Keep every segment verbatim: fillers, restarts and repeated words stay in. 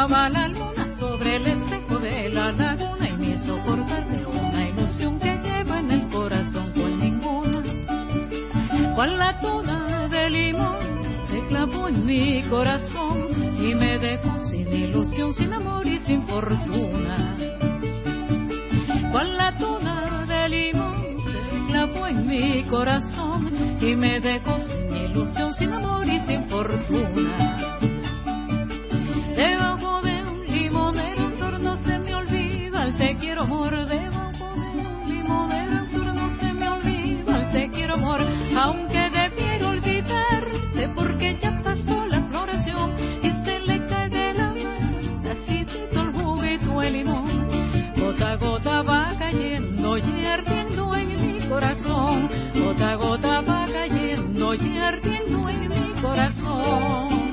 brillaba la luna sobre el espejo de la laguna y me hizo cortarme una ilusión que llevo en el corazón con ninguna. Cual la tuna de limón se clavó en mi corazón y me dejó sin ilusión, sin amor y sin fortuna. Cual la tuna de limón se clavó en mi corazón y me dejó sin ilusión, sin amor y sin fortuna. Debajo de un limonero en flor no se me olvida el te quiero amor. Debajo de un limonero en flor no se me olvida el te quiero amor. Aunque debiera olvidarte porque ya pasó la floración y se le cae de la mano así todo el juguito el limón. Gota a gota va cayendo y ardiendo en mi corazón. Gota a gota va cayendo y ardiendo en mi corazón.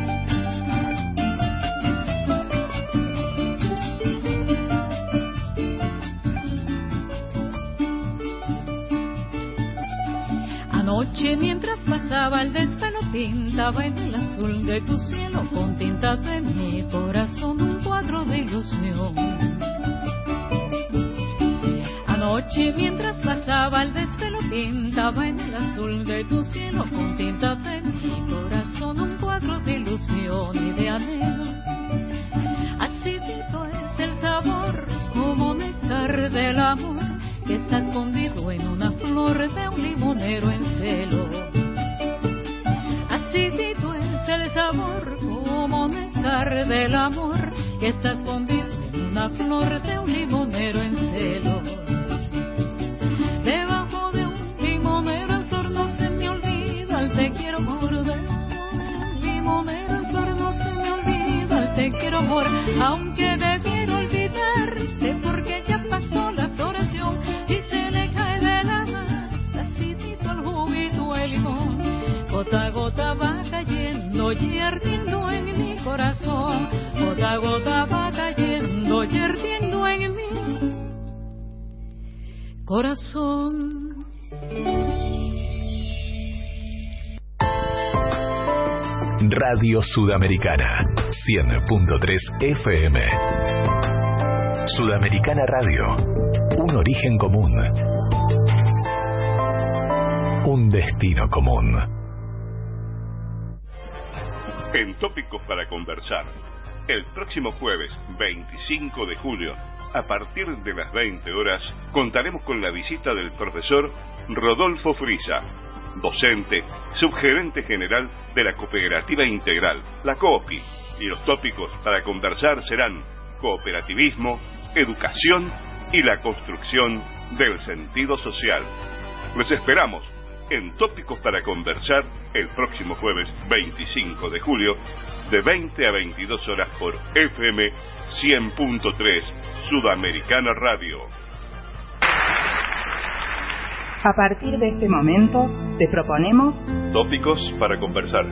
Anoche mientras pasaba el desvelo pintaba en el azul de tu cielo con tinta de mi corazón un cuadro de ilusión. Anoche mientras pasaba el desvelo pintaba en el azul de tu cielo con tinta de mi corazón un cuadro de ilusión y de anhelo. Acidito es el sabor como néctar del amor que está escondido en una flor de un limonero en celo. Acidito es el sabor como néctar del amor que está escondido en una flor de un limonero en celo. Debajo de un limonero en flor no se me olvida el te quiero amor. Debajo de un limonero en flor no se me olvida el te quiero amor. Aunque debiera olvidarte porque ya pasó la floración y se le cae de la mano acidito el juguito el limón. Gota a gota va cayendo y ardiendo en mi corazón. Gota a gota va cayendo y ardiendo en mi corazón. Radio Sudamericana, cien punto tres F M. Sudamericana Radio, un origen común, un destino común. En Tópicos para Conversar, el próximo jueves veinticinco de julio, a partir de las veinte horas, contaremos con la visita del profesor Rodolfo Frisa, docente, subgerente general de la Cooperativa Integral, la COOPI, y los tópicos para conversar serán cooperativismo, educación y la construcción del sentido social. Les esperamos en Tópicos para Conversar el próximo jueves veinticinco de julio de veinte a veintidós horas por F M cien punto tres Sudamericana Radio. A partir de este momento te proponemos Tópicos para Conversar.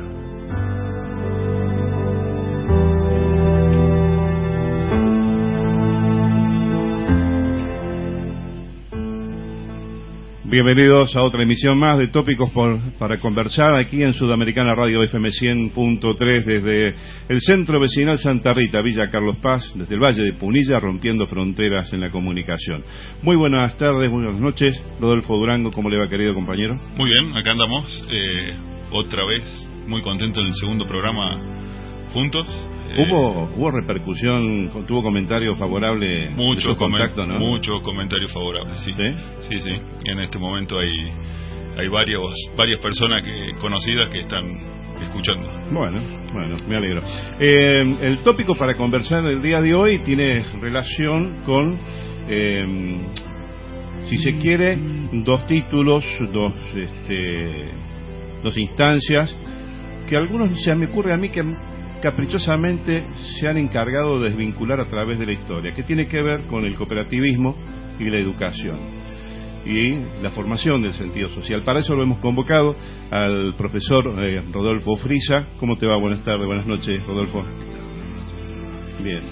Bienvenidos a otra emisión más de Tópicos por, para Conversar aquí en Sudamericana Radio F M cien punto tres desde el Centro Vecinal Santa Rita, Villa Carlos Paz, desde el Valle de Punilla, rompiendo fronteras en la comunicación. Muy buenas tardes, buenas noches. Rodolfo Durango, ¿cómo le va, querido compañero? Muy bien, acá andamos, eh, otra vez muy contento del segundo programa juntos. Hubo hubo repercusión, tuvo comentarios favorables, muchos contactos, ¿no? Muchos comentarios favorables, sí. ¿Sí? Sí, sí. En este momento hay hay varios varias personas que conocidas que están escuchando. Bueno, bueno, me alegro. Eh, el tópico para conversar el día de hoy tiene relación con, eh, si se quiere, dos títulos, dos este, dos instancias que algunos, se me ocurre a mí que caprichosamente se han encargado de desvincular a través de la historia, que tiene que ver con el cooperativismo y la educación y la formación del sentido social. Para eso lo hemos convocado al profesor eh, Rodolfo Frisa. ¿Cómo te va? Buenas tardes, buenas noches, Rodolfo. Bien.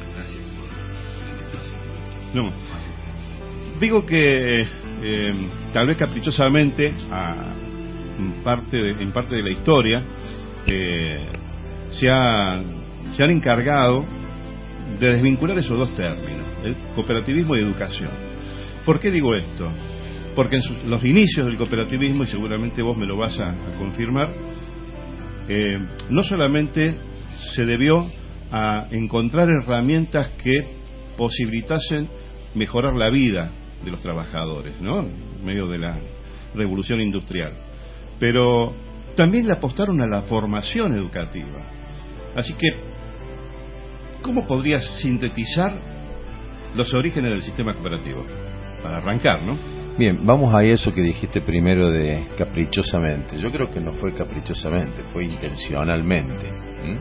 No, digo que eh, tal vez caprichosamente a parte de, en parte de la historia eh, Se, ha, se han encargado de desvincular esos dos términos, el cooperativismo y educación. ¿Por qué digo esto? Porque en sus, los inicios del cooperativismo, y seguramente vos me lo vas a, a confirmar, eh, no solamente se debió a encontrar herramientas que posibilitasen mejorar la vida de los trabajadores, ¿no?, en medio de la revolución industrial, pero también le apostaron a la formación educativa. Así que, ¿cómo podrías sintetizar los orígenes del sistema cooperativo? Para arrancar, ¿no? Bien, vamos a eso que dijiste primero de caprichosamente. Yo creo que no fue caprichosamente, fue intencionalmente. ¿Mm?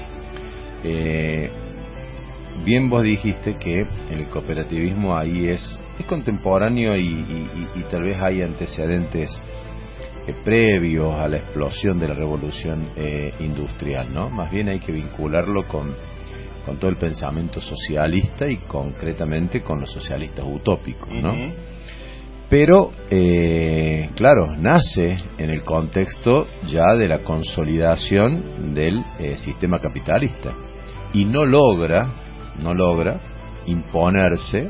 Eh, bien vos dijiste que el cooperativismo ahí es, es contemporáneo y, y, y, y tal vez hay antecedentes eh, previos a la explosión de la revolución eh, industrial, ¿no? Más bien hay que vincularlo con, con todo el pensamiento socialista y concretamente con los socialistas utópicos, ¿no? Uh-huh. Pero, eh, claro, nace en el contexto ya de la consolidación del eh, sistema capitalista y no logra, no logra imponerse,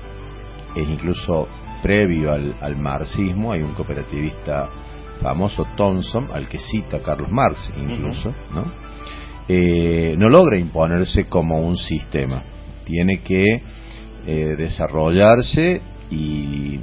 es incluso previo al, al marxismo. Hay un cooperativista famoso, Thompson, al que cita Carlos Marx incluso, uh-huh. ¿no? Eh, no logra imponerse como un sistema, tiene que eh, desarrollarse y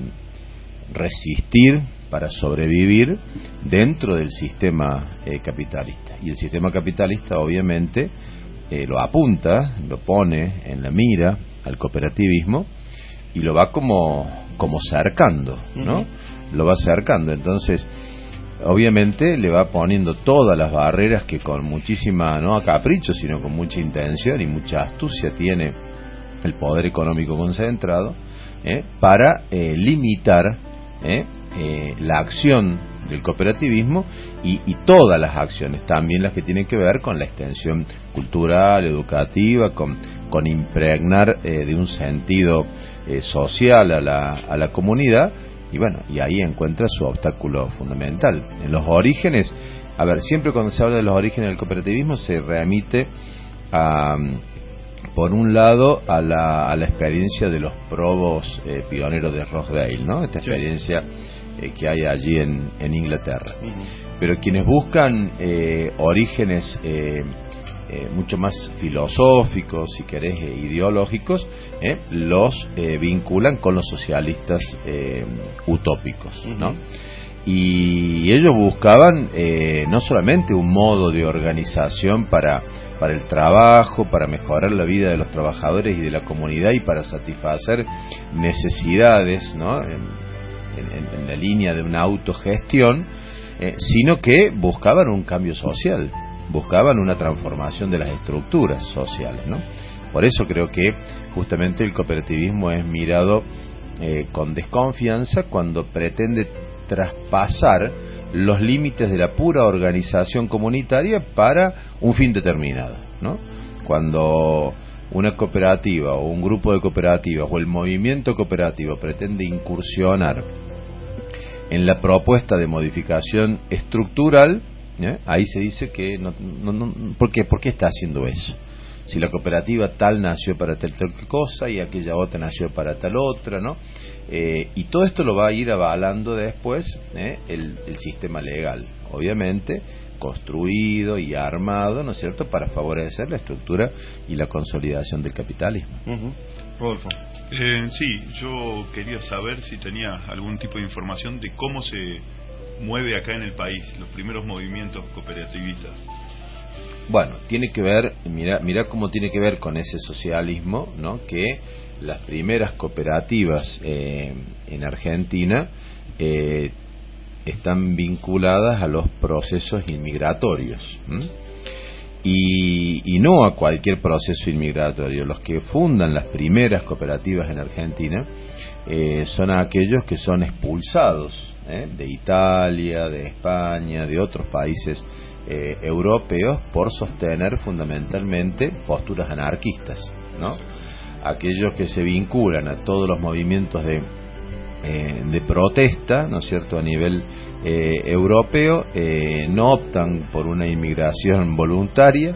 resistir para sobrevivir dentro del sistema eh, capitalista, y el sistema capitalista obviamente eh, lo apunta, lo pone en la mira al cooperativismo y lo va como como cercando, ¿no? Uh-huh. Lo va cercando, entonces obviamente le va poniendo todas las barreras que con muchísima, no a capricho, sino con mucha intención y mucha astucia tiene el poder económico concentrado, ¿eh? para eh, limitar ¿eh? Eh, la acción del cooperativismo y, y todas las acciones, también las que tienen que ver con la extensión cultural, educativa, con, con impregnar eh, de un sentido eh, social a la, a la comunidad. Y bueno, y ahí encuentra su obstáculo fundamental. En los orígenes, a ver, siempre cuando se habla de los orígenes del cooperativismo se remite a, por un lado, a la, a la experiencia de los probos eh, pioneros de Rochdale, ¿no? Esta experiencia eh, que hay allí en, en Inglaterra. Uh-huh. Pero quienes buscan eh, orígenes eh, Eh, mucho más filosóficos, si querés, eh, ideológicos, eh, los eh, vinculan con los socialistas eh, utópicos, ¿no? Uh-huh. Y ellos buscaban eh, no solamente un modo de organización para, para el trabajo, para mejorar la vida de los trabajadores y de la comunidad y para satisfacer necesidades, ¿no? en, en, en la línea de una autogestión, eh, sino que buscaban un cambio social, buscaban una transformación de las estructuras sociales, ¿no? Por eso creo que justamente el cooperativismo es mirado eh, con desconfianza cuando pretende traspasar los límites de la pura organización comunitaria para un fin determinado, ¿no? Cuando una cooperativa o un grupo de cooperativas o el movimiento cooperativo pretende incursionar en la propuesta de modificación estructural, ¿Eh? ahí se dice que no, no, no, ¿por qué? ¿por qué está haciendo eso? Si la cooperativa tal nació para tal, tal cosa y aquella otra nació para tal otra, ¿no? Eh, y todo esto lo va a ir avalando después ¿eh? el, el sistema legal, obviamente construido y armado, ¿no es cierto?, para favorecer la estructura y la consolidación del capitalismo. Uh-huh. Rodolfo. Eh, sí, yo quería saber si tenía algún tipo de información de cómo se mueve acá en el país los primeros movimientos cooperativistas. Bueno, tiene que ver, mira, mira cómo tiene que ver con ese socialismo, ¿no? Que las primeras cooperativas eh, en Argentina eh, están vinculadas a los procesos inmigratorios, ¿m? y, y no a cualquier proceso inmigratorio. Los que fundan las primeras cooperativas en Argentina eh, son aquellos que son expulsados ¿eh? de Italia, de España, de otros países eh, europeos por sostener fundamentalmente posturas anarquistas, ¿no? Aquellos que se vinculan a todos los movimientos de eh, de protesta, ¿no es cierto?, a nivel eh, europeo, eh, no optan por una inmigración voluntaria,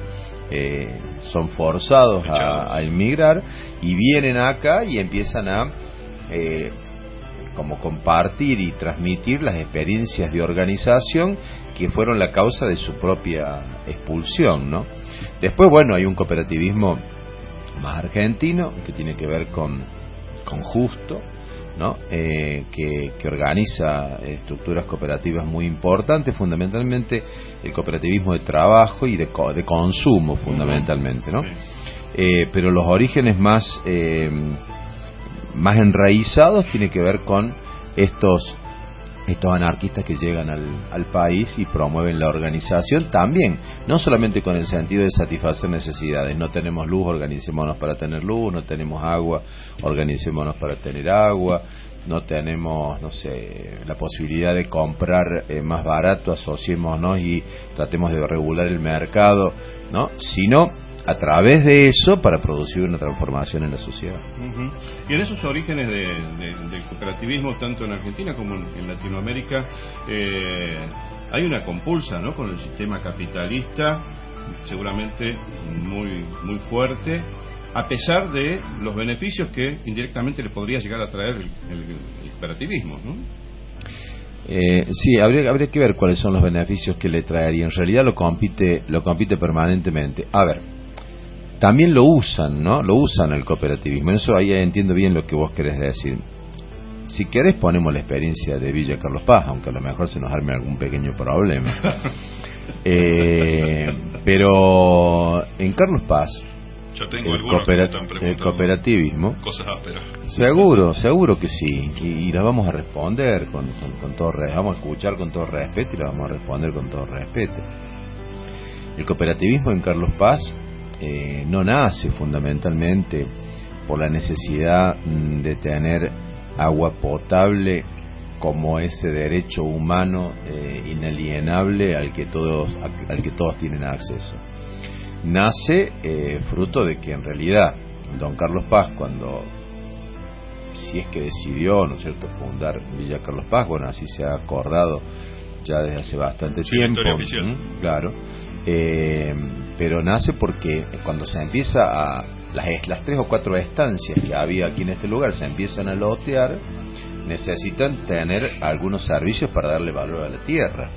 eh, son forzados a, a emigrar y vienen acá y empiezan a eh, como compartir y transmitir las experiencias de organización que fueron la causa de su propia expulsión, ¿no? Después, bueno, hay un cooperativismo más argentino que tiene que ver con, con Justo, ¿no? Eh, que, que organiza estructuras cooperativas muy importantes, fundamentalmente el cooperativismo de trabajo y de, co de consumo, fundamentalmente, ¿no? Eh, pero los orígenes más eh, más enraizados tienen que ver con estos estos anarquistas que llegan al, al país y promueven la organización también, no solamente con el sentido de satisfacer necesidades. No tenemos luz, organicémonos para tener luz. No tenemos agua, organicémonos para tener agua. No tenemos, no sé, la posibilidad de comprar eh, más barato, asociémonos y tratemos de regular el mercado, ¿no? Sino a través de eso para producir una transformación en la sociedad. Uh-huh. Y en esos orígenes de, de, del cooperativismo, tanto en Argentina como en, en Latinoamérica, eh, hay una compulsa, ¿no?, con el sistema capitalista, seguramente muy, muy fuerte, a pesar de los beneficios que indirectamente le podría llegar a traer el, el, el cooperativismo, ¿no? Eh, sí, habría, habría que ver cuáles son los beneficios que le traería. En realidad lo compite, lo compite permanentemente. A ver, también lo usan, ¿no? Lo usan el cooperativismo. En eso ahí entiendo bien lo que vos querés decir. Si querés ponemos la experiencia de Villa Carlos Paz, aunque a lo mejor se nos arme algún pequeño problema. eh, pero en Carlos Paz, yo tengo el, cooperat el cooperativismo, cosas ásperas. Seguro, seguro que sí. Y, y las vamos a responder con, con, con todo respeto. Vamos a escuchar con todo respeto y las vamos a responder con todo respeto. El cooperativismo en Carlos Paz Eh, no nace fundamentalmente por la necesidad mm, de tener agua potable como ese derecho humano eh, inalienable al que todos al que todos tienen acceso. Nace eh, fruto de que en realidad don Carlos Paz, cuando si es que decidió, ¿no es cierto?, fundar Villa Carlos Paz, bueno, así se ha acordado ya desde hace bastante sí, tiempo, ¿Mm? claro. Eh, pero nace porque cuando se empieza a las, las tres o cuatro estancias que había aquí en este lugar se empiezan a lotear, necesitan tener algunos servicios para darle valor a la tierra,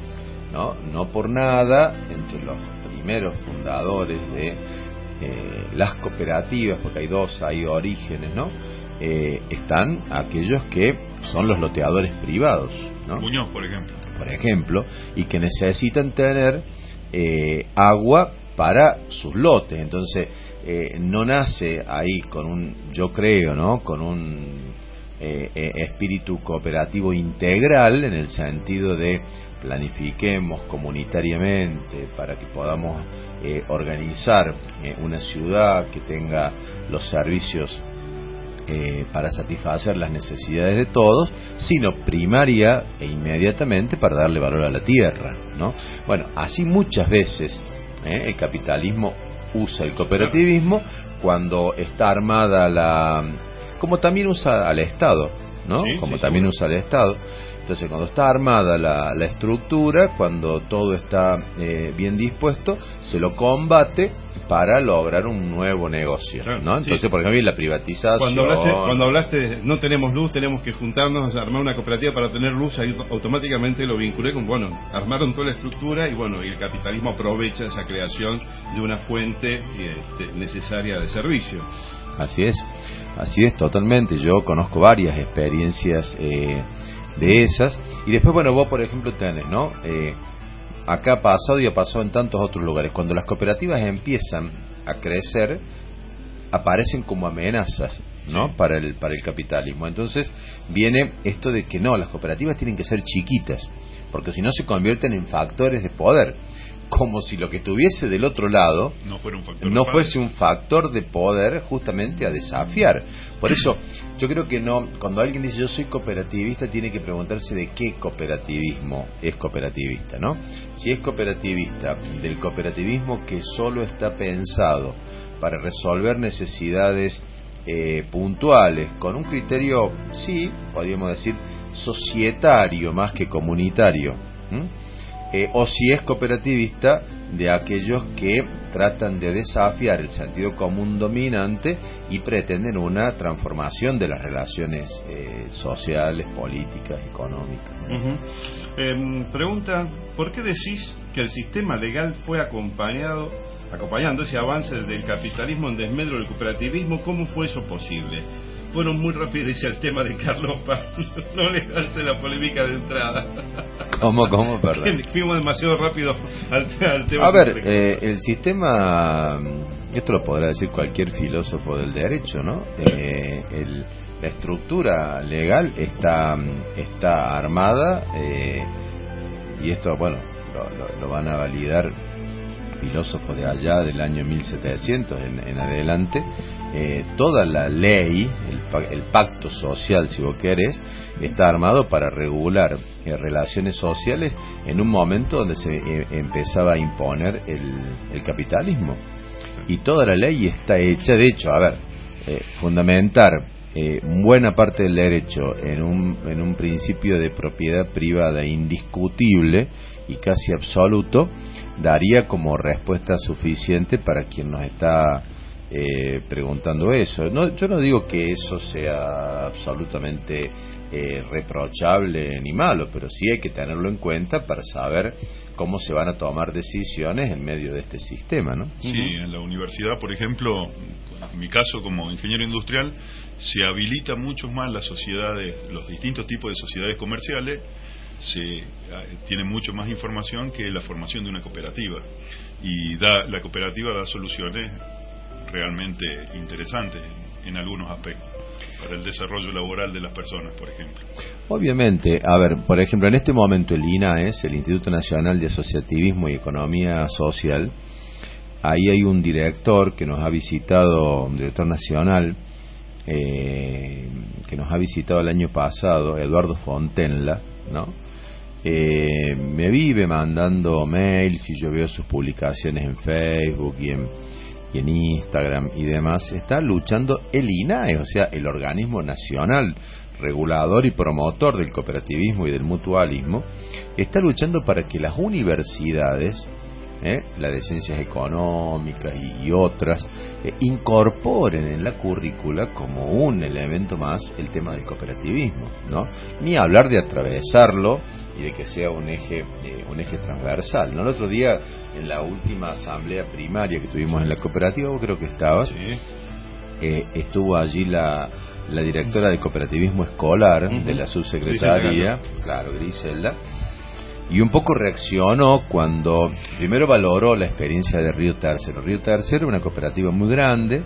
no no por nada entre los primeros fundadores de eh, las cooperativas, porque hay dos, hay orígenes, no eh, están aquellos que son los loteadores privados, ¿no? Muñoz, por ejemplo por ejemplo y que necesitan tener Eh, agua para sus lotes. Entonces eh, no nace ahí con un, yo creo, ¿no?, con un eh, eh, espíritu cooperativo integral, en el sentido de planifiquemos comunitariamente para que podamos eh, organizar eh, una ciudad que tenga los servicios Eh, para satisfacer las necesidades de todos, sino primaria e inmediatamente para darle valor a la tierra, ¿no? Bueno, así muchas veces eh, el capitalismo usa el cooperativismo cuando está armada la, como también usa al Estado, ¿no? Sí, como sí, también seguro. usa al Estado. Entonces, cuando está armada la, la estructura, cuando todo está eh, bien dispuesto, se lo combate para lograr un nuevo negocio, claro, ¿no? Entonces, sí. por ejemplo, la privatización. Cuando hablaste, cuando hablaste, no tenemos luz, tenemos que juntarnos, armar una cooperativa para tener luz, ahí automáticamente lo vinculé con, bueno, armaron toda la estructura y bueno, y el capitalismo aprovecha esa creación de una fuente este, necesaria de servicio. Así es, así es, totalmente. Yo conozco varias experiencias eh, de esas. Y después, bueno, vos por ejemplo tenés, ¿no? Eh, acá ha pasado y ha pasado en tantos otros lugares. Cuando las cooperativas empiezan a crecer, aparecen como amenazas, ¿no? Sí. Para el, para el capitalismo. Entonces viene esto de que no, las cooperativas tienen que ser chiquitas, porque si no se convierten en factores de poder. Como si lo que estuviese del otro lado no fuera un factor no de fuese un factor de poder justamente a desafiar. Por eso yo creo que no, cuando alguien dice yo soy cooperativista, tiene que preguntarse de qué cooperativismo es cooperativista, ¿no? Si es cooperativista del cooperativismo que solo está pensado para resolver necesidades eh, puntuales con un criterio, sí, podríamos decir societario más que comunitario, ¿m? Eh, o si es cooperativista de aquellos que tratan de desafiar el sentido común dominante y pretenden una transformación de las relaciones eh, sociales, políticas, económicas. Uh-huh. eh, pregunta, ¿por qué decís que el sistema legal fue acompañado acompañando ese avance del capitalismo en desmedro del cooperativismo? ¿Cómo fue eso posible? Fueron muy rápidos, dice el tema de Carlos Paz. No le hace la polémica de entrada. ¿Cómo, cómo, perdón? Fuimos demasiado rápido al, al tema. A ver, eh, el sistema, esto lo podrá decir cualquier filósofo del derecho, ¿no? Eh, el, la estructura legal está, está armada, eh, y esto, bueno, lo, lo, lo van a validar filósofos de allá del año mil setecientos en, en adelante. Eh, toda la ley, el, el pacto social, si vos querés, está armado para regular eh, relaciones sociales en un momento donde se eh, empezaba a imponer el, el capitalismo. Y toda la ley está hecha, de hecho, a ver, eh, fundamentar eh, buena parte del derecho en un, en un principio de propiedad privada indiscutible y casi absoluto, daría como respuesta suficiente para quien nos está eh, preguntando eso. No, yo no digo que eso sea absolutamente eh, reprochable ni malo, pero sí hay que tenerlo en cuenta para saber cómo se van a tomar decisiones en medio de este sistema, ¿no? Sí, en la universidad, por ejemplo, en mi caso como ingeniero industrial, se habilita mucho más las sociedades, los distintos tipos de sociedades comerciales. Se tiene mucho más información que la formación de una cooperativa, y da, la cooperativa da soluciones realmente interesantes en, en algunos aspectos para el desarrollo laboral de las personas, por ejemplo. Obviamente, a ver, por ejemplo, en este momento el I N A E S, el Instituto Nacional de Asociativismo y Economía Social, ahí hay un director que nos ha visitado, un director nacional, eh, que nos ha visitado el año pasado, Eduardo Fontenla, ¿no? Eh, me vive mandando mails y yo veo sus publicaciones en Facebook y en, y en Instagram y demás. Está luchando el I N A E, o sea, el organismo nacional regulador y promotor del cooperativismo y del mutualismo, está luchando para que las universidades, ¿eh? la de ciencias económicas y, y otras, eh, incorporen en la currícula como un elemento más el tema del cooperativismo, ¿no? Ni hablar de atravesarlo y de que sea un eje eh, un eje transversal, ¿no? El otro día, en la última asamblea primaria que tuvimos en la cooperativa, vos creo que estabas, sí. eh, estuvo allí la, la directora de cooperativismo escolar, uh-huh, de la subsecretaría, Griselda. claro, Griselda, y un poco reaccionó cuando primero valoró la experiencia de Río Tercero. Río Tercero, una cooperativa muy grande,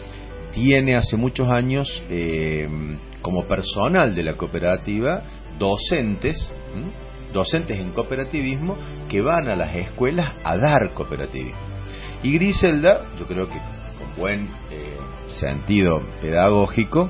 tiene hace muchos años eh, como personal de la cooperativa docentes, ¿m? docentes en cooperativismo que van a las escuelas a dar cooperativismo. Y Griselda, yo creo que con buen eh, sentido pedagógico,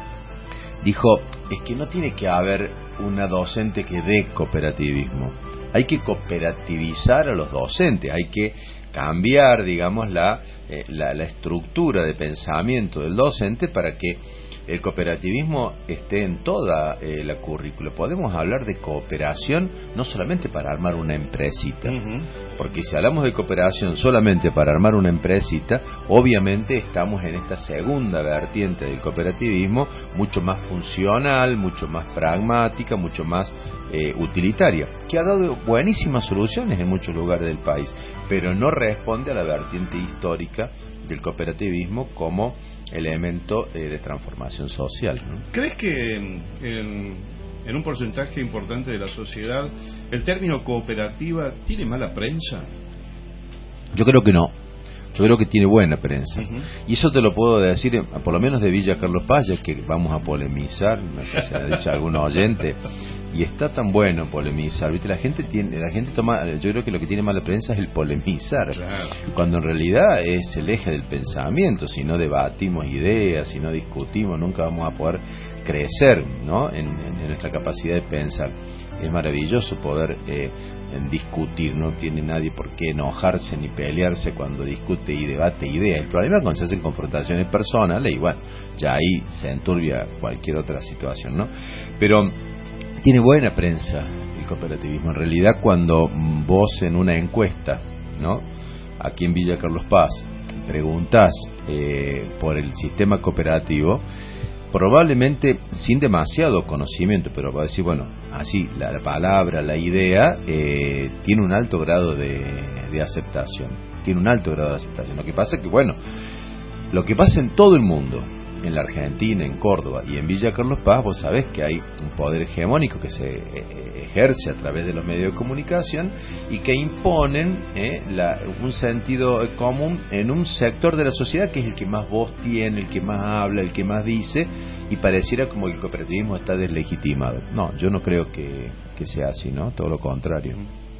dijo, es que no tiene que haber una docente que dé cooperativismo, hay que cooperativizar a los docentes, hay que cambiar, digamos, la, eh, la, la estructura de pensamiento del docente para que el cooperativismo esté en toda eh, la currícula. Podemos hablar de cooperación no solamente para armar una empresita, uh-huh, porque si hablamos de cooperación solamente para armar una empresita, obviamente estamos en esta segunda vertiente del cooperativismo, mucho más funcional, mucho más pragmática, mucho más eh, utilitaria, que ha dado buenísimas soluciones en muchos lugares del país, pero no responde a la vertiente histórica del cooperativismo como elemento eh, de transformación social, ¿no? ¿Crees que en, en, en un porcentaje importante de la sociedad el término cooperativa tiene mala prensa? Yo creo que no. Yo creo que tiene buena prensa. Uh-huh. Y eso te lo puedo decir, por lo menos de Villa Carlos Paz, ya que vamos a polemizar, no sé si ha dicho algún oyente, y está tan bueno polemizar, ¿viste? La gente tiene, la gente toma, yo creo que lo que tiene mala prensa es el polemizar, claro, cuando en realidad es el eje del pensamiento. Si no debatimos ideas, si no discutimos, nunca vamos a poder crecer, ¿no? En, en, en nuestra capacidad de pensar. Es maravilloso poder eh, en discutir, no tiene nadie por qué enojarse ni pelearse cuando discute y debate ideas. El problema es cuando se hacen confrontaciones personales y bueno, ya ahí se enturbia cualquier otra situación, ¿no? Pero tiene buena prensa el cooperativismo. En realidad, cuando vos en una encuesta, ¿no?, aquí en Villa Carlos Paz, preguntás eh, por el sistema cooperativo, probablemente sin demasiado conocimiento, pero va a decir, bueno, así, la, la palabra, la idea, eh, tiene un alto grado de, de aceptación, tiene un alto grado de aceptación. Lo que pasa es que, bueno, lo que pasa en todo el mundo, en la Argentina, en Córdoba y en Villa Carlos Paz, vos sabés que hay un poder hegemónico que se eh, ejerce a través de los medios de comunicación y que imponen eh, la, un sentido común en un sector de la sociedad que es el que más voz tiene, el que más habla, el que más dice, y pareciera como que el cooperativismo está deslegitimado. No, yo no creo que, que sea así, ¿no? Todo lo contrario.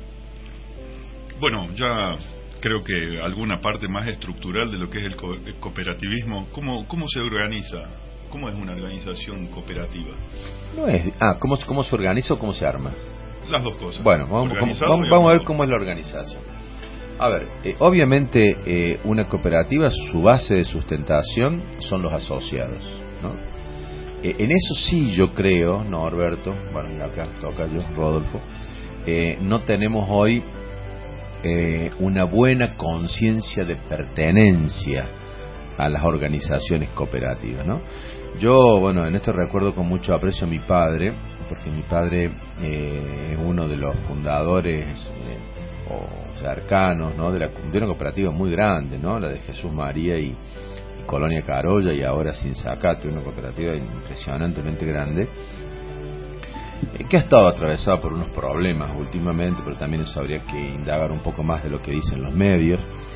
Bueno, ya creo que alguna parte más estructural de lo que es el, co el cooperativismo, ¿cómo, ¿cómo se organiza? ¿Cómo es una organización cooperativa? No es, ah, ¿cómo, ¿cómo se organiza o cómo se arma? Las dos cosas. Bueno, vamos, vamos, vamos a ver cómo es la organización. A ver, eh, obviamente eh, una cooperativa, su base de sustentación son los asociados, ¿no? Eh, en eso sí yo creo, Norberto, bueno, acá toca yo, Rodolfo, eh, no tenemos hoy Eh, una buena conciencia de pertenencia a las organizaciones cooperativas, ¿no? Yo, bueno, en esto recuerdo con mucho aprecio a mi padre, porque mi padre eh, es uno de los fundadores eh, o cercanos, ¿no? de, la, de una cooperativa muy grande, ¿no? La de Jesús María y, y Colonia Carolla, y ahora Sinzacate, una cooperativa impresionantemente grande, que ha estado atravesada por unos problemas últimamente, pero también eso habría que indagar un poco más de lo que dicen los medios.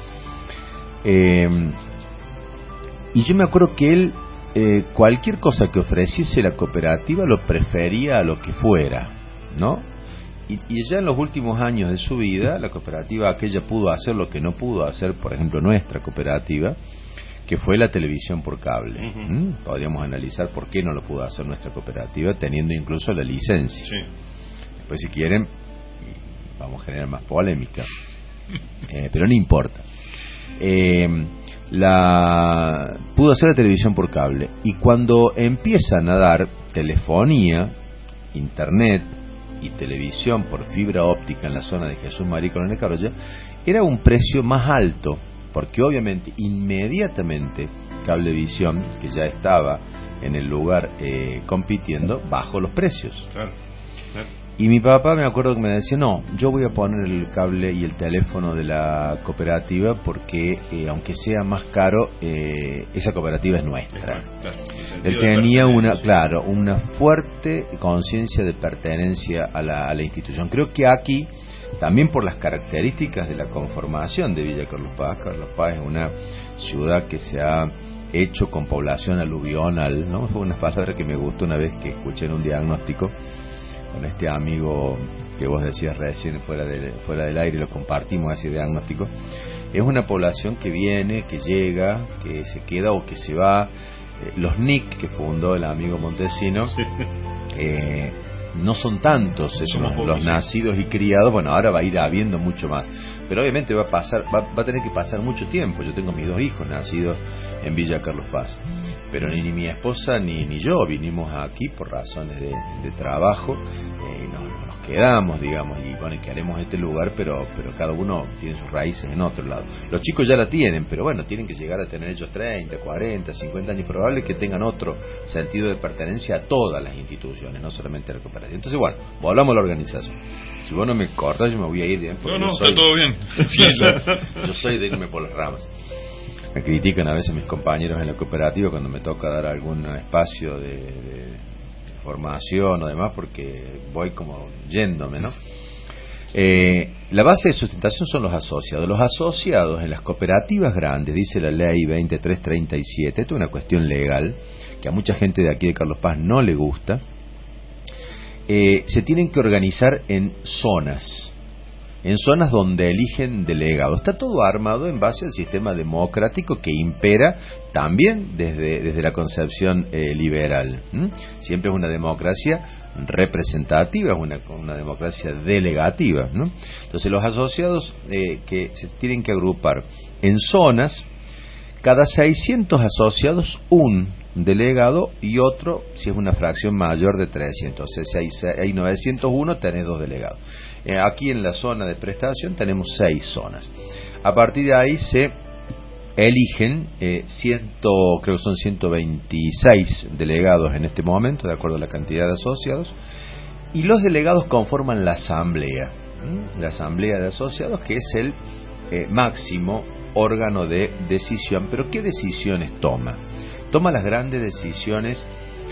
Eh, y yo me acuerdo que él, eh, cualquier cosa que ofreciese la cooperativa lo prefería a lo que fuera, ¿no? Y, y ya en los últimos años de su vida, la cooperativa aquella pudo hacer lo que no pudo hacer, por ejemplo, nuestra cooperativa, que fue la televisión por cable. Uh-huh. ¿Mm? Podríamos analizar por qué no lo pudo hacer nuestra cooperativa, teniendo incluso la licencia. Sí. Después, si quieren, vamos a generar más polémica, eh, pero no importa. Eh, la pudo hacer la televisión por cable, y cuando empiezan a dar telefonía, internet y televisión por fibra óptica en la zona de Jesús María y Colonia Carolla, era un precio más alto, porque obviamente inmediatamente Cablevisión, que ya estaba en el lugar eh, compitiendo, bajó los precios. Claro, claro. Y mi papá, me acuerdo que me decía, no, yo voy a poner el cable y el teléfono de la cooperativa porque eh, aunque sea más caro, eh, esa cooperativa es nuestra. Claro, claro. Él tenía una, claro, una fuerte conciencia de pertenencia a la, a la institución. Creo que aquí, también por las características de la conformación de Villa Carlos Paz, Carlos Paz es una ciudad que se ha hecho con población aluvional, ¿no? Fue una palabra que me gustó una vez que escuché en un diagnóstico con este amigo que vos decías recién fuera, de, fuera del aire, lo compartimos ese diagnóstico. Es una población que viene, que llega, que se queda o que se va. Eh, los N I C que fundó el amigo Montesino, sí. eh, no son tantos esos, los, los nacidos y criados. Bueno, ahora va a ir habiendo mucho más, pero obviamente va a pasar, va, va a tener que pasar mucho tiempo. Yo tengo mis dos hijos nacidos en Villa Carlos Paz, pero ni, ni mi esposa ni, ni yo vinimos aquí por razones de, de trabajo, eh, y nos, nos quedamos, digamos, y bueno, que haremos este lugar, pero pero cada uno tiene sus raíces en otro lado. Los chicos ya la tienen, pero bueno, tienen que llegar a tener ellos treinta, cuarenta, cincuenta años, probable que tengan otro sentido de pertenencia a todas las instituciones, no solamente a la cooperativa. Entonces, bueno, volvamos a la organización. Si vos no me cortas, yo me voy a ir bien. No, no, soy, está todo bien. Sí, yo, yo soy de irme por las ramas. Me critican a veces mis compañeros en la cooperativa cuando me toca dar algún espacio de, de formación o demás, porque voy como yéndome, ¿no? Eh, la base de sustentación son los asociados. Los asociados en las cooperativas grandes, dice la ley veintitrés treinta y siete, esto es una cuestión legal que a mucha gente de aquí de Carlos Paz no le gusta. Eh, se tienen que organizar en zonas, en zonas donde eligen delegados. Está todo armado en base al sistema democrático que impera también desde, desde la concepción eh, liberal. ¿Mm? Siempre es una democracia representativa, es una, una democracia delegativa, ¿no? Entonces los asociados eh, que se tienen que agrupar en zonas, cada seiscientos asociados, un delegado y otro si es una fracción mayor de trescientos. O sea, si hay, hay novecientos uno, tenés dos delegados. Eh, aquí en la zona de prestación tenemos seis zonas. A partir de ahí se eligen eh, ciento, creo que son ciento veintiséis delegados en este momento, de acuerdo a la cantidad de asociados, y los delegados conforman la asamblea, ¿sí? La asamblea de asociados, que es el eh, máximo órgano de decisión. Pero ¿qué decisiones toma? Toma las grandes decisiones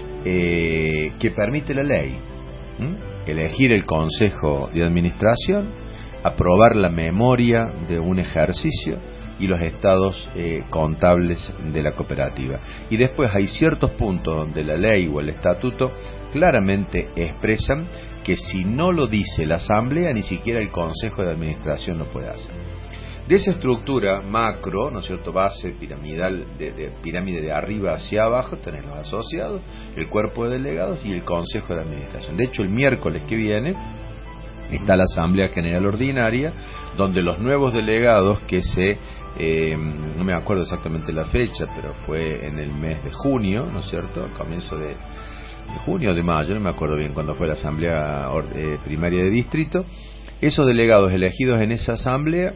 eh, que permite la ley. ¿Mm? Elegir el consejo de administración, aprobar la memoria de un ejercicio y los estados eh, contables de la cooperativa. Y después hay ciertos puntos donde la ley o el estatuto claramente expresan que si no lo dice la asamblea, ni siquiera el consejo de administración lo puede hacer. De esa estructura macro, ¿no es cierto?, base piramidal, de, de pirámide de arriba hacia abajo, tenés los asociados, el cuerpo de delegados y el consejo de administración. De hecho, el miércoles que viene está la Asamblea General Ordinaria, donde los nuevos delegados que se, eh, no me acuerdo exactamente la fecha, pero fue en el mes de junio, ¿no es cierto?, al comienzo de, de junio o de mayo, no me acuerdo bien cuándo fue la Asamblea eh, Primaria de Distrito. Esos delegados elegidos en esa asamblea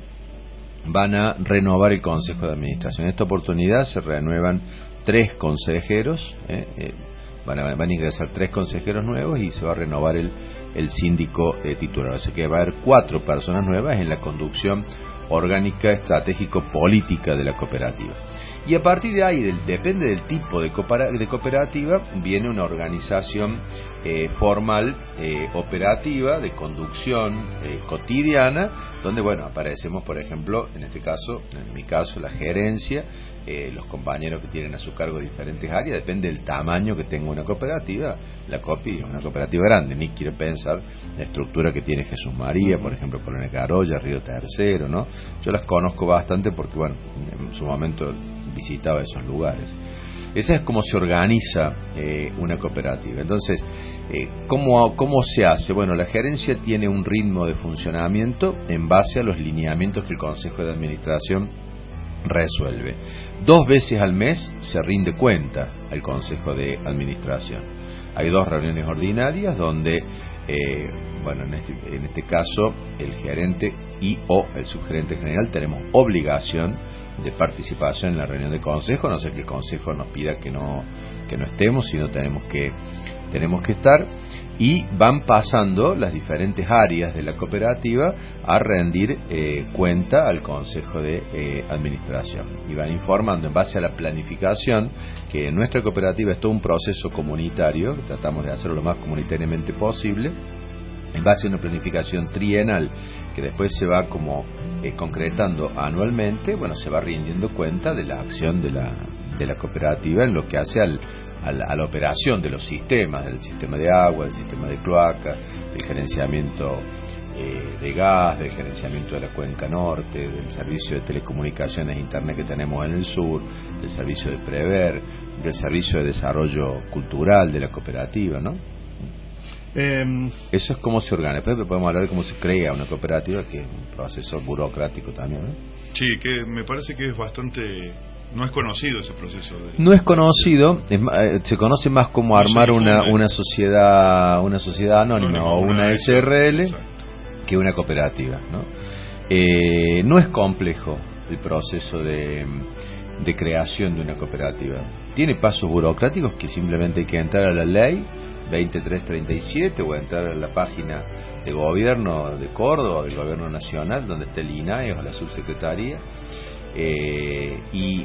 van a renovar el Consejo de Administración. En esta oportunidad se renuevan tres consejeros, eh, eh, van, a, van a ingresar tres consejeros nuevos y se va a renovar el, el síndico eh, titular. Así que va a haber cuatro personas nuevas en la conducción orgánica, estratégico-política de la cooperativa. Y a partir de ahí, del, depende del tipo de, coopera, de cooperativa, viene una organización eh, formal, eh, operativa, de conducción eh, cotidiana, donde, bueno, aparecemos, por ejemplo, en este caso, en mi caso, la gerencia, eh, los compañeros que tienen a su cargo diferentes áreas, depende del tamaño que tenga una cooperativa. La COPI es una cooperativa grande, ni quiero pensar la estructura que tiene Jesús María, por ejemplo, Colonia Carolla, Río Tercero, ¿no? Yo las conozco bastante porque, bueno, en su momento visitaba esos lugares. Esa es como se organiza eh, una cooperativa. Entonces, eh, ¿cómo, ¿cómo se hace? Bueno, la gerencia tiene un ritmo de funcionamiento en base a los lineamientos que el Consejo de Administración resuelve. Dos veces al mes se rinde cuenta al Consejo de Administración. Hay dos reuniones ordinarias donde, eh, bueno, en este, en este caso, el gerente y o el subgerente general tenemos obligación de participación en la reunión de consejo, no sé que el consejo nos pida que no que no estemos, sino tenemos que tenemos que estar, y van pasando las diferentes áreas de la cooperativa a rendir eh, cuenta al consejo de eh, administración, y van informando en base a la planificación, que en nuestra cooperativa es todo un proceso comunitario, que tratamos de hacerlo lo más comunitariamente posible, en base a una planificación trienal que después se va como eh, concretando anualmente. Bueno, se va rindiendo cuenta de la acción de la de la cooperativa en lo que hace al, al, a la operación de los sistemas, del sistema de agua, del sistema de cloaca, del gerenciamiento eh, de gas, del gerenciamiento de la cuenca norte, del servicio de telecomunicaciones e internet que tenemos en el sur, del servicio de prever, del servicio de desarrollo cultural de la cooperativa, ¿no? Eh, Eso es cómo se organiza. Después podemos hablar de cómo se crea una cooperativa, que es un proceso burocrático también, ¿no? Sí, que me parece que es bastante... No es conocido ese proceso. De... No es conocido, es, eh, se conoce más como no armar una, una sociedad una sociedad anónima, anónima o una, una S R L, exacto, que una cooperativa, ¿no? Eh, no es complejo el proceso de, de creación de una cooperativa. Tiene pasos burocráticos que simplemente hay que entrar a la ley veintitrés treinta y siete o entrar a la página de gobierno de Córdoba, del gobierno nacional, donde está el I N A E o la subsecretaría, eh, y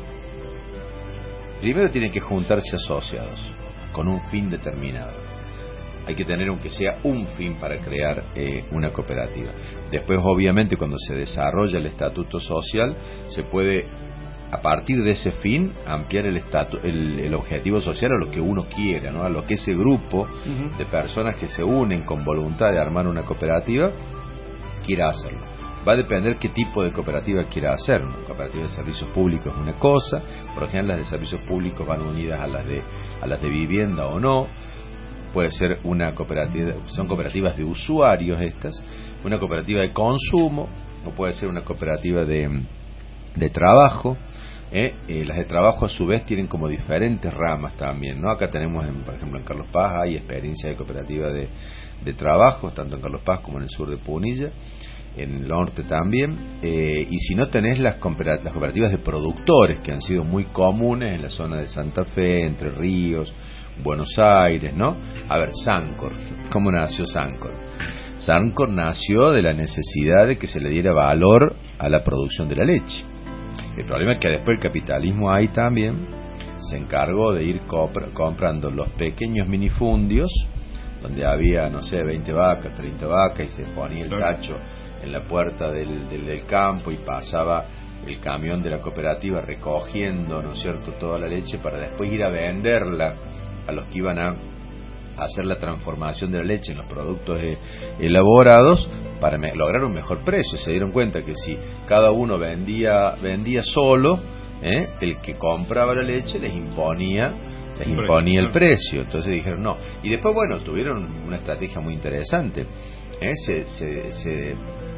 primero tienen que juntarse asociados con un fin determinado. Hay que tener aunque sea un fin para crear eh, una cooperativa. Después, obviamente, cuando se desarrolla el estatuto social, se puede, a partir de ese fin, ampliar el, estatu el, el objetivo social a lo que uno quiera, ¿no? A lo que ese grupo uh-huh. de personas que se unen con voluntad de armar una cooperativa quiera hacerlo. Va a depender qué tipo de cooperativa quiera hacer. Una cooperativa de servicios públicos es una cosa, por lo general las de servicios públicos van unidas a las de a las de vivienda o no. Puede ser una cooperativa, son cooperativas de usuarios estas, una cooperativa de consumo, o puede ser una cooperativa de, de trabajo. ¿eh? Eh, las de trabajo a su vez tienen como diferentes ramas también, ¿no? Acá tenemos, en, por ejemplo, en Carlos Paz hay experiencia de cooperativa de, de trabajo, tanto en Carlos Paz como en el sur de Punilla, en el norte también, eh, y si no tenés las, las cooperativas de productores, que han sido muy comunes en la zona de Santa Fe, Entre Ríos, Buenos Aires, ¿no? A ver, Sancor, ¿cómo nació Sancor? Sancor nació de la necesidad de que se le diera valor a la producción de la leche. El problema es que después el capitalismo ahí también se encargó de ir compra, comprando los pequeños minifundios, donde había, no sé, veinte vacas, treinta vacas, y se ponía el tacho en la puerta del, del, del campo y pasaba el camión de la cooperativa recogiendo, ¿no es cierto?, toda la leche para después ir a venderla a los que iban a hacer la transformación de la leche en los productos eh, elaborados para me, lograr un mejor precio. Se dieron cuenta que si cada uno vendía vendía solo, ¿eh? el que compraba la leche les imponía les imponía el precio. Entonces dijeron no. Y después, bueno, tuvieron una estrategia muy interesante. ¿eh? Se, se, se,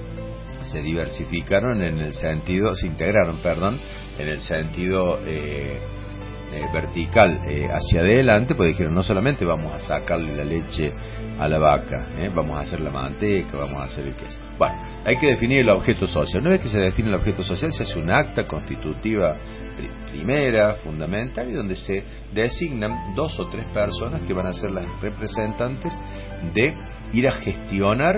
se diversificaron en el sentido, se integraron, perdón, en el sentido eh, eh, vertical eh, hacia adelante, pues dijeron no solamente vamos a sacarle la leche a la vaca, ¿eh? vamos a hacer la manteca, vamos a hacer el queso. Bueno, hay que definir el objeto social. Una vez que se define el objeto social, se hace un acta constitutiva primera, fundamental, y donde se designan dos o tres personas que van a ser las representantes de ir a gestionar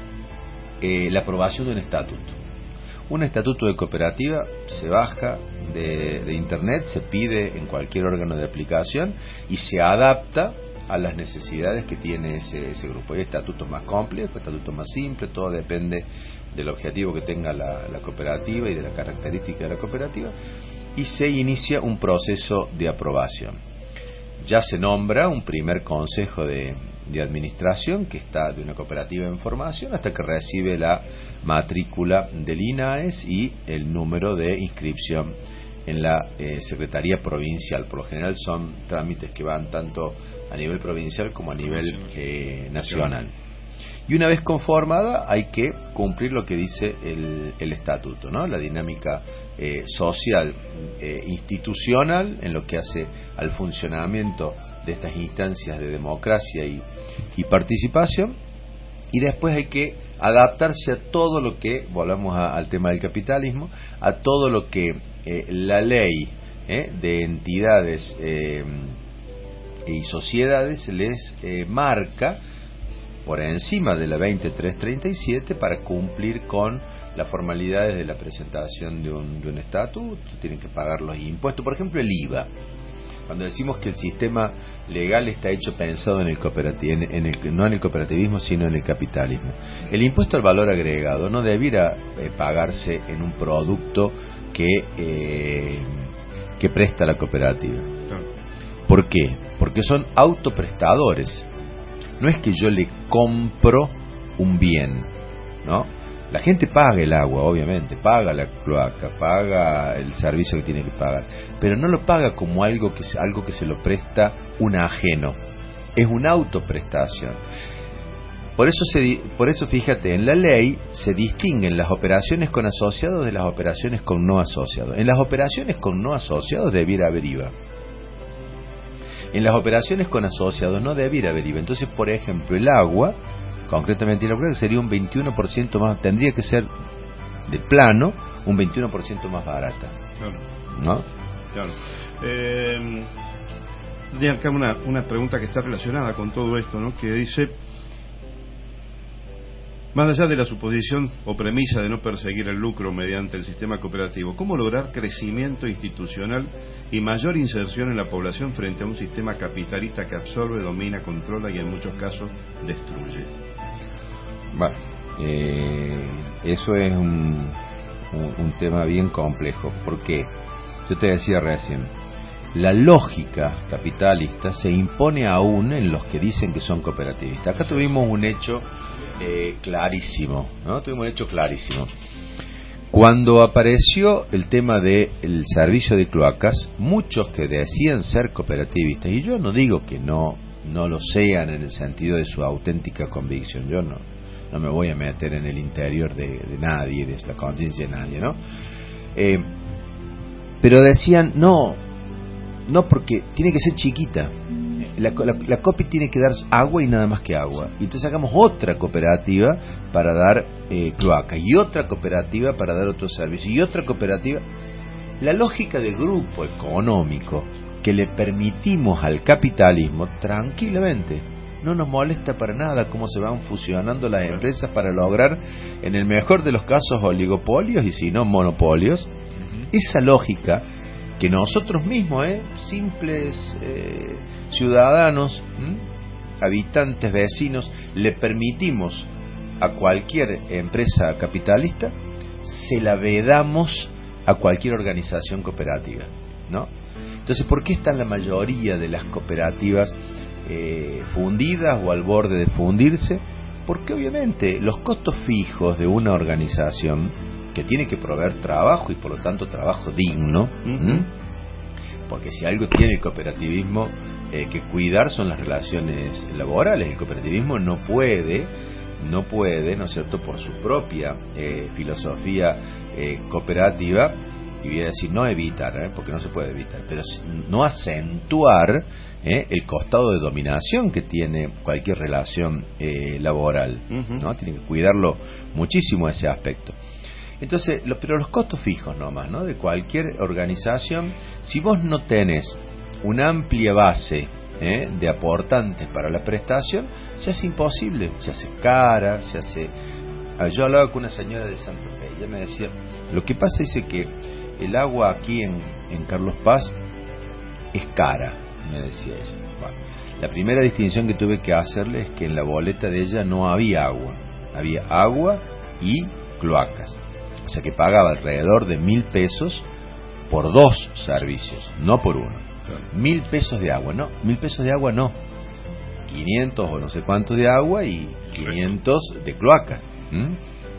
eh, la aprobación de un estatuto. Un estatuto de cooperativa se baja de, de internet, se pide en cualquier órgano de aplicación y se adapta a las necesidades que tiene ese, ese grupo. Hay estatutos más complejos, estatutos más simples, todo depende del objetivo que tenga la, la cooperativa y de la característica de la cooperativa, y se inicia un proceso de aprobación. Ya se nombra un primer consejo de, de administración que está de una cooperativa en formación hasta que recibe la matrícula del I N A E S y el número de inscripción en la eh, Secretaría Provincial. Por lo general son trámites que van tanto a nivel provincial como a nivel eh, nacional. Y una vez conformada hay que cumplir lo que dice el, el estatuto, ¿no? La dinámica eh, social, eh, institucional, en lo que hace al funcionamiento de estas instancias de democracia y, y participación. Y después hay que adaptarse a todo lo que, volvamos a, al tema del capitalismo, a todo lo que eh, la ley eh, de entidades eh, y sociedades les eh, marca por encima de la veintitrés treinta y siete para cumplir con las formalidades de la presentación de un, de un estatuto. Tienen que pagar los impuestos, por ejemplo el I V A. Cuando decimos que el sistema legal está hecho pensado en el cooperativismo, en, en el, no en el cooperativismo sino en el capitalismo, el impuesto al valor agregado no debiera eh, pagarse en un producto que eh, que presta la cooperativa. ¿Por qué? Porque son autoprestadores. No es que yo le compro un bien, ¿no? La gente paga el agua, obviamente, paga la cloaca, paga el servicio que tiene que pagar, pero no lo paga como algo que, algo que se lo presta un ajeno. Es una autoprestación. Por eso, se, por eso, fíjate, en la ley se distinguen las operaciones con asociados de las operaciones con no asociados. En las operaciones con no asociados debiera haber I V A. En las operaciones con asociados no debiera haber I V A. Entonces, por ejemplo, el agua, concretamente el agua, sería un veintiuno por ciento más, tendría que ser de plano un veintiuno por ciento más barata. Claro. ¿No? Claro. Eh, de acá una, una pregunta que está relacionada con todo esto, ¿no? Que dice, más allá de la suposición o premisa de no perseguir el lucro mediante el sistema cooperativo, ¿cómo lograr crecimiento institucional y mayor inserción en la población frente a un sistema capitalista que absorbe, domina, controla y en muchos casos destruye? Bueno, eh, eso es un, un, un tema bien complejo, porque yo te decía recién, la lógica capitalista se impone aún en los que dicen que son cooperativistas. Acá tuvimos un hecho eh, clarísimo, ¿no? Tuvimos un hecho clarísimo. Cuando apareció el tema del servicio de cloacas, muchos que decían ser cooperativistas, y yo no digo que no, no lo sean en el sentido de su auténtica convicción, yo no, no me voy a meter en el interior de, de nadie, de la conciencia de nadie, ¿no? Eh, pero decían, no, no porque tiene que ser chiquita. La, la, la COPI tiene que dar agua y nada más que agua. Y entonces hagamos otra cooperativa para dar eh, cloaca, y otra cooperativa para dar otros servicios, y otra cooperativa. La lógica de grupo económico que le permitimos al capitalismo, tranquilamente, no nos molesta para nada cómo se van fusionando las empresas para lograr, en el mejor de los casos, oligopolios y si no, monopolios. Esa lógica que nosotros mismos, eh, simples eh, ciudadanos, ¿m? habitantes, vecinos, le permitimos a cualquier empresa capitalista, se la vedamos a cualquier organización cooperativa, ¿no? Entonces, ¿por qué están la mayoría de las cooperativas eh, fundidas o al borde de fundirse? Porque obviamente los costos fijos de una organización que tiene que proveer trabajo y por lo tanto trabajo digno, uh-huh. porque si algo tiene el cooperativismo eh, que cuidar son las relaciones laborales. El cooperativismo no puede, no puede, ¿no es cierto?, por su propia eh, filosofía eh, cooperativa, y voy a decir no evitar, ¿eh? porque no se puede evitar, pero no acentuar ¿eh? el costado de dominación que tiene cualquier relación eh, laboral, uh-huh. ¿no? Tiene que cuidarlo muchísimo ese aspecto. Entonces, lo, pero los costos fijos nomás, ¿no?, de cualquier organización, si vos no tenés una amplia base ¿eh? de aportantes para la prestación, se hace imposible, se hace cara, se hace... Yo hablaba con una señora de Santa Fe, ella me decía, lo que pasa dice que el agua aquí en, en Carlos Paz es cara, me decía ella. Bueno, la primera distinción que tuve que hacerle es que en la boleta de ella no había agua, había agua y cloacas. O sea que pagaba alrededor de mil pesos por dos servicios, no por uno. Mil pesos de agua, no, mil pesos de agua no. quinientos o no sé cuántos de agua y quinientos de cloaca. ¿Mm?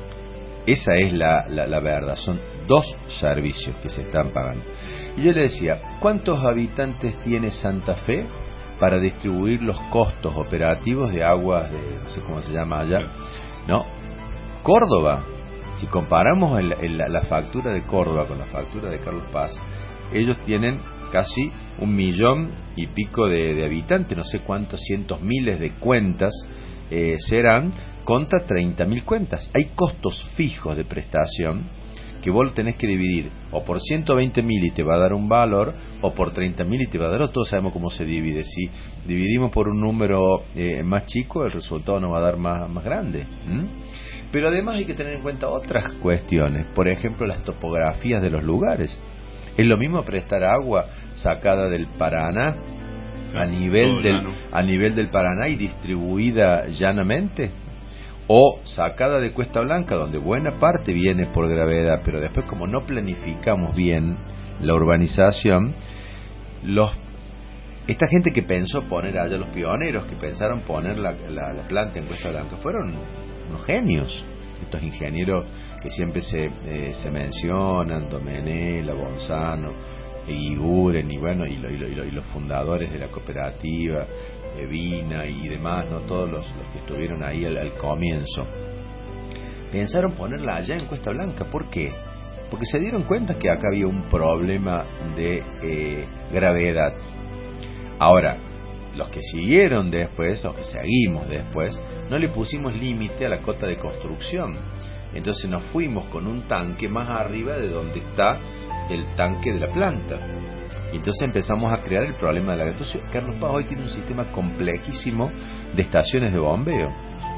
Esa es la, la, la verdad, son dos servicios que se están pagando. Y yo le decía, ¿cuántos habitantes tiene Santa Fe para distribuir los costos operativos de aguas de, no sé cómo se llama allá? No, Córdoba. Si comparamos el, el, la factura de Córdoba con la factura de Carlos Paz, ellos tienen casi un millón y pico de, de habitantes, no sé cuántos cientos miles de cuentas eh, serán, contra treinta mil cuentas. Hay costos fijos de prestación que vos lo tenés que dividir o por ciento veinte mil y te va a dar un valor, o por treinta mil y te va a dar otro. Todos sabemos cómo se divide. Si dividimos por un número eh, más chico, el resultado nos va a dar más, más grande. ¿Mm? Pero además hay que tener en cuenta otras cuestiones, por ejemplo las topografías de los lugares. Es lo mismo prestar agua sacada del Paraná a nivel del, a nivel del Paraná y distribuida llanamente, o sacada de Cuesta Blanca, donde buena parte viene por gravedad, pero después como no planificamos bien la urbanización, los esta gente que pensó poner allá, los pioneros que pensaron poner la, la, la planta en Cuesta Blanca, fueron unos genios. Estos ingenieros que siempre se, eh, se mencionan, Domenela, Bonzano, Iguren, y bueno, y, lo, y, lo, y, lo, y los fundadores de la cooperativa, Evina y demás, no, todos los, los que estuvieron ahí al, al comienzo, pensaron ponerla allá en Cuesta Blanca. ¿Por qué? Porque se dieron cuenta que acá había un problema de eh, gravedad. Ahora, los que siguieron después, los que seguimos después, no le pusimos límite a la cota de construcción. Entonces nos fuimos con un tanque más arriba de donde está el tanque de la planta. Y entonces empezamos a crear el problema de la... Entonces Carlos Paz hoy tiene un sistema complejísimo de estaciones de bombeo.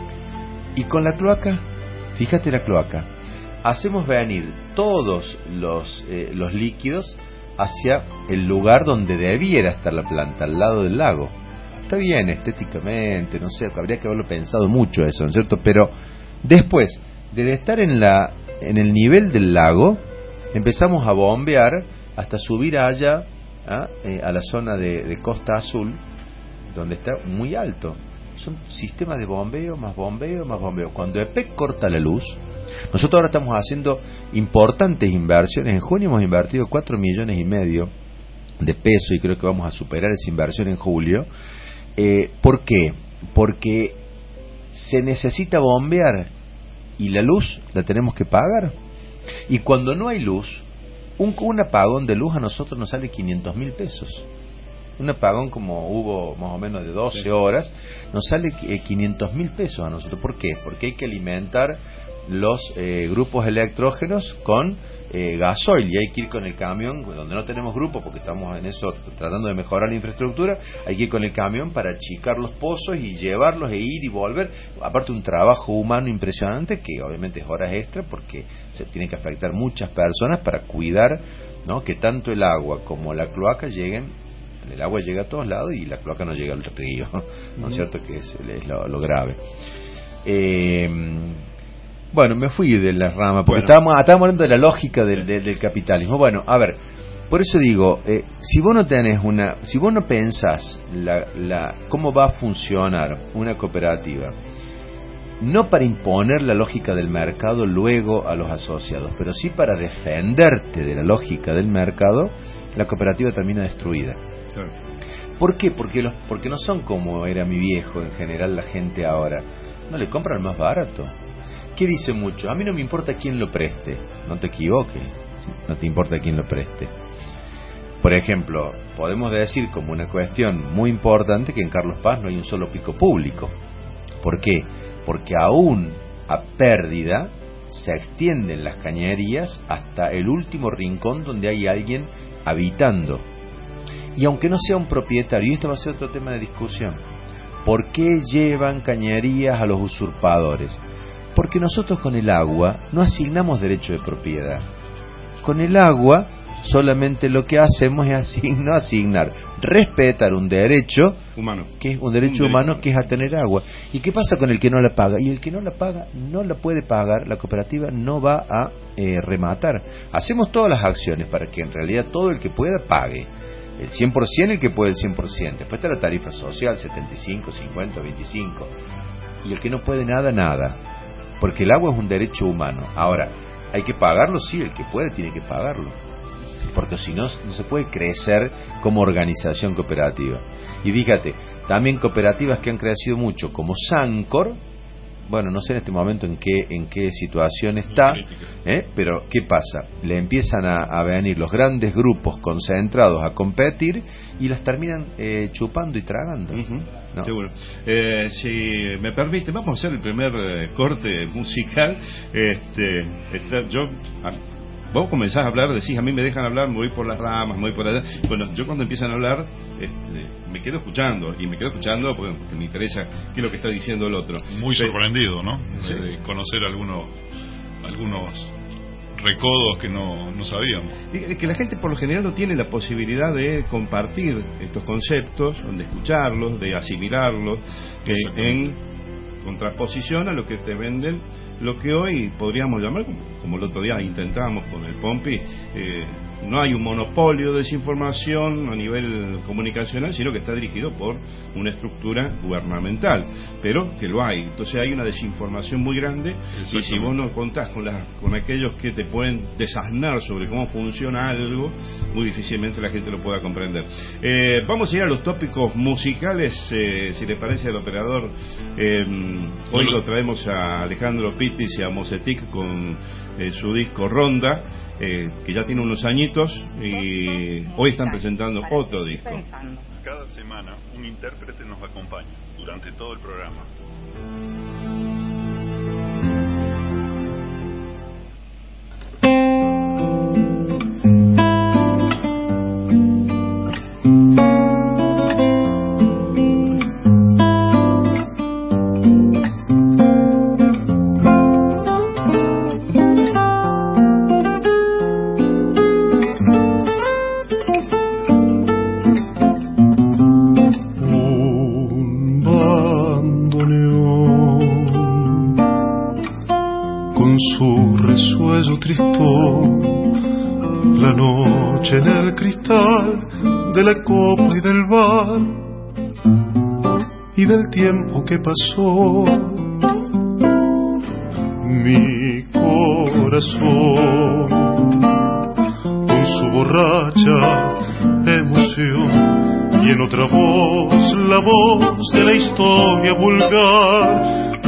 Y con la cloaca, fíjate la cloaca, hacemos venir todos los, eh, los líquidos hacia el lugar donde debiera estar la planta, al lado del lago. Está bien estéticamente, no sé, habría que haberlo pensado mucho eso, ¿no es cierto? Pero después de estar en la en el nivel del lago, empezamos a bombear hasta subir allá ¿ah? eh, a la zona de, de Costa Azul, donde está muy alto. Son sistemas de bombeo, más bombeo, más bombeo. Cuando E P E C corta la luz, nosotros ahora estamos haciendo importantes inversiones. En junio hemos invertido cuatro millones y medio de pesos y creo que vamos a superar esa inversión en julio. Eh, ¿Por qué? Porque se necesita bombear y la luz la tenemos que pagar. Y cuando no hay luz, un, un apagón de luz a nosotros nos sale quinientos mil pesos. Un apagón como hubo más o menos de doce sí. horas, nos sale eh, quinientos mil pesos a nosotros. ¿Por qué? Porque hay que alimentar los eh, grupos electrógenos con eh, gasoil, y hay que ir con el camión, donde no tenemos grupo porque estamos en eso tratando de mejorar la infraestructura, hay que ir con el camión para achicar los pozos y llevarlos e ir y volver. Aparte un trabajo humano impresionante que obviamente es horas extra porque se tiene que afectar muchas personas para cuidar, ¿no?, que tanto el agua como la cloaca lleguen. El agua llega a todos lados y la cloaca no llega al río, ¿no es cierto? Que es, es lo, lo grave. Eh, bueno, me fui de la rama porque bueno. estábamos, estábamos hablando de la lógica del, del, del capitalismo. Bueno, a ver, por eso digo, eh, si vos no tenés una, si vos no pensás la, la, cómo va a funcionar una cooperativa, no para imponer la lógica del mercado luego a los asociados, pero sí para defenderte de la lógica del mercado, la cooperativa termina destruida. ¿Por qué? Porque, los, porque no son como era mi viejo, en general la gente ahora. No le compran más barato. ¿Qué dice mucho? A mí no me importa quién lo preste. No te equivoques. No te importa quién lo preste. Por ejemplo, podemos decir como una cuestión muy importante que en Carlos Paz no hay un solo pico público. ¿Por qué? Porque aún a pérdida se extienden las cañerías hasta el último rincón donde hay alguien habitando. Y aunque no sea un propietario, y este va a ser otro tema de discusión, ¿por qué llevan cañerías a los usurpadores? Porque nosotros con el agua no asignamos derecho de propiedad. Con el agua solamente lo que hacemos es asign- no asignar, respetar un derecho humano, que es un derecho un humano derecho. que es a tener agua. ¿Y qué pasa con el que no la paga? Y el que no la paga no la puede pagar, la cooperativa no va a eh, rematar. Hacemos todas las acciones para que en realidad todo el que pueda pague. El cien por ciento el que puede el cien por ciento. Después está la tarifa social, setenta y cinco, cincuenta, veinticinco. Y el que no puede nada, nada. Porque el agua es un derecho humano. Ahora, ¿hay que pagarlo? Sí, el que puede tiene que pagarlo. Porque si no, no se puede crecer como organización cooperativa. Y fíjate, también cooperativas que han crecido mucho, como Sancor, bueno, no sé en este momento en qué en qué situación está, ¿eh? Pero ¿qué pasa? Le empiezan a, a venir los grandes grupos concentrados a competir y las terminan eh, chupando y tragando. Uh-huh. ¿No? Seguro. Eh, si me permite, vamos a hacer el primer eh, corte musical. Este, este yo... Ah, vos comenzás a hablar, decís, a mí me dejan hablar, me voy por las ramas, me voy por allá. Bueno, yo cuando empiezan a hablar, este, me quedo escuchando, y me quedo escuchando porque, porque me interesa qué es lo que está diciendo el otro. Muy Pero, sorprendido, ¿no? Sí. De conocer algunos algunos recodos que no, no sabíamos. Y que la gente por lo general no tiene la posibilidad de compartir estos conceptos, de escucharlos, de asimilarlos, eh, en contraposición a lo que te venden, lo que hoy podríamos llamar, como, como el otro día intentamos con el Pompi, eh, no hay un monopolio de desinformación a nivel comunicacional, sino que está dirigido por una estructura gubernamental, pero que lo hay. Entonces hay una desinformación muy grande, y si vos no contás con, la, con aquellos que te pueden desasnar sobre cómo funciona algo, muy difícilmente la gente lo pueda comprender. Eh, vamos a ir a los tópicos musicales, eh, si le parece al operador. Eh, hoy lo traemos a Alejandro Pitis y a Mosetic con eh, su disco Ronda, Eh, que ya tiene unos añitos, y hoy están presentando otro disco. Cada semana un intérprete nos acompaña durante todo el programa. En el cristal de la copa y del bar y del tiempo que pasó, mi corazón con su borracha emoción y en otra voz la voz de la historia vulgar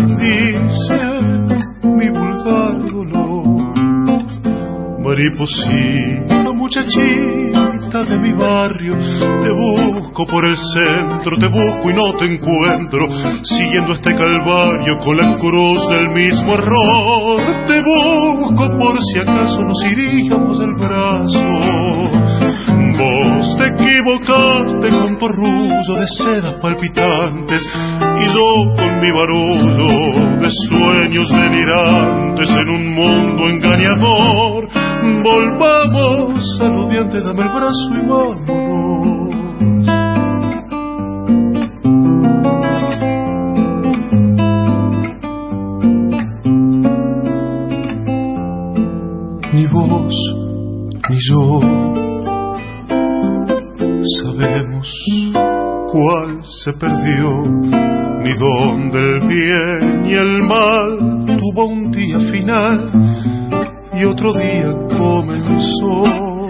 dice mi vulgar dolor, mariposita muchachita de mi barrio, te busco por el centro, te busco y no te encuentro, siguiendo este calvario con la cruz del mismo error. Te busco por si acaso nos iríamos del brazo. Vos te equivocaste con tu arrullo de sedas palpitantes y yo con mi barullo de sueños delirantes en un mundo engañador. Volvamos a los dientes, dame el brazo y vámonos. Ni vos ni yo sabemos cuál se perdió, ni dónde el bien y el mal tuvo un día final y otro día comenzó.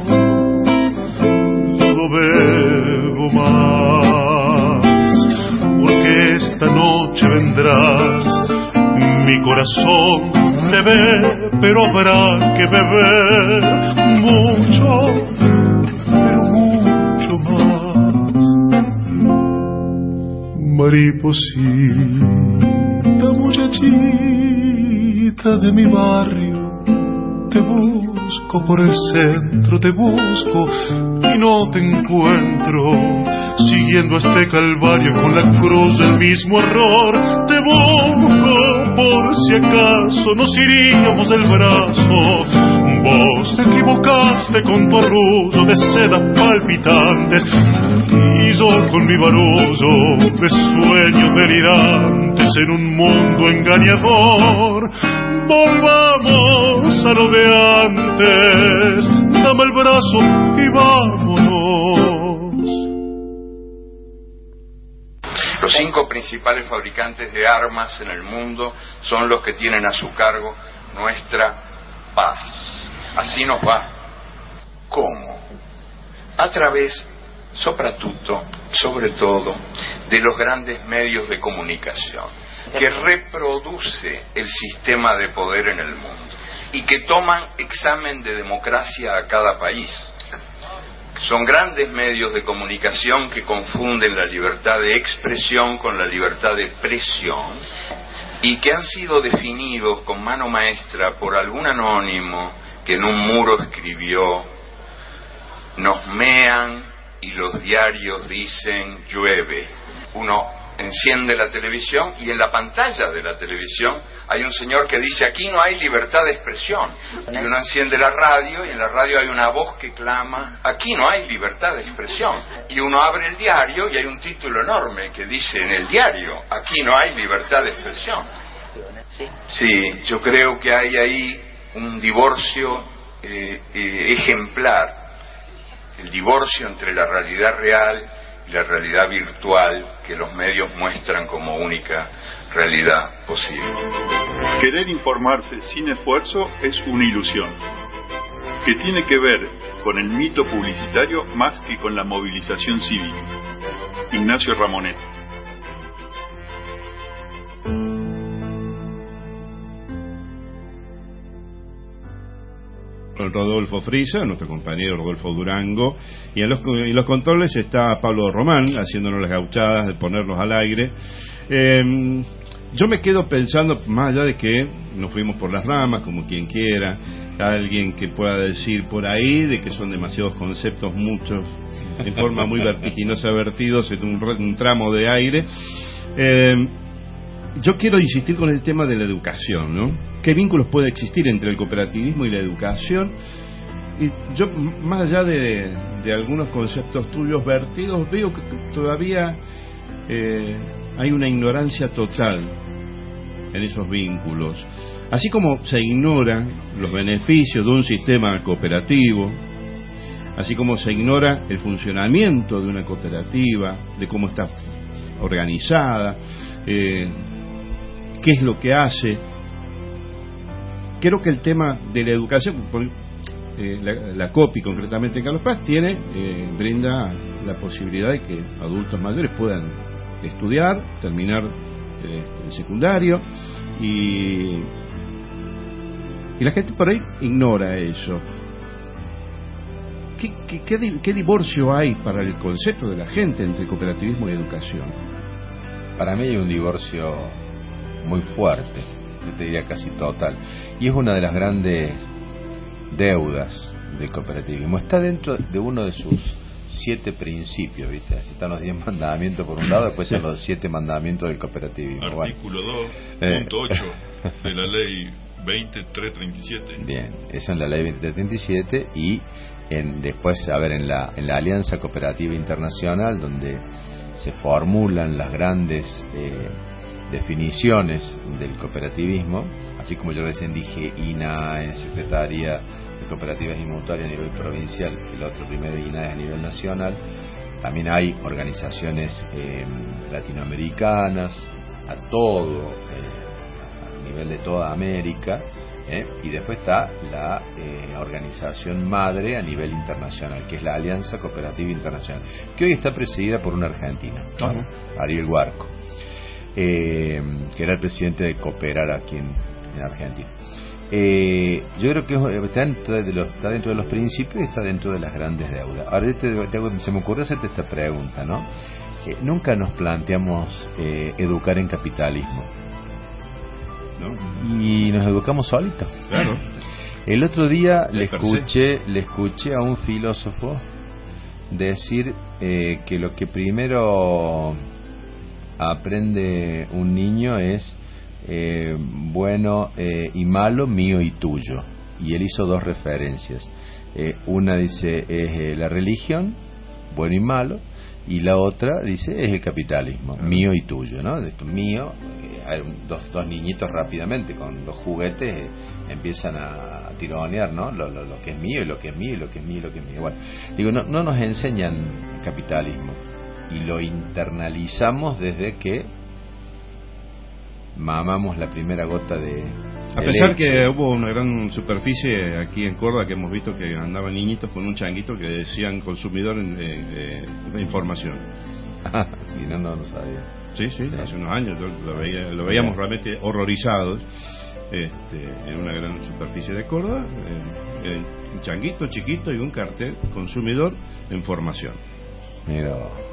No bebo más, porque esta noche vendrás. Mi corazón te ve, pero habrá que beber mucho, pero mucho más. Mariposita, muchachita de mi barrio, te busco por el centro, te busco y no te encuentro, siguiendo este calvario con la cruz del mismo error. Te busco por si acaso nos iríamos del brazo. Vos te equivocaste con tu arrullo de sedas palpitantes y yo con mi barullo de sueños delirantes en un mundo engañador. Volvamos a lo de antes, dame el brazo y vámonos. Los cinco principales fabricantes de armas en el mundo son los que tienen a su cargo nuestra paz. Así nos va. ¿Cómo? A través, soprattutto, sobre todo, de los grandes medios de comunicación, que reproduce el sistema de poder en el mundo y que toman examen de democracia a cada país. Son grandes medios de comunicación que confunden la libertad de expresión con la libertad de presión y que han sido definidos con mano maestra por algún anónimo que en un muro escribió: nos mean y los diarios dicen llueve. Uno enciende la televisión y en la pantalla de la televisión hay un señor que dice: aquí no hay libertad de expresión. Y uno enciende la radio y en la radio hay una voz que clama: aquí no hay libertad de expresión. Y uno abre el diario y hay un título enorme que dice en el diario: aquí no hay libertad de expresión. Sí, yo creo que hay ahí un divorcio eh, eh, ejemplar, el divorcio entre la realidad real y la realidad virtual que los medios muestran como única realidad posible. Querer informarse sin esfuerzo es una ilusión, que tiene que ver con el mito publicitario más que con la movilización cívica. Ignacio Ramonet. Rodolfo Frisa, nuestro compañero Rodolfo Durango, y en los, en los controles está Pablo Román, haciéndonos las gauchadas de ponernos al aire. Eh, yo me quedo pensando, más allá de que nos fuimos por las ramas, como quien quiera, alguien que pueda decir por ahí de que son demasiados conceptos, muchos, en forma muy vertiginosa, vertidos en un, un tramo de aire. Eh, yo quiero insistir con el tema de la educación, ¿no? ¿Qué vínculos puede existir entre el cooperativismo y la educación? Y yo, más allá de, de algunos conceptos tuyos vertidos, veo que todavía eh, hay una ignorancia total en esos vínculos. Así como se ignoran los beneficios de un sistema cooperativo, así como se ignora el funcionamiento de una cooperativa, de cómo está organizada, eh, qué es lo que hace. Creo que el tema de la educación, eh, la, la COPI concretamente en Carlos Paz, tiene, eh, brinda la posibilidad de que adultos mayores puedan estudiar, terminar eh, el secundario, y, y la gente por ahí ignora eso. ¿qué, qué, qué, qué divorcio hay para el concepto de la gente entre cooperativismo y educación? Para mí hay un divorcio muy fuerte, yo te diría casi total, y es una de las grandes deudas del cooperativismo. Está dentro de uno de sus siete principios, ¿viste? Así están los diez mandamientos por un lado, después están los siete mandamientos del cooperativismo. Artículo bueno. dos punto ocho eh. de la ley veinte mil trescientos treinta y siete. Bien, eso en la ley veinte mil trescientos treinta y siete, y en, después, a ver, en la, en la Alianza Cooperativa Internacional, donde se formulan las grandes eh, definiciones del cooperativismo, así como yo recién dije, I N A E, Secretaría de Cooperativas y Mutuarias a nivel provincial, el otro primero I N A E a nivel nacional. También hay organizaciones eh, latinoamericanas, a todo, eh, a nivel de toda América, eh, y después está la eh, organización madre a nivel internacional, que es la Alianza Cooperativa Internacional, que hoy está presidida por un argentino, uh-huh. Ariel Guarco, eh, que era el presidente de Cooperar aquí en, en Argentina. Eh, yo creo que está dentro, de los, está dentro de los principios y está dentro de las grandes deudas. Ahora te, te, se me ocurre hacerte esta pregunta, ¿no? Eh, nunca nos planteamos eh, educar en capitalismo, ¿no? Y nos educamos solitos. Claro. El otro día le escuché, le escuché a un filósofo decir eh, que lo que primero aprende un niño es Eh, bueno eh, y malo, mío y tuyo. Y él hizo dos referencias. Eh, una dice es eh, la religión, bueno y malo, y la otra dice es el capitalismo, uh-huh. mío y tuyo, ¿no? Esto mío, eh, hay dos, dos niñitos rápidamente con dos juguetes eh, empiezan a, a tironear, ¿no? Lo, lo, lo que es mío y lo que es mío y lo que es mío y lo que es mío. Bueno, digo, no, no nos enseñan capitalismo y lo internalizamos desde que mamamos la primera gota de, de a pesar leche. Que hubo una gran superficie aquí en Córdoba que hemos visto que andaban niñitos con un changuito que decían consumidor en, eh, de información. Ah, y no, no lo sabía. Sí, sí, sí, hace unos años yo lo, veía, lo veíamos realmente horrorizados este, en una gran superficie de Córdoba, en, en un changuito chiquito y un cartel consumidor en formación. Mira.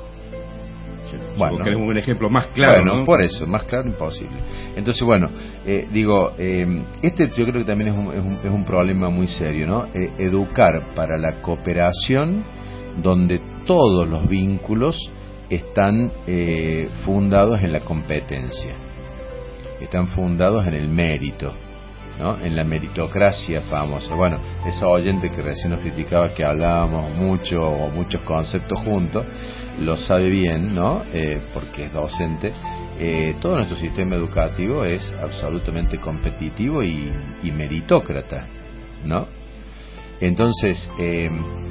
Sí, bueno, queremos un ejemplo más claro, bueno, ¿no? Por eso, más claro imposible. Entonces, bueno, eh, digo, eh, este yo creo que también es un, es un, es un problema muy serio, ¿no? Eh, educar para la cooperación donde todos los vínculos están eh, fundados en la competencia, están fundados en el mérito, ¿no? En la meritocracia famosa. Bueno, esa oyente que recién nos criticaba que hablábamos mucho o muchos conceptos juntos, lo sabe bien, ¿no? Eh, porque es docente. Eh, todo nuestro sistema educativo es absolutamente competitivo y, y meritócrata, ¿no? Entonces, eh,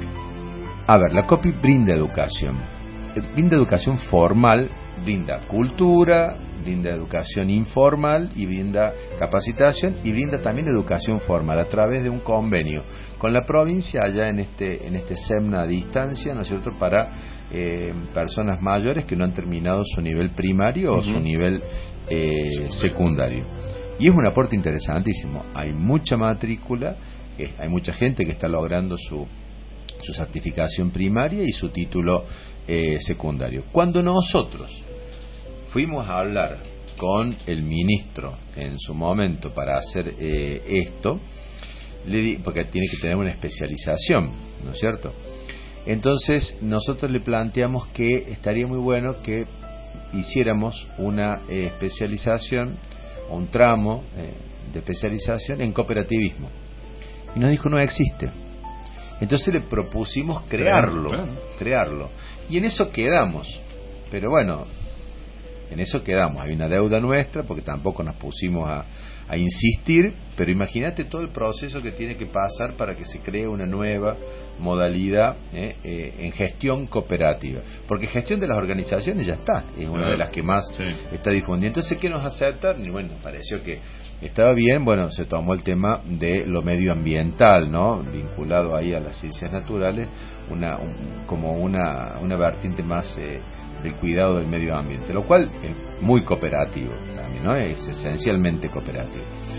a ver, la COPI brinda educación, brinda educación formal, brinda cultura, brinda educación informal y brinda capacitación y brinda también educación formal a través de un convenio con la provincia allá en este en este SEMNA a distancia, ¿no es cierto?, para eh, personas mayores que no han terminado su nivel primario o uh-huh. su nivel eh, secundario. Y es un aporte interesantísimo. Hay mucha matrícula, eh, hay mucha gente que está logrando su su certificación primaria y su título eh, secundario. Cuando nosotros fuimos a hablar con el ministro en su momento para hacer eh, esto, le di, porque tiene que tener una especialización, ¿no es cierto? Entonces nosotros le planteamos que estaría muy bueno que hiciéramos una eh, especialización, un tramo eh, de especialización en cooperativismo. Y nos dijo no existe. Entonces le propusimos crearlo, claro, claro. crearlo. Y en eso quedamos. Pero bueno, en eso quedamos. Hay una deuda nuestra porque tampoco nos pusimos a, a insistir, pero imagínate todo el proceso que tiene que pasar para que se cree una nueva modalidad eh, eh, en gestión cooperativa. Porque gestión de las organizaciones ya está, es una de las que más sí. está difundiendo. Entonces, ¿qué nos aceptan? Y bueno, nos pareció que estaba bien. Bueno, se tomó el tema de lo medioambiental, ¿no? Vinculado ahí a las ciencias naturales, una un, como una, una vertiente más eh, del cuidado del medio ambiente, lo cual es muy cooperativo también, ¿no? Es esencialmente cooperativo.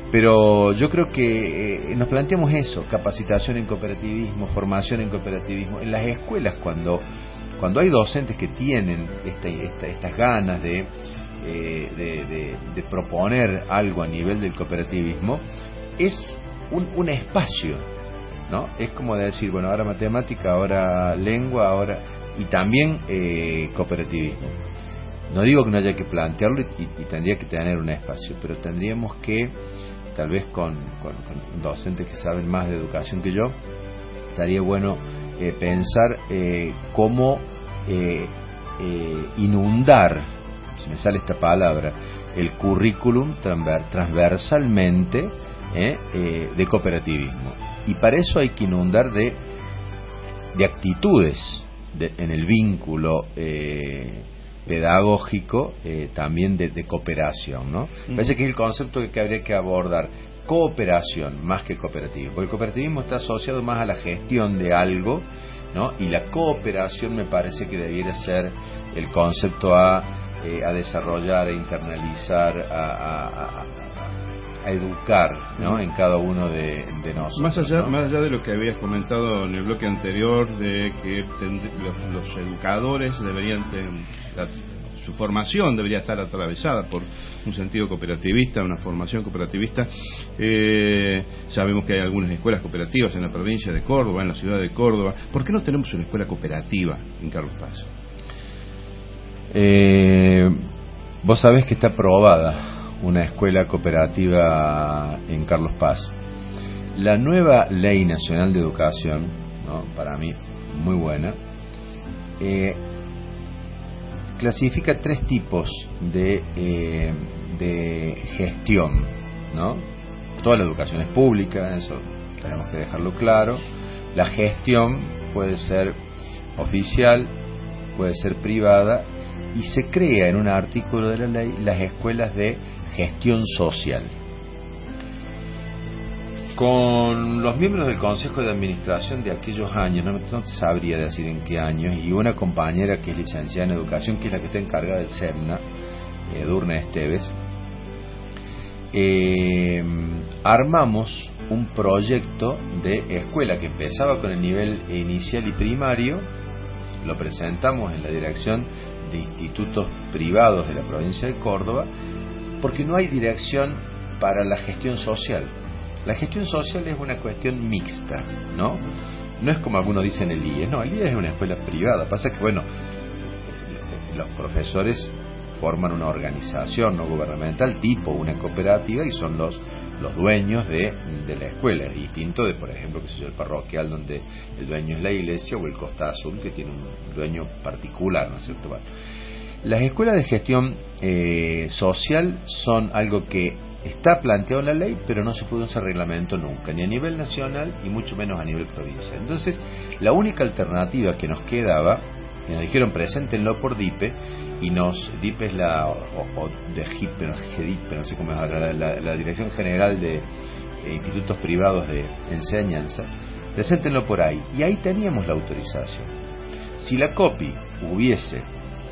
Pero yo creo que eh, nos planteamos eso, capacitación en cooperativismo, formación en cooperativismo. En las escuelas, cuando, cuando hay docentes que tienen esta, esta, estas ganas de, eh, de, de, de proponer algo a nivel del cooperativismo, es un, un espacio, ¿no? Es como decir, bueno, ahora matemática, ahora lengua, ahora... y también eh, cooperativismo. No digo que no haya que plantearlo y, y tendría que tener un espacio, pero tendríamos que, tal vez con, con, con docentes que saben más de educación que yo, estaría bueno eh, pensar eh, cómo eh, eh, inundar, si me sale esta palabra, el currículum transversalmente eh, eh, de cooperativismo. Y para eso hay que inundar de, de actitudes de, en el vínculo eh, pedagógico, eh, también de, de cooperación, ¿no? Me parece que es el concepto que, que habría que abordar, cooperación más que cooperativismo, porque el cooperativismo está asociado más a la gestión de algo, ¿no? Y la cooperación me parece que debiera ser el concepto a, eh, a desarrollar, a internalizar, a, a, a, a educar, ¿no? En cada uno de, de nosotros. Más allá, ¿no? más allá de lo que habías comentado en el bloque anterior, de que tend, los, los educadores deberían tener, la, su formación debería estar atravesada por un sentido cooperativista, una formación cooperativista. Eh, sabemos que hay algunas escuelas cooperativas en la provincia de Córdoba, en la ciudad de Córdoba. ¿Por qué no tenemos una escuela cooperativa en Carlos Paz? Eh, vos sabés que está aprobada una escuela cooperativa en Carlos Paz. La nueva Ley Nacional de Educación, ¿no? Para mí muy buena, eh, clasifica tres tipos de, eh, de gestión, ¿no? Toda la educación es pública, eso tenemos que dejarlo claro. La gestión puede ser oficial, puede ser privada, y se crea en un artículo de la ley las escuelas de gestión social. Con los miembros del Consejo de Administración de aquellos años, no, no te sabría decir en qué años, y una compañera que es licenciada en Educación, que es la que está encargada del SEMNA, eh, Edurne Esteves, eh, armamos un proyecto de escuela que empezaba con el nivel inicial y primario, lo presentamos en la Dirección de Institutos Privados de la provincia de Córdoba, porque no hay dirección para la gestión social. La gestión social es una cuestión mixta, ¿no? No es como algunos dicen el I E, no, el I E es una escuela privada. Pasa que, bueno, los profesores forman una organización no gubernamental tipo una cooperativa y son los los dueños de, de la escuela. Es distinto de, por ejemplo, que sé yo, el parroquial, donde el dueño es la iglesia, o el Costa Azul, que tiene un dueño particular, ¿no es cierto? Bueno, las escuelas de gestión eh, social son algo que está planteado en la ley, pero no se pudo hacer reglamento nunca, ni a nivel nacional y mucho menos a nivel provincial. Entonces, la única alternativa que nos quedaba, que nos dijeron preséntenlo por DIPE, y nos, DIPE es la, o, o de GIPE, no, GDIPE, no sé cómo es, la, la, la Dirección General de eh, Institutos Privados de Enseñanza, preséntenlo por ahí, y ahí teníamos la autorización. Si la COPI hubiese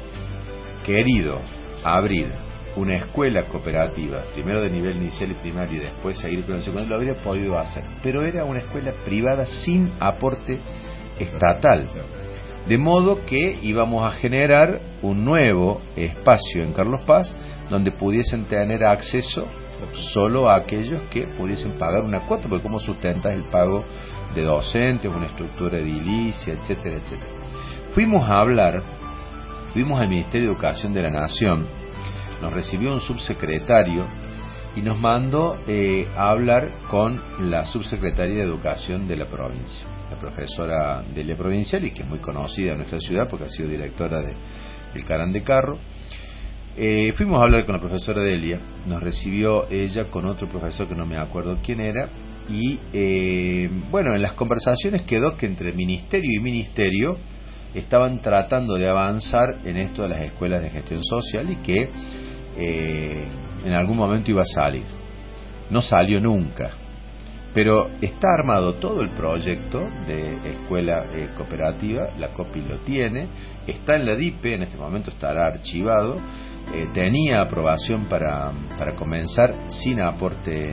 querido abrir una escuela cooperativa, primero de nivel inicial y primario y después seguir con el secundario, lo habría podido hacer, pero era una escuela privada sin aporte estatal, de modo que íbamos a generar un nuevo espacio en Carlos Paz donde pudiesen tener acceso solo a aquellos que pudiesen pagar una cuota, porque cómo sustentas el pago de docentes, una estructura edilicia, etcétera, etcétera. Fuimos a hablar, fuimos al Ministerio de Educación de la Nación, nos recibió un subsecretario y nos mandó eh, a hablar con la subsecretaria de Educación de la provincia, la profesora Delia Provincial, que es muy conocida en nuestra ciudad porque ha sido directora de, del Carán de Carro. Eh, fuimos a hablar con la profesora Delia, nos recibió ella con otro profesor que no me acuerdo quién era, y eh, bueno, en las conversaciones quedó que entre ministerio y ministerio estaban tratando de avanzar en esto de las escuelas de gestión social y que eh, en algún momento iba a salir. No salió nunca, pero está armado todo el proyecto de escuela eh, cooperativa, la COPI lo tiene, está en la DIPE, en este momento estará archivado, eh, tenía aprobación para, para comenzar sin aporte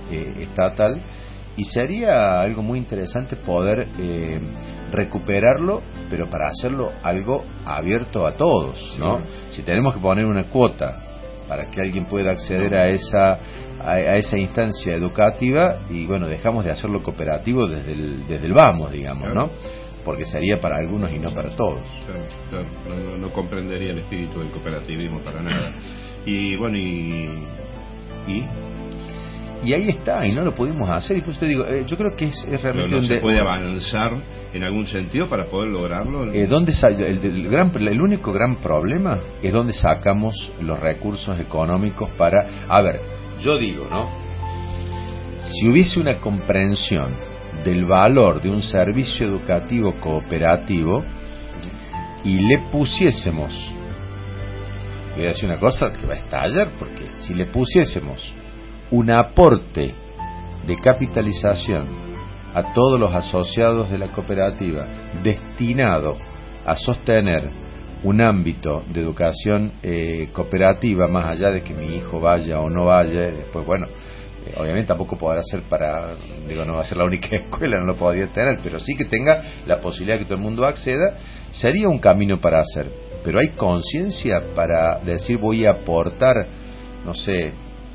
eh, estatal, y sería algo muy interesante poder eh, recuperarlo, pero para hacerlo algo abierto a todos, ¿no? Si tenemos que poner una cuota para que alguien pueda acceder a esa a, a esa instancia educativa, y bueno, dejamos de hacerlo cooperativo desde el, desde el vamos, digamos, ¿no? Porque sería para algunos y no para todos. Claro, claro. No, no, no comprendería el espíritu del cooperativismo para nada. Y bueno, y... ¿Y? Y ahí está, y no lo pudimos hacer, y pues te digo, eh, yo creo que es, es realmente... ¿No, no un de... se puede avanzar en algún sentido para poder lograrlo? Eh, ¿dónde sal... el, el, gran, el único gran problema es dónde sacamos los recursos económicos para... A ver, yo digo, ¿no? Si hubiese una comprensión del valor de un servicio educativo cooperativo y le pusiésemos... Voy a decir una cosa que va a estallar, porque si le pusiésemos un aporte de capitalización a todos los asociados de la cooperativa destinado a sostener un ámbito de educación eh, cooperativa, más allá de que mi hijo vaya o no vaya, después bueno, eh, obviamente tampoco podrá ser para, digo, no va a ser la única escuela, no lo podría tener, pero sí que tenga la posibilidad de que todo el mundo acceda, sería un camino para hacer. Pero hay conciencia para decir voy a aportar, no sé,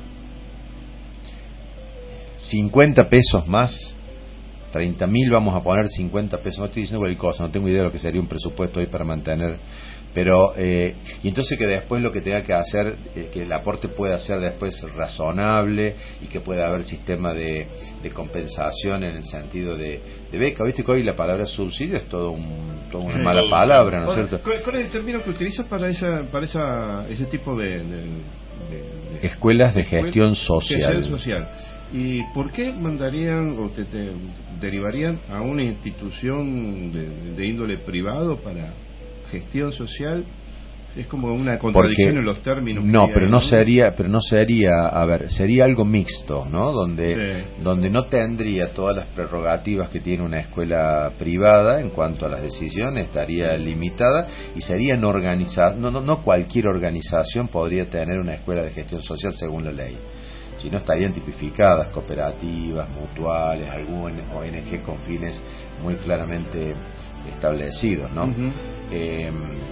cincuenta pesos más, treinta mil vamos a poner cincuenta pesos, no estoy diciendo cualquier cosa, no tengo idea de lo que sería un presupuesto ahí para mantener, pero eh, y entonces que después lo que tenga que hacer, eh, que el aporte pueda ser después razonable y que pueda haber sistema de, de compensación en el sentido de, de beca. Viste que hoy la palabra subsidio es todo un, toda una mala palabra, ¿no es cierto? ¿Cuál, ¿Cuál es el término que utilizas para esa, para esa, ese tipo de, de, de, de escuelas de gestión social? Gestión social. ¿Y por qué mandarían o te, te derivarían a una institución de, de índole privado para gestión social? Es como una contradicción Porque, en los términos. No, pero hay, no, ¿no? sería, pero no sería, a ver, sería algo mixto, ¿no? Donde, sí. donde no tendría todas las prerrogativas que tiene una escuela privada en cuanto a las decisiones, estaría limitada y serían organizadas. No, no, no cualquier organización podría tener una escuela de gestión social según la ley. Si no, estarían tipificadas cooperativas, mutuales, algún O N G con fines muy claramente establecidos, ¿no? Uh-huh. Eh,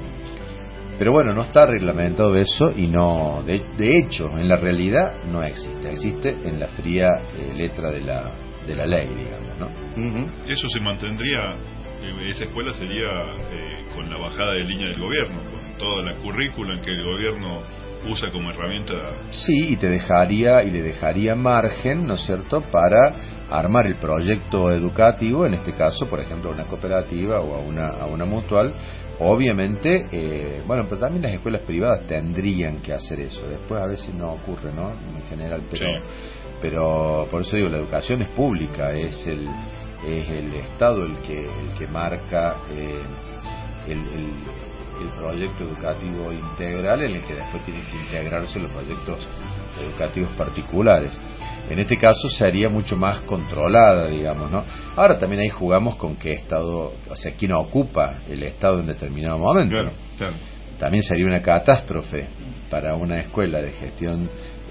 pero bueno, no está reglamentado eso y no, de, de hecho, en la realidad no existe, existe en la fría eh, letra de la de la ley, digamos, ¿no? Uh-huh. Eso se mantendría, eh, esa escuela sería eh, con la bajada de línea del gobierno, con toda la currícula que el gobierno usa como herramienta. Sí, y te dejaría y le dejaría margen, ¿no es cierto?, para armar el proyecto educativo, en este caso, por ejemplo, a una cooperativa o a una a una mutual. Obviamente, eh, bueno, pues también las escuelas privadas tendrían que hacer eso. Después a veces no ocurre, ¿no?, en general, pero sí. pero por eso digo, la educación es pública, es el es el Estado el que el que marca eh, el, el el proyecto educativo integral, en el que después tienen que integrarse los proyectos educativos particulares. En este caso sería mucho más controlada, digamos, ¿no? Ahora también ahí jugamos con qué Estado, o sea, quién ocupa el Estado en determinado momento. Claro, claro. También sería una catástrofe para una escuela de gestión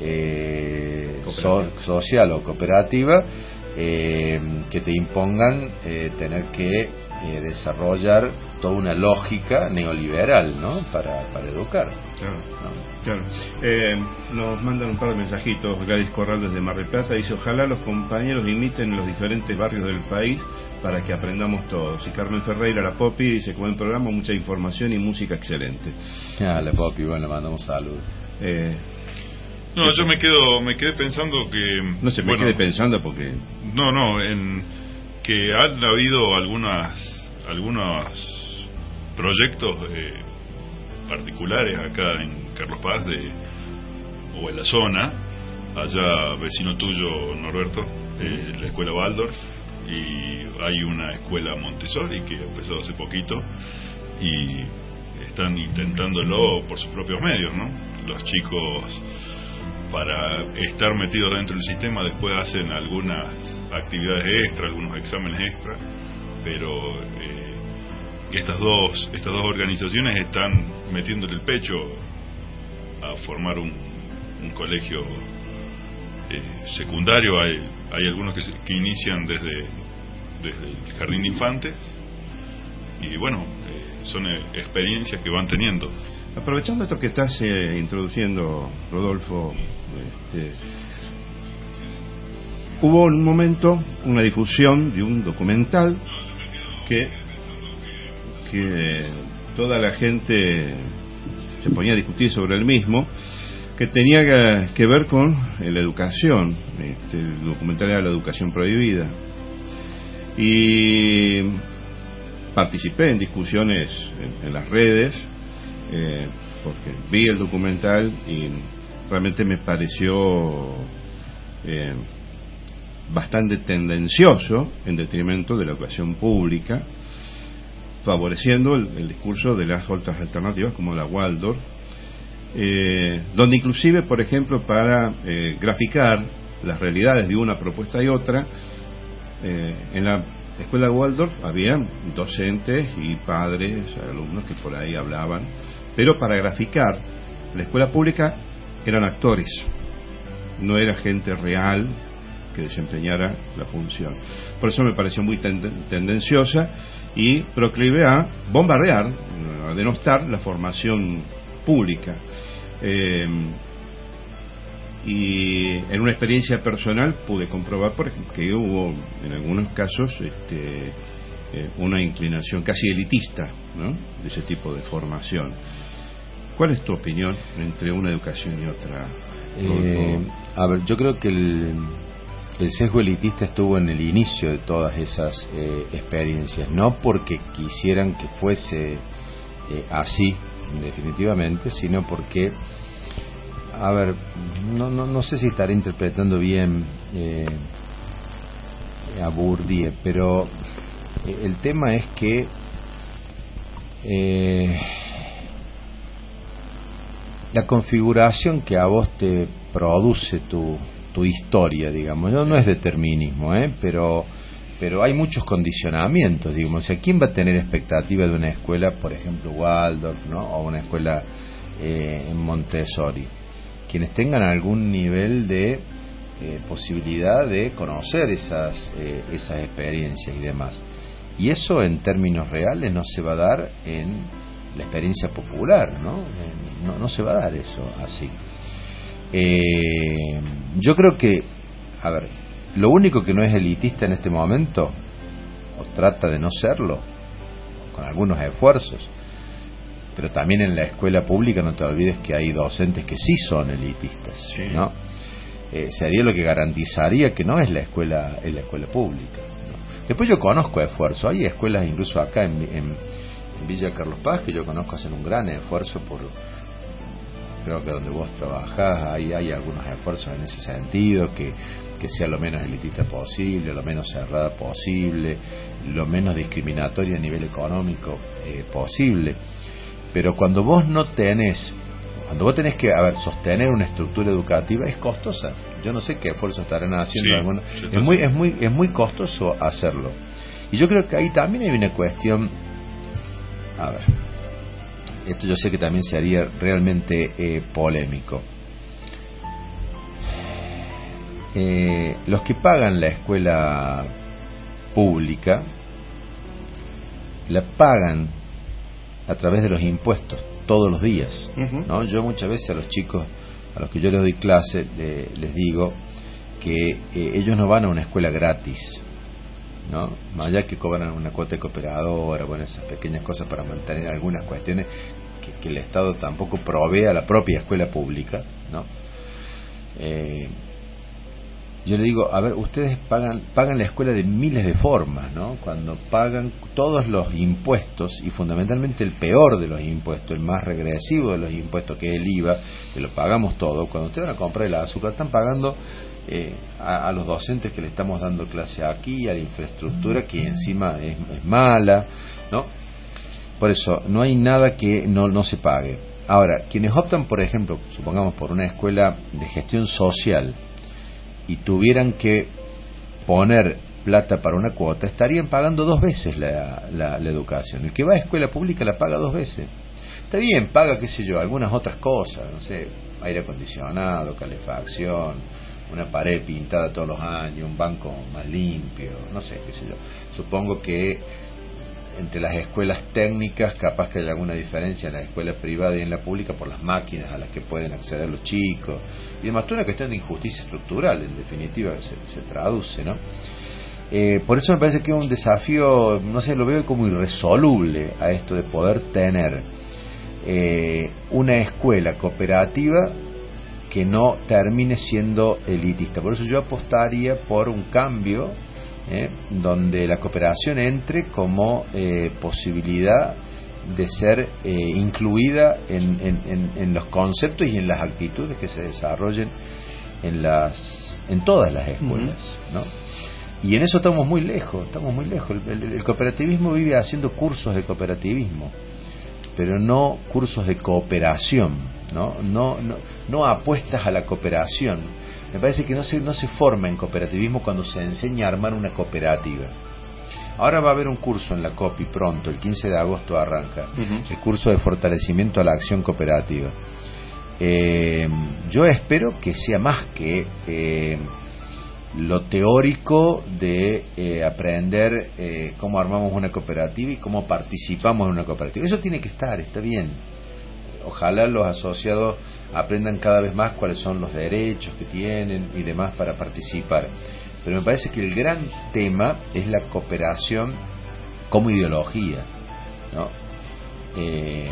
eh, so, social o cooperativa eh, que te impongan eh, tener que Eh, desarrollar toda una lógica neoliberal, ¿no?, para, para educar. Claro, ¿no? Claro. Eh, nos mandan un par de mensajitos. Gladys Corral desde Mar del Plata dice: ojalá los compañeros imiten en los diferentes barrios del país para que aprendamos todos. Y Carmen Ferreira, la Popi, dice: buen programa, mucha información y música excelente. Ah, la Popi, bueno, le mandamos saludos. Eh, no, yo me quedo me quedé pensando que... No se me bueno, quede pensando porque... No, no, en... que han habido algunas algunos proyectos eh, particulares acá en Carlos Paz de, o en la zona, allá vecino tuyo, Norberto, eh, la escuela Waldorf, y hay una escuela Montessori que empezó hace poquito y están intentándolo por sus propios medios, ¿no? Los chicos, para estar metidos dentro del sistema, después hacen algunas actividades extra, algunos exámenes extra, pero eh, estas dos estas dos organizaciones están metiéndole el pecho a formar un, un colegio eh, secundario, hay, hay algunos que, que inician desde, desde el jardín de infantes, y bueno, eh, son eh, experiencias que van teniendo. Aprovechando esto que estás eh, introduciendo, Rodolfo, este, hubo un momento, una difusión de un documental que, que toda la gente se ponía a discutir sobre el mismo, que tenía que, que ver con la educación. Este, el documental era La educación prohibida. Y participé en discusiones en, en las redes, eh, porque vi el documental y realmente me pareció eh, bastante tendencioso en detrimento de la educación pública, favoreciendo el, el discurso de las otras alternativas como la Waldorf, eh, donde inclusive, por ejemplo, para eh, graficar las realidades de una propuesta y otra, eh, en la escuela Waldorf había docentes y padres, alumnos que por ahí hablaban, pero para graficar la escuela pública eran actores, no era gente real que desempeñara la función. Por eso me pareció muy tend- tendenciosa y proclive a bombardear, a denostar la formación pública. Eh, y en una experiencia personal pude comprobar, por ejemplo, que hubo en algunos casos este, eh, una inclinación casi elitista, ¿no?, de ese tipo de formación. ¿Cuál es tu opinión entre una educación y otra? Eh, a ver, yo creo que el, el sesgo elitista estuvo en el inicio de todas esas eh, experiencias, no porque quisieran que fuese eh, así definitivamente, sino porque, a ver, no, no, no sé si estaré interpretando bien eh, a Bourdieu, pero eh, el tema es que eh, la configuración que a vos te produce tu, tu historia, digamos, no, no es determinismo, ¿eh? pero pero hay muchos condicionamientos, digamos. O sea, ¿quién va a tener expectativa de una escuela, por ejemplo, Waldorf, ¿no?, o una escuela eh, en Montessori? Quienes tengan algún nivel de eh, posibilidad de conocer esas eh, esas experiencias y demás. Y eso en términos reales no se va a dar en la experiencia popular, ¿no? Eh, no, no se va a dar eso así. Eh, yo creo que, a ver, lo único que no es elitista en este momento, o trata de no serlo, con algunos esfuerzos, pero también en la escuela pública no te olvides que hay docentes que sí son elitistas, sí, ¿no? Eh, sería lo que garantizaría que no es la escuela, es la escuela pública, ¿no? Después yo conozco esfuerzo, hay escuelas incluso acá en, en, en Villa Carlos Paz que yo conozco hacen un gran esfuerzo por, creo que donde vos trabajás hay, hay algunos esfuerzos en ese sentido, que, que sea lo menos elitista posible, lo menos cerrada posible, lo menos discriminatoria a nivel económico eh, posible. Pero cuando vos no tenés, cuando vos tenés que, a ver, sostener una estructura educativa, es costosa. Yo no sé qué esfuerzo estarán haciendo, sí, algunos. Es muy, es muy, es muy costoso hacerlo. Y yo creo que ahí también hay una cuestión, a ver, esto yo sé que también se haría realmente eh, polémico. Eh, los que pagan la escuela pública la pagan a través de los impuestos todos los días, uh-huh. ¿no? Yo muchas veces a los chicos a los que yo les doy clase eh, les digo que eh, ellos no van a una escuela gratis, ¿no? Más allá que cobran una cuota de cooperadora, bueno, esas pequeñas cosas para mantener algunas cuestiones que, que el Estado tampoco provee a la propia escuela pública, ¿no? Eh, yo le digo, a ver, ustedes pagan pagan la escuela de miles de formas, ¿no? Cuando pagan todos los impuestos, y fundamentalmente el peor de los impuestos, el más regresivo de los impuestos, que es el I V A, que lo pagamos todo. Cuando ustedes van a comprar el azúcar, están pagando eh, a, a los docentes que le estamos dando clase aquí, a la infraestructura que encima es, es mala, ¿no? Por eso, no hay nada que no, no se pague. Ahora, quienes optan, por ejemplo, supongamos por una escuela de gestión social, y tuvieran que poner plata para una cuota, estarían pagando dos veces la, la, la educación. El que va a escuela pública la paga dos veces. Está bien, paga, qué sé yo, algunas otras cosas, no sé, aire acondicionado, calefacción, una pared pintada todos los años, un banco más limpio, no sé, qué sé yo. Supongo que entre las escuelas técnicas capaz que hay alguna diferencia en la escuela privada y en la pública por las máquinas a las que pueden acceder los chicos y demás. Toda una cuestión de injusticia estructural, en definitiva, que se, se traduce, ¿no? Eh, por eso me parece que es un desafío, no sé, lo veo como irresoluble a esto de poder tener eh, una escuela cooperativa que no termine siendo elitista. Por eso yo apostaría por un cambio eh, donde la cooperación entre como eh, posibilidad de ser eh, incluida en, en, en, en los conceptos y en las actitudes que se desarrollen en las en todas las escuelas, uh-huh. ¿no? Y en eso estamos muy lejos, estamos muy lejos. El, el, el cooperativismo vive haciendo cursos de cooperativismo, pero no cursos de cooperación, ¿no? No, no, no apuestas a la cooperación. Me parece que no se, no se forma en cooperativismo cuando se enseña a armar una cooperativa. Ahora va a haber un curso en la COPI pronto, el quince de agosto arranca, uh-huh. el curso de fortalecimiento a la acción cooperativa. Eh, yo espero que sea más que eh, lo teórico de eh, aprender eh, cómo armamos una cooperativa y cómo participamos en una cooperativa. Eso tiene que estar, está bien. Ojalá los asociados aprendan cada vez más cuáles son los derechos que tienen y demás para participar. Pero me parece que el gran tema es la cooperación como ideología, ¿no? Eh,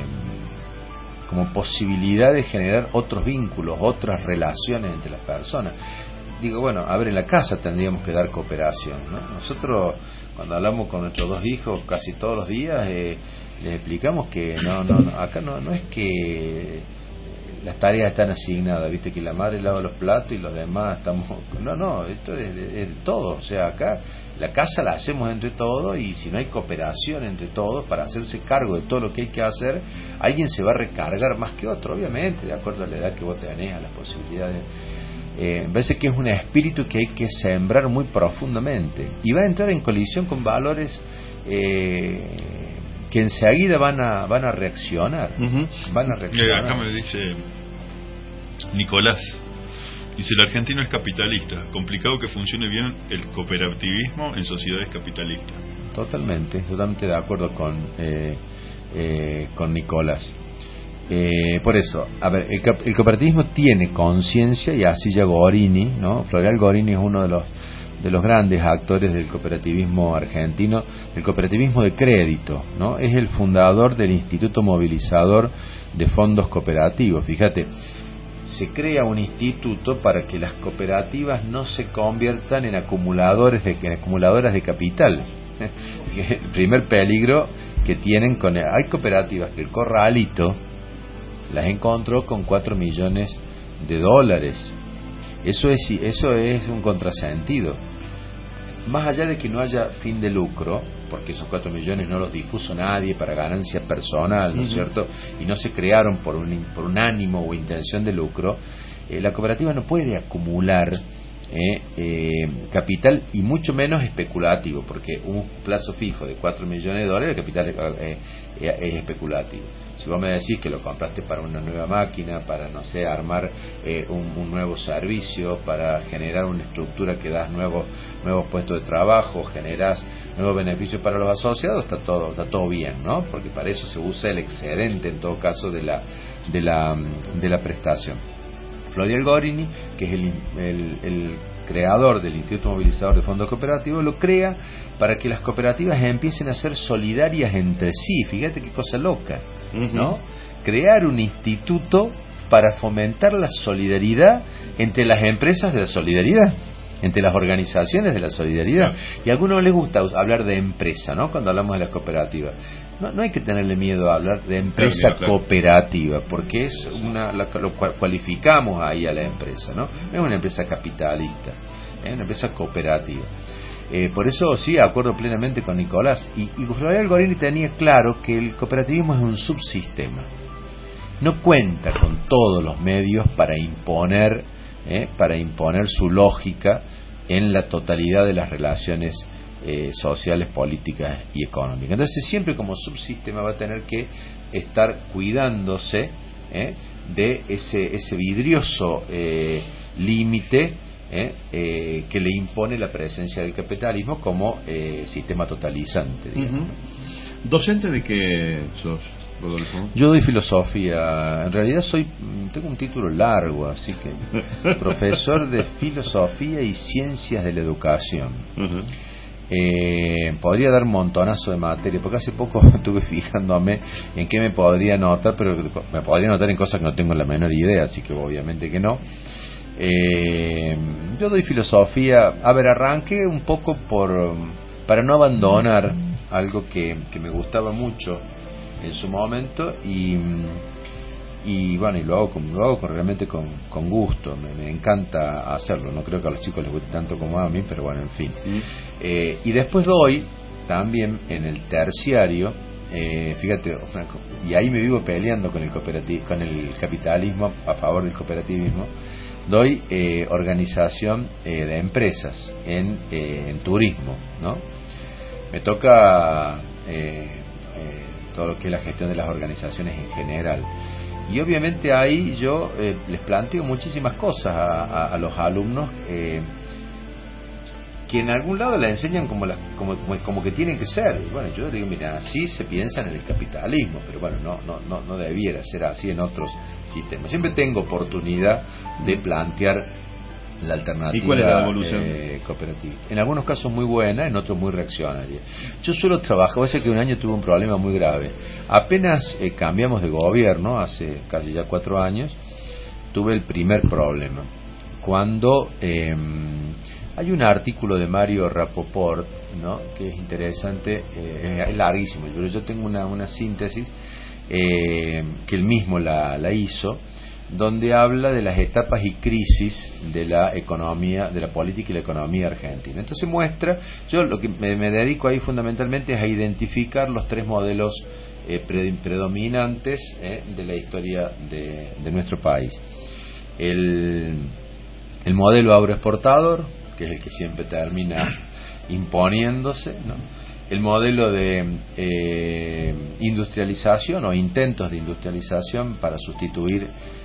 como posibilidad de generar otros vínculos, otras relaciones entre las personas. Digo, bueno, a ver, en la casa tendríamos que dar cooperación, ¿no? Nosotros, cuando hablamos con nuestros dos hijos casi todos los días, eh, les explicamos que no, no, no acá no, no es que las tareas están asignadas, viste, que la madre lava los platos y los demás estamos... No, no, esto es de, es de todo, o sea, acá la casa la hacemos entre todos y si no hay cooperación entre todos para hacerse cargo de todo lo que hay que hacer, alguien se va a recargar más que otro, obviamente, de acuerdo a la edad que vos tenés, a las posibilidades... Eh, me parece que es un espíritu que hay que sembrar muy profundamente y va a entrar en colisión con valores eh, que enseguida van a van a reaccionar, uh-huh. van a reaccionar. Acá me dice Nicolás, dice: el argentino es capitalista, complicado que funcione bien el cooperativismo en sociedades capitalistas. Totalmente, totalmente de acuerdo con eh, eh, con Nicolás. Eh, por eso, a ver, el, el cooperativismo tiene conciencia, y así ya Gorini, ¿no? Floreal Gorini es uno de los de los grandes actores del cooperativismo argentino, el cooperativismo de crédito, ¿no? Es el fundador del Instituto Movilizador de Fondos Cooperativos. Fíjate, se crea un instituto para que las cooperativas no se conviertan en acumuladores de en acumuladoras de capital. El primer peligro que tienen con el, hay cooperativas que el Corralito las encontró con cuatro millones de dólares. Eso es eso es un contrasentido. Más allá de que no haya fin de lucro, porque esos cuatro millones no los dispuso nadie para ganancia personal, ¿no es uh-huh. cierto? Y no se crearon por un por un ánimo o intención de lucro. Eh, la cooperativa no puede acumular eh, eh, capital, y mucho menos especulativo, porque un plazo fijo de cuatro millones de dólares, el capital eh, eh, es especulativo. Si vos me decís que lo compraste para una nueva máquina, para, no sé, armar eh, un, un nuevo servicio, para generar una estructura que das nuevos nuevos puestos de trabajo, generás nuevos beneficios para los asociados, está todo está todo bien, ¿no? Porque para eso se usa el excedente, en todo caso, de la de la de la prestación. Floreal Gorini, que es el, el, el creador del Instituto Movilizador de Fondos Cooperativos, lo crea para que las cooperativas empiecen a ser solidarias entre sí. Fíjate qué cosa loca, uh-huh. ¿no? Crear un instituto para fomentar la solidaridad entre las empresas de la solidaridad, entre las organizaciones de la solidaridad. Y a algunos les gusta hablar de empresa, ¿no? Cuando hablamos de las cooperativas. No, no hay que tenerle miedo a hablar de empresa claro, claro. cooperativa, porque es una la, lo cualificamos ahí a la empresa, ¿no? No es una empresa capitalista, es una empresa cooperativa. Eh, por eso sí, acuerdo plenamente con Nicolás. Y, y Floreal Gorini tenía claro que el cooperativismo es un subsistema. No cuenta con todos los medios para imponer, eh, para imponer su lógica en la totalidad de las relaciones Eh, sociales, políticas y económicas. Entonces siempre como subsistema va a tener que estar cuidándose eh, de ese ese vidrioso eh, límite ¿eh? Eh, que le impone la presencia del capitalismo como eh, sistema totalizante, digamos. Uh-huh. ¿Docente de qué sos, Rodolfo? Yo doy filosofía. En realidad soy tengo un título largo, así que profesor de filosofía y ciencias de la educación. Uh-huh. Eh, podría dar un montonazo de materia, porque hace poco estuve fijándome en qué me podría anotar, pero me podría anotar en cosas que no tengo la menor idea, así que obviamente que no. Eh, yo doy filosofía. A ver, arranqué un poco por para no abandonar algo que, que me gustaba mucho en su momento y y bueno, y lo hago, con, lo hago con, realmente con, con gusto, me, me encanta hacerlo, no creo que a los chicos les guste tanto como a mí, pero bueno, en fin. Sí. Eh, y después doy también en el terciario, eh, fíjate, y ahí me vivo peleando con el cooperativo, con el capitalismo, a favor del cooperativismo. Doy eh, organización eh, de empresas en, eh, en turismo, ¿no? Me toca eh, eh, todo lo que es la gestión de las organizaciones en general. Y obviamente ahí yo eh, les planteo muchísimas cosas a, a, a los alumnos eh, que en algún lado la enseñan como, la, como, como, como que tienen que ser. Y bueno, yo les digo, mira, así se piensa en el capitalismo, pero bueno, no, no, no, no debiera ser así en otros sistemas. Siempre tengo oportunidad de plantear la alternativa. ¿Y cuál es la evolución? Eh, cooperativa. En algunos casos muy buena, en otros muy reaccionaria. Yo suelo trabajar, voy a decir que un año tuve un problema muy grave. Apenas eh, cambiamos de gobierno, hace casi ya cuatro años, tuve el primer problema. Cuando eh, hay un artículo de Mario Rapoport, ¿no?, que es interesante, eh, es larguísimo, pero yo tengo una, una síntesis eh, que él mismo la, la hizo, donde habla de las etapas y crisis de la economía, de la política y la economía argentina. Entonces muestra, yo lo que me, me dedico ahí fundamentalmente es a identificar los tres modelos eh, pre, predominantes eh, de la historia de, de nuestro país. El, el modelo agroexportador, que es el que siempre termina imponiéndose, ¿no? El modelo de eh, industrialización o intentos de industrialización para sustituir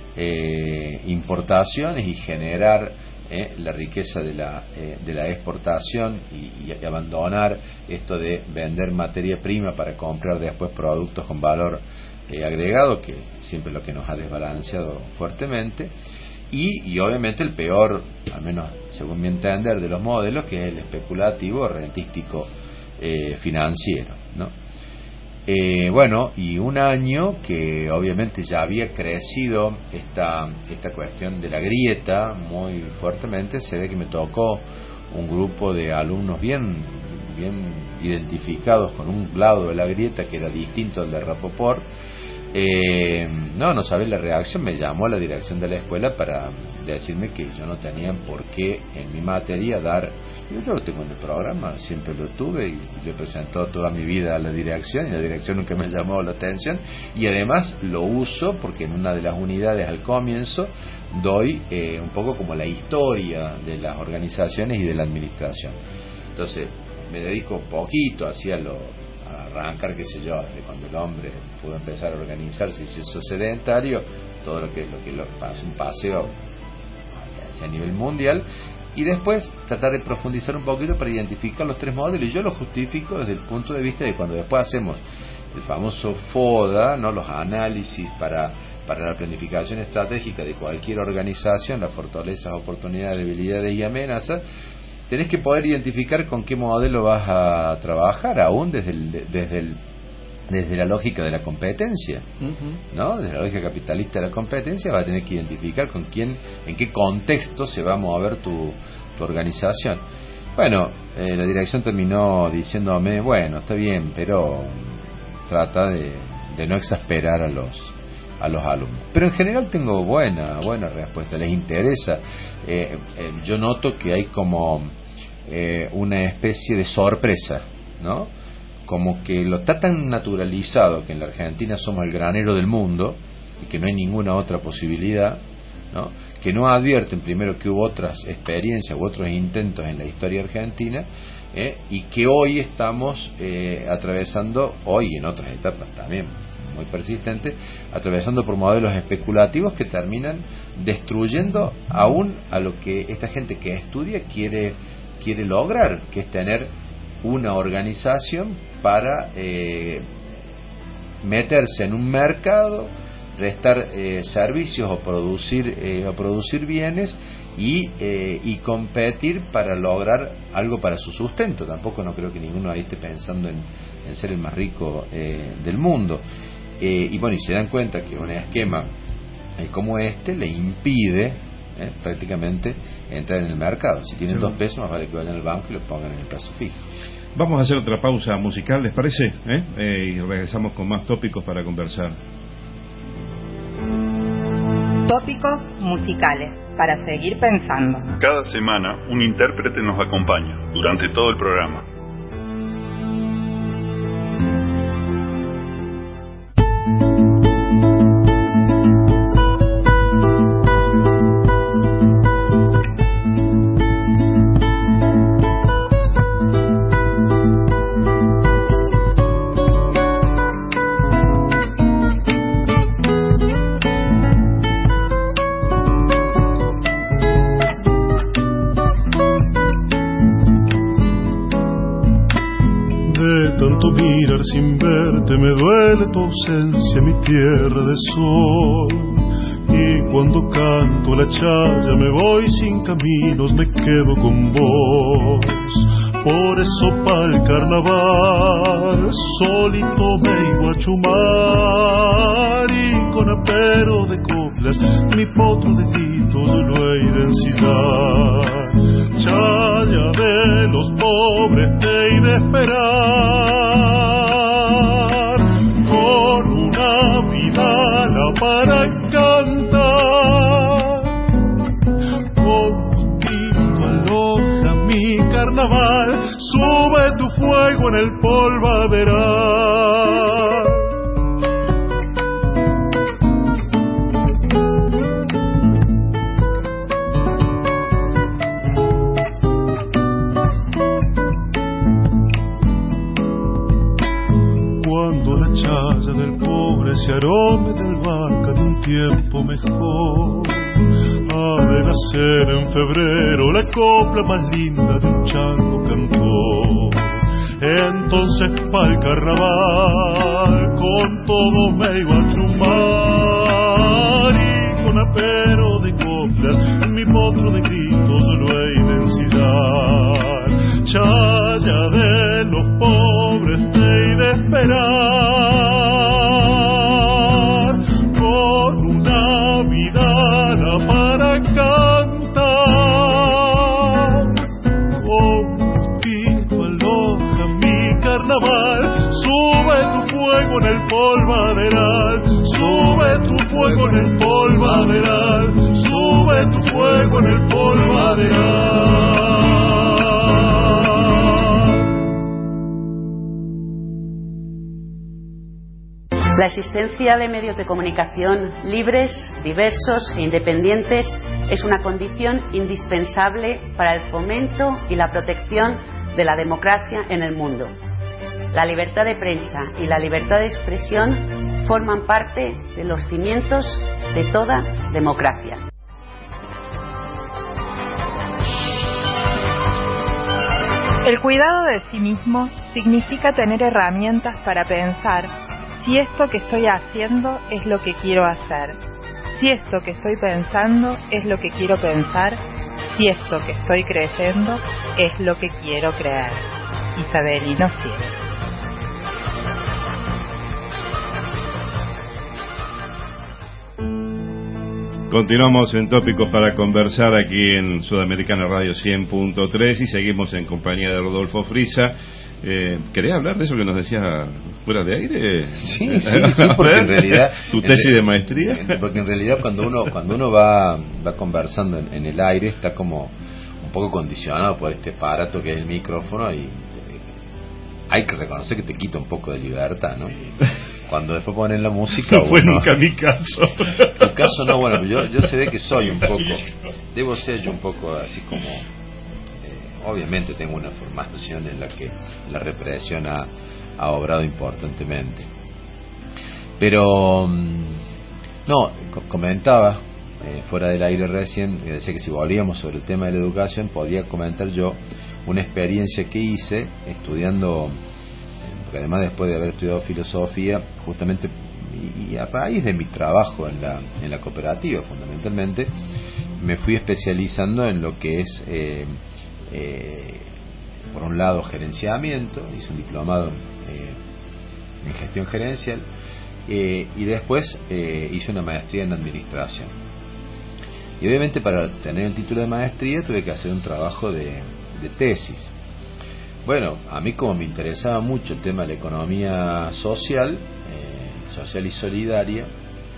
Eh, importaciones y generar eh, la riqueza de la, eh, de la exportación y, y abandonar esto de vender materia prima para comprar después productos con valor eh, agregado, que siempre es lo que nos ha desbalanceado fuertemente, y, y obviamente el peor, al menos según mi entender, de los modelos, que es el especulativo rentístico eh, financiero, ¿no? Eh, bueno, y un año que obviamente ya había crecido esta, esta cuestión de la grieta muy fuertemente. Se ve que me tocó un grupo de alumnos bien, bien identificados con un lado de la grieta que era distinto al de Rapoport. Eh, no, no sabés la reacción. Me llamó a la dirección de la escuela para decirme que yo no tenía por qué en mi materia dar. Yo, yo lo tengo en el programa, siempre lo tuve y le he presentado toda mi vida a la dirección y la dirección nunca me llamó la atención, y además lo uso porque en una de las unidades al comienzo doy eh, un poco como la historia de las organizaciones y de la administración. Entonces me dedico poquito hacia lo a arrancar, qué sé yo, desde cuando el hombre pudo empezar a organizarse y se hizo sedentario, todo lo que lo que lo hace un paseo hacia nivel mundial, y después tratar de profundizar un poquito para identificar los tres modelos. Y yo lo justifico desde el punto de vista de cuando después hacemos el famoso FODA, ¿no?, los análisis para, para la planificación estratégica de cualquier organización, las fortalezas, oportunidades, debilidades y amenazas. Tenés que poder identificar con qué modelo vas a trabajar, aún desde el, desde el desde la lógica de la competencia, uh-huh. ¿no? Desde la lógica capitalista de la competencia vas a tener que identificar con quién, en qué contexto se va a mover tu, tu organización. Bueno, eh, la dirección terminó diciéndome, bueno, está bien, pero trata de, de no exasperar a los a los alumnos. Pero en general tengo buena buena respuesta, les interesa. Eh, eh, yo noto que hay como eh, una especie de sorpresa, ¿no? Como que lo está tan naturalizado que en la Argentina somos el granero del mundo y que no hay ninguna otra posibilidad, ¿no?, que no advierten primero que hubo otras experiencias u otros intentos en la historia argentina, eh, y que hoy estamos eh, atravesando, hoy en otras etapas también muy persistente, atravesando por modelos especulativos que terminan destruyendo aún a lo que esta gente que estudia quiere, quiere lograr, que es tener una organización para eh, meterse en un mercado, prestar eh, servicios o producir eh, o producir bienes y eh, y competir para lograr algo para su sustento. Tampoco no creo que ninguno ahí esté pensando en, en ser el más rico eh, del mundo. Eh, y bueno, y se dan cuenta que un esquema eh, como este le impide eh, prácticamente entrar en el mercado. Si tienen sí. dos pesos, más vale que vayan al banco y lo pongan en el plazo fijo. Vamos a hacer otra pausa musical, ¿les parece? ¿Eh? Eh, y regresamos con más tópicos para conversar. Tópicos musicales para seguir pensando. Cada semana un intérprete nos acompaña durante todo el programa. Sin verte me duele tu ausencia, mi tierra de sol. Y cuando canto la chaya me voy sin caminos, me quedo con vos. Por eso pa'l carnaval solito me iba a chumar, y con apero de coplas mi potro de gritos lo he de encisar. Chaya de los pobres te he de esperar, para cantar. Con tinto aloja mi carnaval, sube tu fuego en el polvaderal. Cuando la chaya del pobre se arome del vaca de un tiempo mejor, ha de nacer en febrero la copla más linda de un chango cantor. Entonces pa'l carnaval con todo me iba a chumar, y con apero de coplas mi potro de gritos lo he de encisar. Chaya de los pobres te he de esperar, con una vidala para cantar. Con gustito aloja mi carnaval, sube tu fuego en el polvaderal, sube tu fuego en el polvaderal, sube tu fuego en el polvaderal. La existencia de medios de comunicación libres, diversos e independientes es una condición indispensable para el fomento y la protección de la democracia en el mundo. La libertad de prensa y la libertad de expresión forman parte de los cimientos de toda democracia. El cuidado de sí mismo significa tener herramientas para pensar si esto que estoy haciendo es lo que quiero hacer, si esto que estoy pensando es lo que quiero pensar, si esto que estoy creyendo es lo que quiero creer. Isabelino Cielo. Continuamos en Tópicos para conversar aquí en Sudamericana Radio cien punto tres y seguimos en compañía de Rodolfo Frisa. Eh, ¿Querés hablar de eso que nos decías fuera de aire? Sí, sí, sí, porque en realidad tu tesis de maestría. Porque en realidad cuando uno cuando uno va va conversando en, en el aire está como un poco condicionado por este aparato que es el micrófono y eh, hay que reconocer que te quita un poco de libertad, ¿no? Cuando después ponen la música. No fue uno, nunca mi caso. Tu caso no, bueno, yo yo se ve que soy un poco, debo ser yo un poco así como. Obviamente tengo una formación en la que la represión ha, ha obrado importantemente. Pero no, comentaba eh, fuera del aire recién, y decía que si volvíamos sobre el tema de la educación, podía comentar yo una experiencia que hice estudiando, porque además después de haber estudiado filosofía, justamente, y, y a raíz de mi trabajo en la, en la cooperativa fundamentalmente, me fui especializando en lo que es eh, eh, por un lado gerenciamiento, hice un diplomado eh, en gestión gerencial, eh, y después eh, hice una maestría en administración. Y obviamente para tener el título de maestría tuve que hacer un trabajo de, de tesis. Bueno, a mí como me interesaba mucho el tema de la economía social, eh, social y solidaria,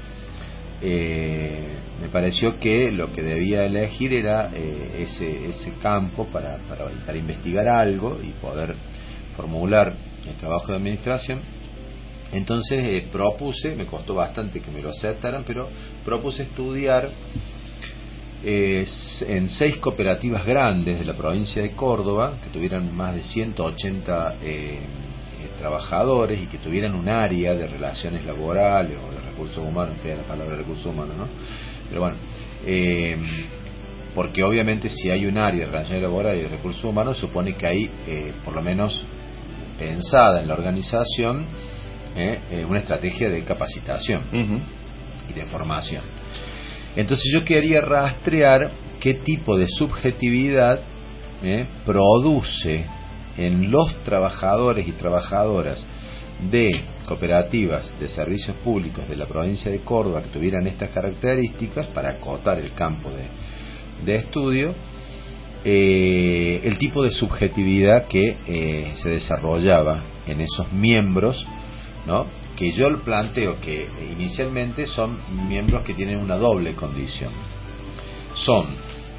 eh, me pareció que lo que debía elegir era eh, ese, ese campo para, para, para investigar algo y poder formular el trabajo de administración. Entonces eh, propuse, me costó bastante que me lo aceptaran, pero propuse estudiar eh, en seis cooperativas grandes de la provincia de Córdoba, que tuvieran más de ciento ochenta eh, eh, trabajadores y que tuvieran un área de relaciones laborales o de recursos humanos, que es la palabra recursos humanos, ¿no? Pero bueno, eh, porque obviamente si hay un área de relaciones laborales y de recursos humanos, supone que hay, eh, por lo menos pensada en la organización, eh, eh, una estrategia de capacitación uh-huh. y de formación. Entonces yo quería rastrear qué tipo de subjetividad eh, produce en los trabajadores y trabajadoras de cooperativas de servicios públicos de la provincia de Córdoba que tuvieran estas características, para acotar el campo de, de estudio, eh, el tipo de subjetividad que eh, se desarrollaba en esos miembros, ¿no? Que yo lo planteo que eh, inicialmente son miembros que tienen una doble condición. Son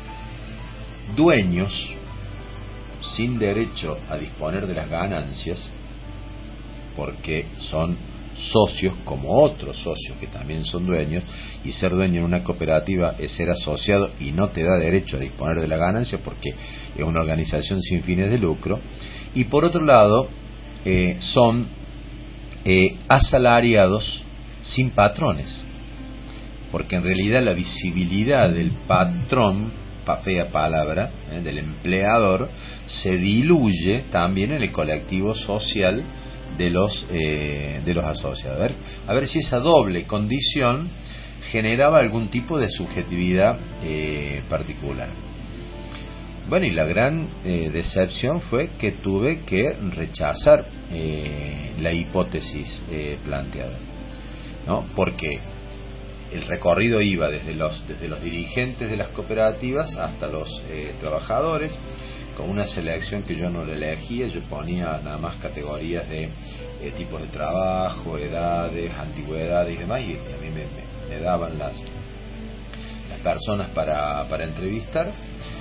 dueños sin derecho a disponer de las ganancias, porque son socios como otros socios que también son dueños, y ser dueño en una cooperativa es ser asociado y no te da derecho a disponer de la ganancia porque es una organización sin fines de lucro. Y por otro lado eh, son eh, asalariados sin patrones, porque en realidad la visibilidad del patrón, pa fea palabra, eh, del empleador, se diluye también en el colectivo social de los eh, de los asociados. A ver, a ver si esa doble condición generaba algún tipo de subjetividad eh, particular. Bueno, y la gran eh, decepción fue que tuve que rechazar eh, la hipótesis eh, planteada, ¿no? Porque el recorrido iba desde los desde los dirigentes de las cooperativas hasta los eh, trabajadores, con una selección que yo no la elegía. Yo ponía nada más categorías de eh, tipos de trabajo, edades, antigüedades y demás, y a mí me, me, me daban las las personas para, para entrevistar,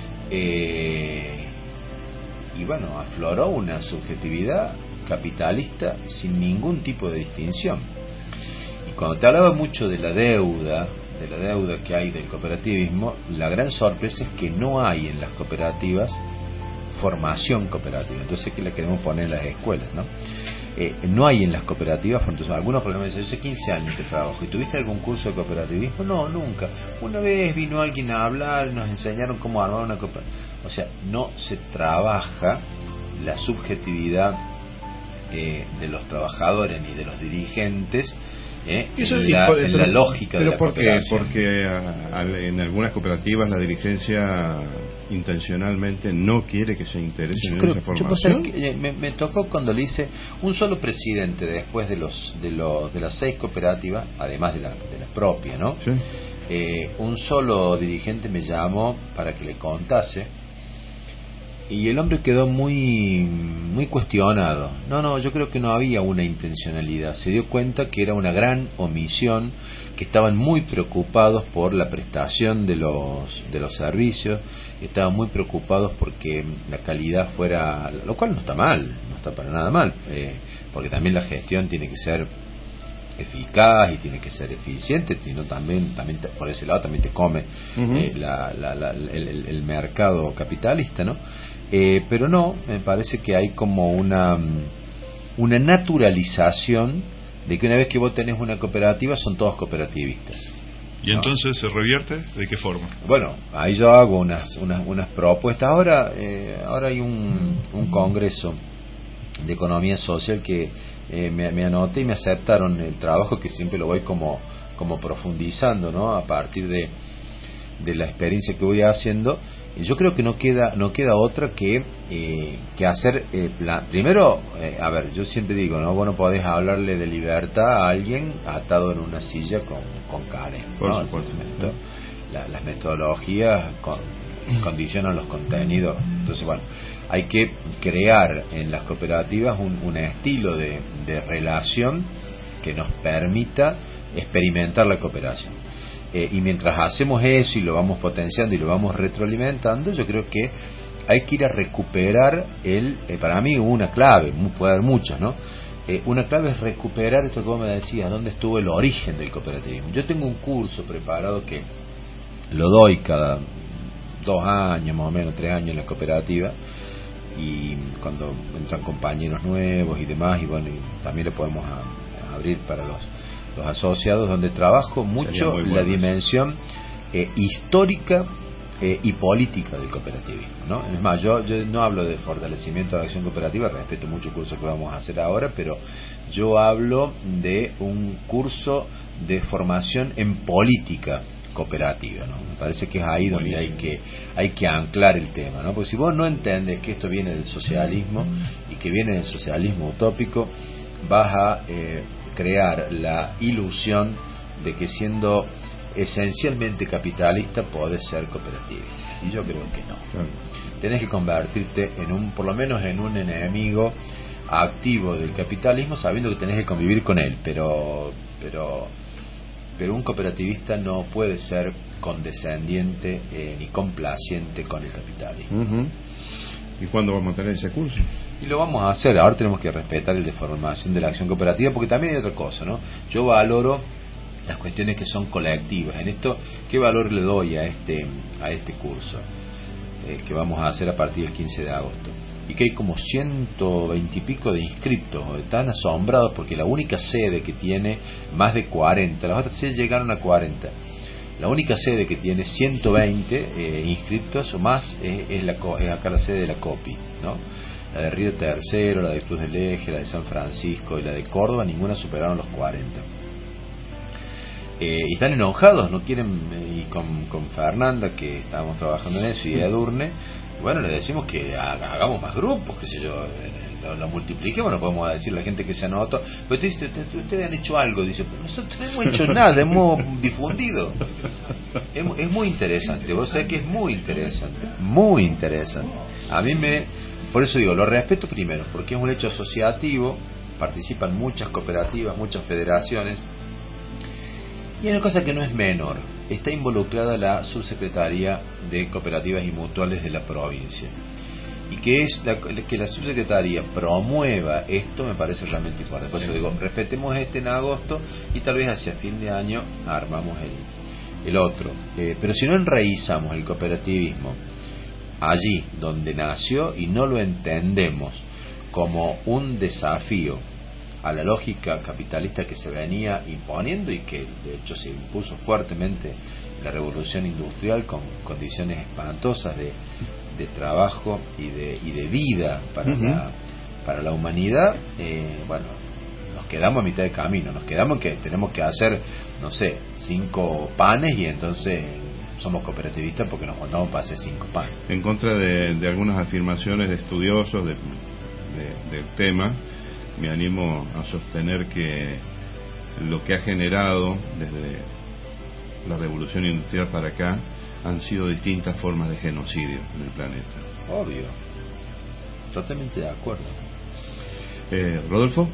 eh, y bueno, afloró una subjetividad capitalista sin ningún tipo de distinción. Y cuando te hablaba mucho de la deuda, de la deuda que hay del cooperativismo, la gran sorpresa es que no hay en las cooperativas formación cooperativa. Entonces, que la queremos poner en las escuelas, ¿no? Eh, no hay en las cooperativas. Entonces, algunos por ejemplo me dicen: yo hace quince años que trabajo, ¿y tuviste algún curso de cooperativismo? No, nunca. Una vez vino alguien a hablar, nos enseñaron cómo armar una cooperativa. O sea, no se trabaja la subjetividad eh, de los trabajadores ni de los dirigentes Eh, Eso, en, la, por, en pero, la lógica pero de la porque, cooperación. porque a, a, en algunas cooperativas la dirigencia intencionalmente no quiere que se interese yo en creo, esa formación. Yo que, me, me tocó cuando le hice un solo presidente después de los de los de las seis cooperativas, además de la, de la propia, ¿no? Sí. Eh, un solo dirigente me llamó para que le contase, y el hombre quedó muy muy cuestionado. No, no, yo creo que no había una intencionalidad. Se dio cuenta que era una gran omisión, que estaban muy preocupados por la prestación de los de los servicios, estaban muy preocupados porque la calidad fuera, lo cual no está mal, no está para nada mal, eh, porque también la gestión tiene que ser eficaz y tiene que ser eficiente, sino también también te, por ese lado también te come uh-huh. eh, la, la, la, el, el mercado capitalista, ¿no? Eh, pero no, me parece que hay como una una naturalización de que una vez que vos tenés una cooperativa son todos cooperativistas. ¿Y ¿no? entonces se revierte? ¿De qué forma? Bueno, ahí yo hago unas unas, unas propuestas. Ahora eh, ahora hay un, un congreso de economía social que eh, me, me anoté y me aceptaron el trabajo, que siempre lo voy como como profundizando, ¿no? A partir de de la experiencia que voy haciendo. Yo creo que no queda no queda otra que eh, que hacer eh, plan. Primero, eh, a ver, yo siempre digo, no, vos no podés hablarle de libertad a alguien atado en una silla con con cadena, por ¿no? supuesto. La, las metodologías con, condicionan los contenidos. Entonces, bueno, hay que crear en las cooperativas un, un estilo de, de relación que nos permita experimentar la cooperación. Eh, y mientras hacemos eso y lo vamos potenciando y lo vamos retroalimentando, yo creo que hay que ir a recuperar el, eh, para mí una clave, puede haber muchas, ¿no? Eh, una clave es recuperar esto que vos me decías, dónde estuvo el origen del cooperativismo. Yo tengo un curso preparado que lo doy cada dos años, más o menos, tres años en la cooperativa, y cuando entran compañeros nuevos y demás, y bueno, y también lo podemos a, a abrir para los los asociados, donde trabajo mucho bueno la dimensión eh, histórica eh, y política del cooperativismo, ¿no? Es más, yo, yo no hablo de fortalecimiento de la acción cooperativa, respeto mucho el curso que vamos a hacer ahora, pero yo hablo de un curso de formación en política cooperativa, ¿no? Me parece que es ahí donde hay que hay que anclar el tema, ¿no? Porque si vos no entendés que esto viene del socialismo y que viene del socialismo utópico, vas a eh, crear la ilusión de que siendo esencialmente capitalista podés ser cooperativista, y yo creo que no. Claro. Tenés que convertirte en un, por lo menos en un enemigo activo del capitalismo, sabiendo que tenés que convivir con él, pero pero pero un cooperativista no puede ser condescendiente eh, ni complaciente con el capitalismo. Uh-huh. ¿Y cuándo vamos a tener ese curso? Y lo vamos a hacer. Ahora tenemos que respetar el de formación de la acción cooperativa, porque también hay otra cosa, ¿no? Yo valoro las cuestiones que son colectivas. En esto, ¿qué valor le doy a este a este curso eh, que vamos a hacer a partir del quince de agosto? Y que hay como ciento veinte y pico de inscriptos. Están asombrados porque la única sede que tiene más de cuarenta, las otras sedes llegaron a cuarenta. La única sede que tiene ciento veinte eh, inscriptos o más eh, es, la, es acá la sede de la COPI, ¿no? La de Río Tercero, la de Cruz del Eje, la de San Francisco y la de Córdoba, ninguna superaron los cuarenta. Eh, y están enojados, no quieren, eh, y con, con Fernanda, que estábamos trabajando en eso, y Edurne, bueno, le decimos que haga, hagamos más grupos, qué sé yo, lo, lo multipliquemos, no podemos decirle a la gente que se anotó, pero ustedes, ustedes, ustedes han hecho algo, dice, pero nosotros no hemos hecho nada, hemos difundido. Es, es muy interesante, vos sabés que es muy interesante, muy interesante. A mí me, por eso digo, lo respeto primero, porque es un hecho asociativo, participan muchas cooperativas, muchas federaciones. Y hay una cosa que no es menor, está involucrada la Subsecretaría de Cooperativas y Mutuales de la provincia. Y que es la, que la Subsecretaría promueva esto me parece realmente importante. Por eso digo, respetemos este en agosto y tal vez hacia fin de año armamos el, el otro. Eh, pero si no enraizamos el cooperativismo allí donde nació y no lo entendemos como un desafío a la lógica capitalista que se venía imponiendo y que de hecho se impuso fuertemente la revolución industrial con condiciones espantosas de, de trabajo y de, y de vida para, uh-huh. la, para la humanidad, eh, bueno, nos quedamos a mitad de camino, nos quedamos que tenemos que hacer, no sé, cinco panes y entonces somos cooperativistas porque nos contamos para hacer cinco panes. En contra de, de algunas afirmaciones de estudiosos de, de, del tema, me animo a sostener que lo que ha generado desde la revolución industrial para acá han sido distintas formas de genocidio en el planeta. Obvio, totalmente de acuerdo. eh, Rodolfo.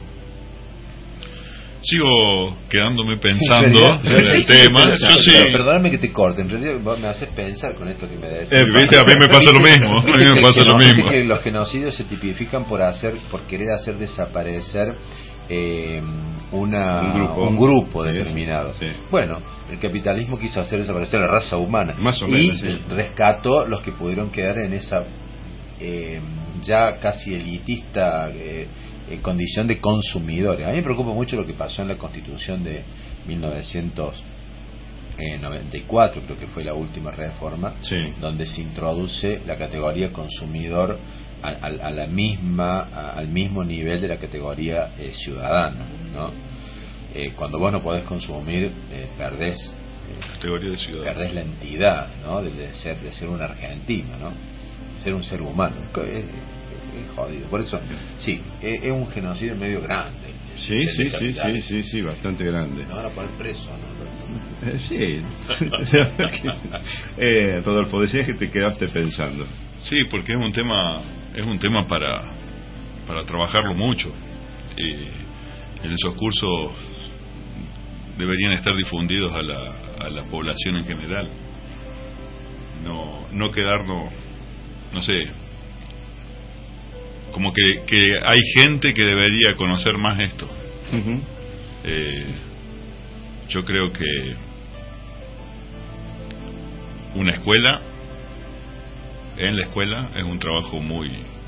Sigo quedándome pensando en, en el tema. Yo sí. Perdóname que te corte, en realidad me haces pensar con esto que me decís. Eh, ¿viste? A mí me pasa lo mismo. A mí me pasa lo mismo. Que los genocidios se tipifican por hacer, por querer hacer desaparecer eh, una un grupo, un grupo sí, determinado. Sí. Bueno, el capitalismo quiso hacer desaparecer la raza humana. Más o menos, y sí. rescató los que pudieron quedar en esa eh, ya casi elitista eh, eh, condición de consumidores. A mí me preocupa mucho lo que pasó en la Constitución de mil novecientos noventa y cuatro, creo que fue la última reforma, sí, donde se introduce la categoría consumidor a, a, a la misma a, al mismo nivel de la categoría eh, ciudadano, ¿no? Eh, cuando vos no podés consumir, eh, perdés eh, categoría de ciudadano, perdés la entidad, ¿no? de, de ser de ser un argentino, ¿no? Ser un ser humano. Es, es jodido. Por eso, sí, es, es un genocidio medio grande. Sí, sí, sí, sí, sí, sí, bastante grande. No van a poner preso, ¿no? Eh, sí. eh, Rodolfo, decías que te quedaste pensando. Sí, porque es un tema, es un tema para para trabajarlo mucho. Eh, en esos cursos deberían estar difundidos a la, a la población en general. No, no quedarnos, no sé, como que, que hay gente que debería conocer más esto. Uh-huh. Eh, yo creo que una escuela, en la escuela, es un trabajo muy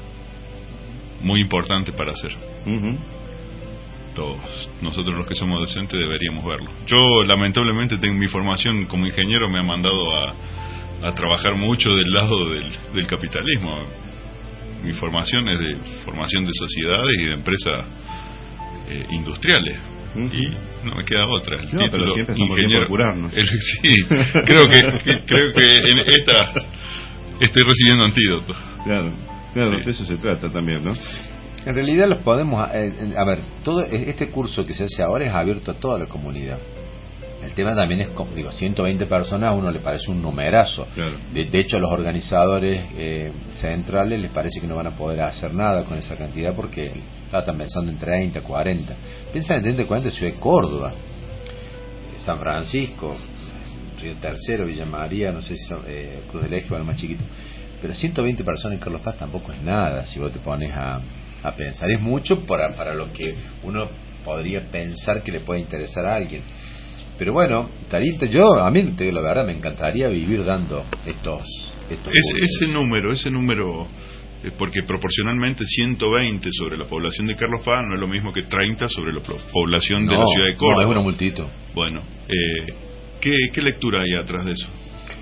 muy importante para hacer. Uh-huh. Todos nosotros los que somos docentes deberíamos verlo. Yo lamentablemente tengo mi formación como ingeniero, me ha mandado a, a trabajar mucho del lado del, del capitalismo. Mi formación es de formación de sociedades y de empresas eh, industriales. Uh-huh. Y no me queda otra. El no, título pero siempre estamos ingeniero, por curarnos. El, sí, creo que, que creo que en esta estoy recibiendo antídoto. Claro, claro, Sí. de eso se trata también, ¿no? En realidad los podemos, eh, a ver, todo este curso que se hace ahora es abierto a toda la comunidad. El tema también es, como digo, ciento veinte personas a uno le parece un numerazo. Claro. De, de hecho, a los organizadores eh, centrales les parece que no van a poder hacer nada con esa cantidad porque claro, están pensando en treinta, cuarenta. Piensan en treinta, cuarenta Ciudad de Córdoba, San Francisco, Río Tercero, Villa María, no sé si eh, Cruz del Eje o algo más chiquito. Pero ciento veinte personas en Carlos Paz tampoco es nada si vos te pones a, a pensar. Es mucho para, para lo que uno podría pensar que le puede interesar a alguien. Pero bueno, Tarita, yo, a mí, te digo la verdad, me encantaría vivir dando estos, estos Es, ese número, ese número, eh, porque proporcionalmente ciento veinte sobre la población de Carlos Paz no es lo mismo que treinta sobre la po- población no, de la ciudad de Córdoba. No, es una multitud. Bueno, eh, ¿qué, ¿qué lectura hay atrás de eso?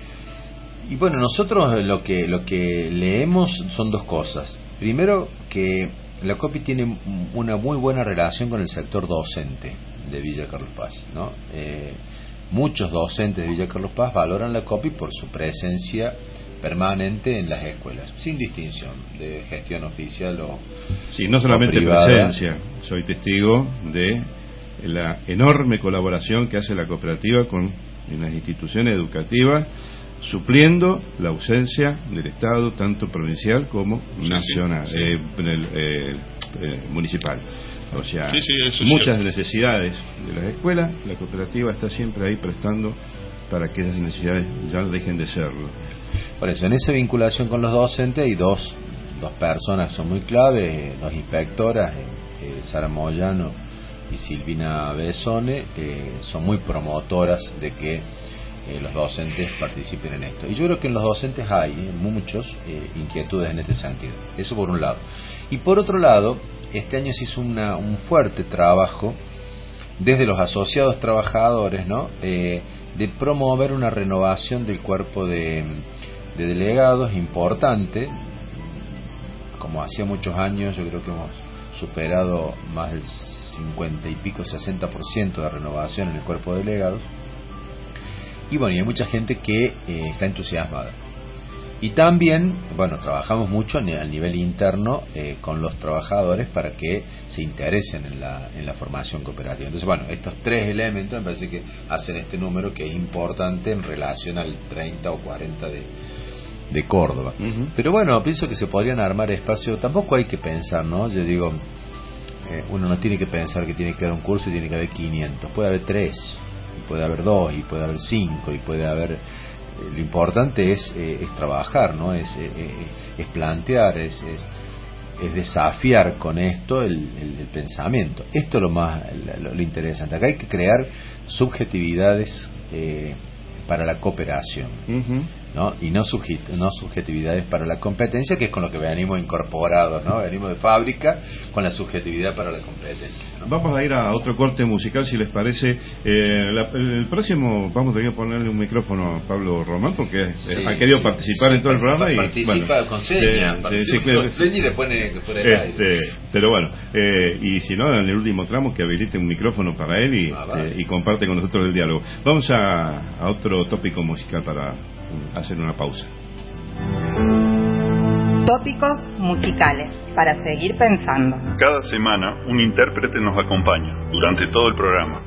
Y bueno, nosotros lo que lo que leemos son dos cosas. Primero, que la COPI tiene una muy buena relación con el sector docente de Villa Carlos Paz, ¿no? Eh, muchos docentes de Villa Carlos Paz valoran la COPI por su presencia permanente en las escuelas, sin distinción de gestión oficial o sí, no solamente privada. Presencia, soy testigo de la enorme colaboración que hace la cooperativa con en las instituciones educativas, supliendo la ausencia del Estado, tanto provincial como sí, nacional, sí, sí. Eh, el, eh, eh, municipal. O sea, sí, sí, muchas necesidades de las escuelas, la cooperativa está siempre ahí prestando para que esas necesidades ya dejen de serlo. Por eso, en esa vinculación con los docentes hay dos, dos personas que son muy claves, dos inspectoras, eh, Sara Moyano y Silvina Besone, eh, son muy promotoras de que eh, los docentes participen en esto. Y yo creo que en los docentes hay eh, muchos eh, inquietudes en este sentido. Eso por un lado. Y por otro lado, este año se hizo una, un fuerte trabajo desde los asociados trabajadores, ¿no? Eh, de promover una renovación del cuerpo de, de delegados importante. Como hacía muchos años, yo creo que hemos superado más del cincuenta y pico, sesenta por ciento de renovación en el cuerpo de delegados. Y bueno, y hay mucha gente que eh, está entusiasmada. Y también, bueno, trabajamos mucho al nivel interno eh, con los trabajadores para que se interesen en la, en la formación cooperativa. Entonces, bueno, estos tres elementos me parece que hacen este número que es importante en relación al treinta o cuarenta de, de Córdoba. Uh-huh. Pero bueno, pienso que se podrían armar espacios, tampoco hay que pensar, ¿no? Yo digo, eh, uno no tiene que pensar que tiene que haber un curso y tiene que haber quinientos, puede haber tres, y puede haber dos, y puede haber cinco, y puede haber... Lo importante es, eh, es trabajar, ¿no? Es, eh, es plantear, es, es, es desafiar con esto el, el, el pensamiento. Esto es lo más lo, lo interesante. Acá hay que crear subjetividades eh, para la cooperación. Uh-huh. ¿no? Y no, sujet, no subjetividades para la competencia, que es con lo que venimos incorporados, ¿no? Venimos de fábrica con la subjetividad para la competencia, ¿no? Vamos a ir a otro corte musical, si les parece. Eh, la, el próximo vamos a tener que ponerle un micrófono a Pablo Román, porque sí, eh, ha querido sí, participar sí, en todo el programa. Y, participa bueno, con señas, eh, sí, claro, con señas y después fuera del este, aire. Pero bueno, eh, y si no, en el último tramo que habilite un micrófono para él y, ah, vale. eh, y comparte con nosotros el diálogo. Vamos a, a otro tópico musical para hacer una pausa. Tópicos musicales para seguir pensando. Cada semana un intérprete nos acompaña durante todo el programa.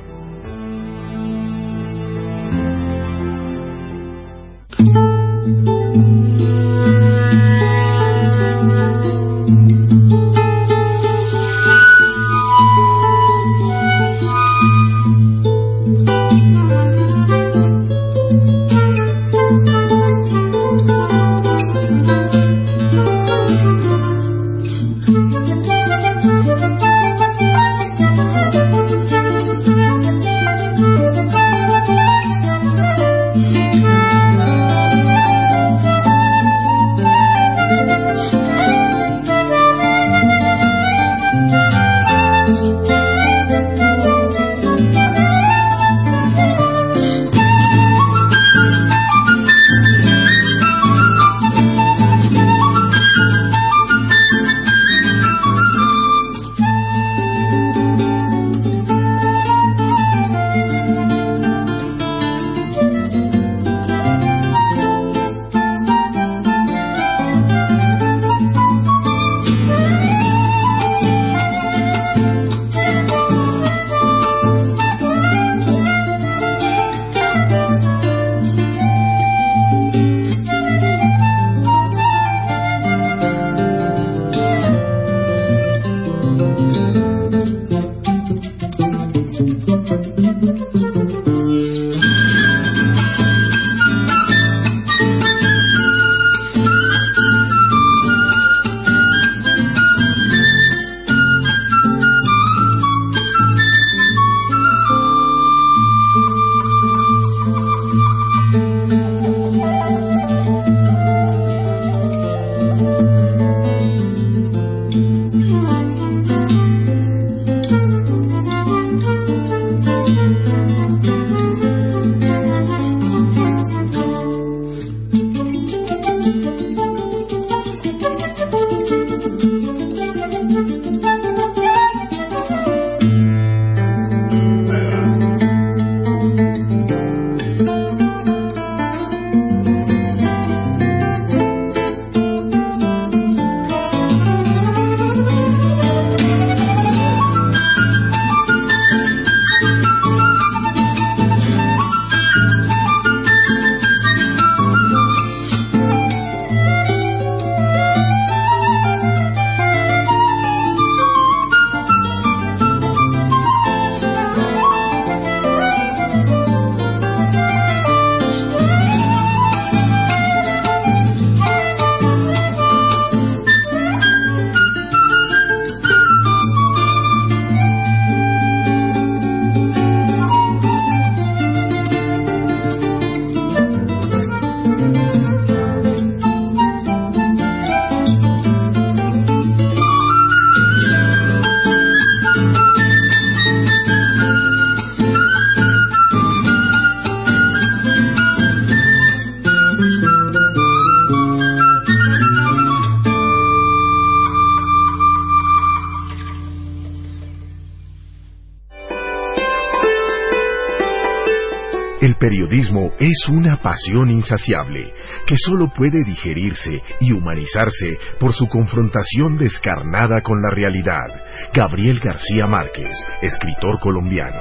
El periodismo es una pasión insaciable que solo puede digerirse y humanizarse por su confrontación descarnada con la realidad. Gabriel García Márquez, escritor colombiano.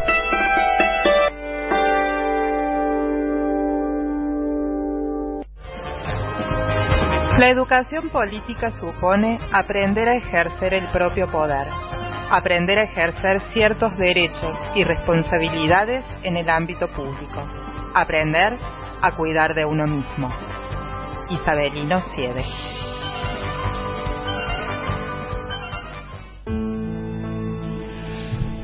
La educación política supone aprender a ejercer el propio poder, aprender a ejercer ciertos derechos y responsabilidades en el ámbito público, aprender a cuidar de uno mismo. Isabelino Siede.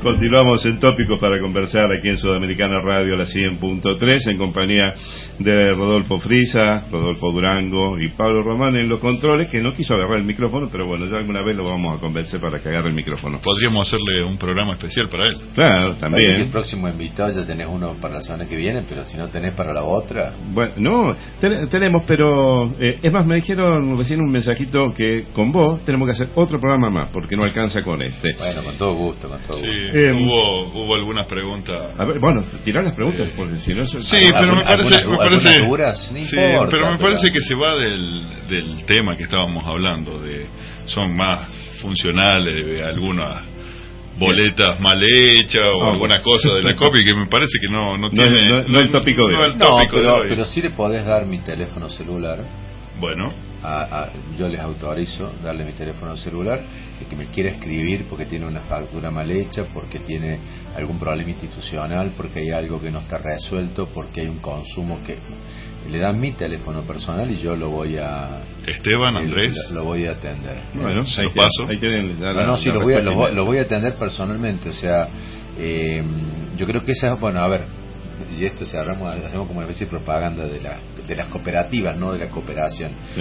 Continuamos en Tópicos para Conversar aquí en Sudamericana Radio, la cien punto tres, en compañía de Rodolfo Frisa, Rodolfo Durango y Pablo Román en los controles, que no quiso agarrar el micrófono, pero bueno, ya alguna vez lo vamos a convencer para que agarre el micrófono. Podríamos hacerle un programa especial para él. Claro, también. El próximo invitado ya tenés uno para la semana que viene, pero si no tenés para la otra... Bueno, no, ten, tenemos, pero... Eh, es más, me dijeron recién un mensajito que con vos tenemos que hacer otro programa más, porque no alcanza con este. Bueno, con todo gusto, con todo sí, gusto. Eh, hubo, hubo algunas preguntas. A ver, bueno, tirar las preguntas, eh, porque si no... Sí, pero me parece... Alguna, me parece duras, no sí, importa, pero me pero... parece que se va del, del tema que estábamos hablando, de son más funcionales de algunas boletas mal hechas o oh, alguna cosa de la copia que me parece que no, no tiene... No, no, no el tópico de no, hoy. el tópico no pero, de hoy. pero sí le podés dar mi teléfono celular. Bueno. A, a, yo les autorizo darle mi teléfono celular, el que me quiera escribir porque tiene una factura mal hecha, porque tiene algún problema institucional, porque hay algo que no está resuelto, porque hay un consumo que... Le dan mi teléfono personal y yo lo voy a... Esteban, Andrés. Lo, lo voy a atender. Bueno, se ahí lo paso. Ahí tienen la, no, no, sí, la lo voy, a, respuesta lo, voy, lo voy a atender personalmente. O sea, eh, yo creo que esa es... Bueno, a ver, y esto cerramos, hacemos como una especie de propaganda de, la, de las cooperativas, no de la cooperación. Sí.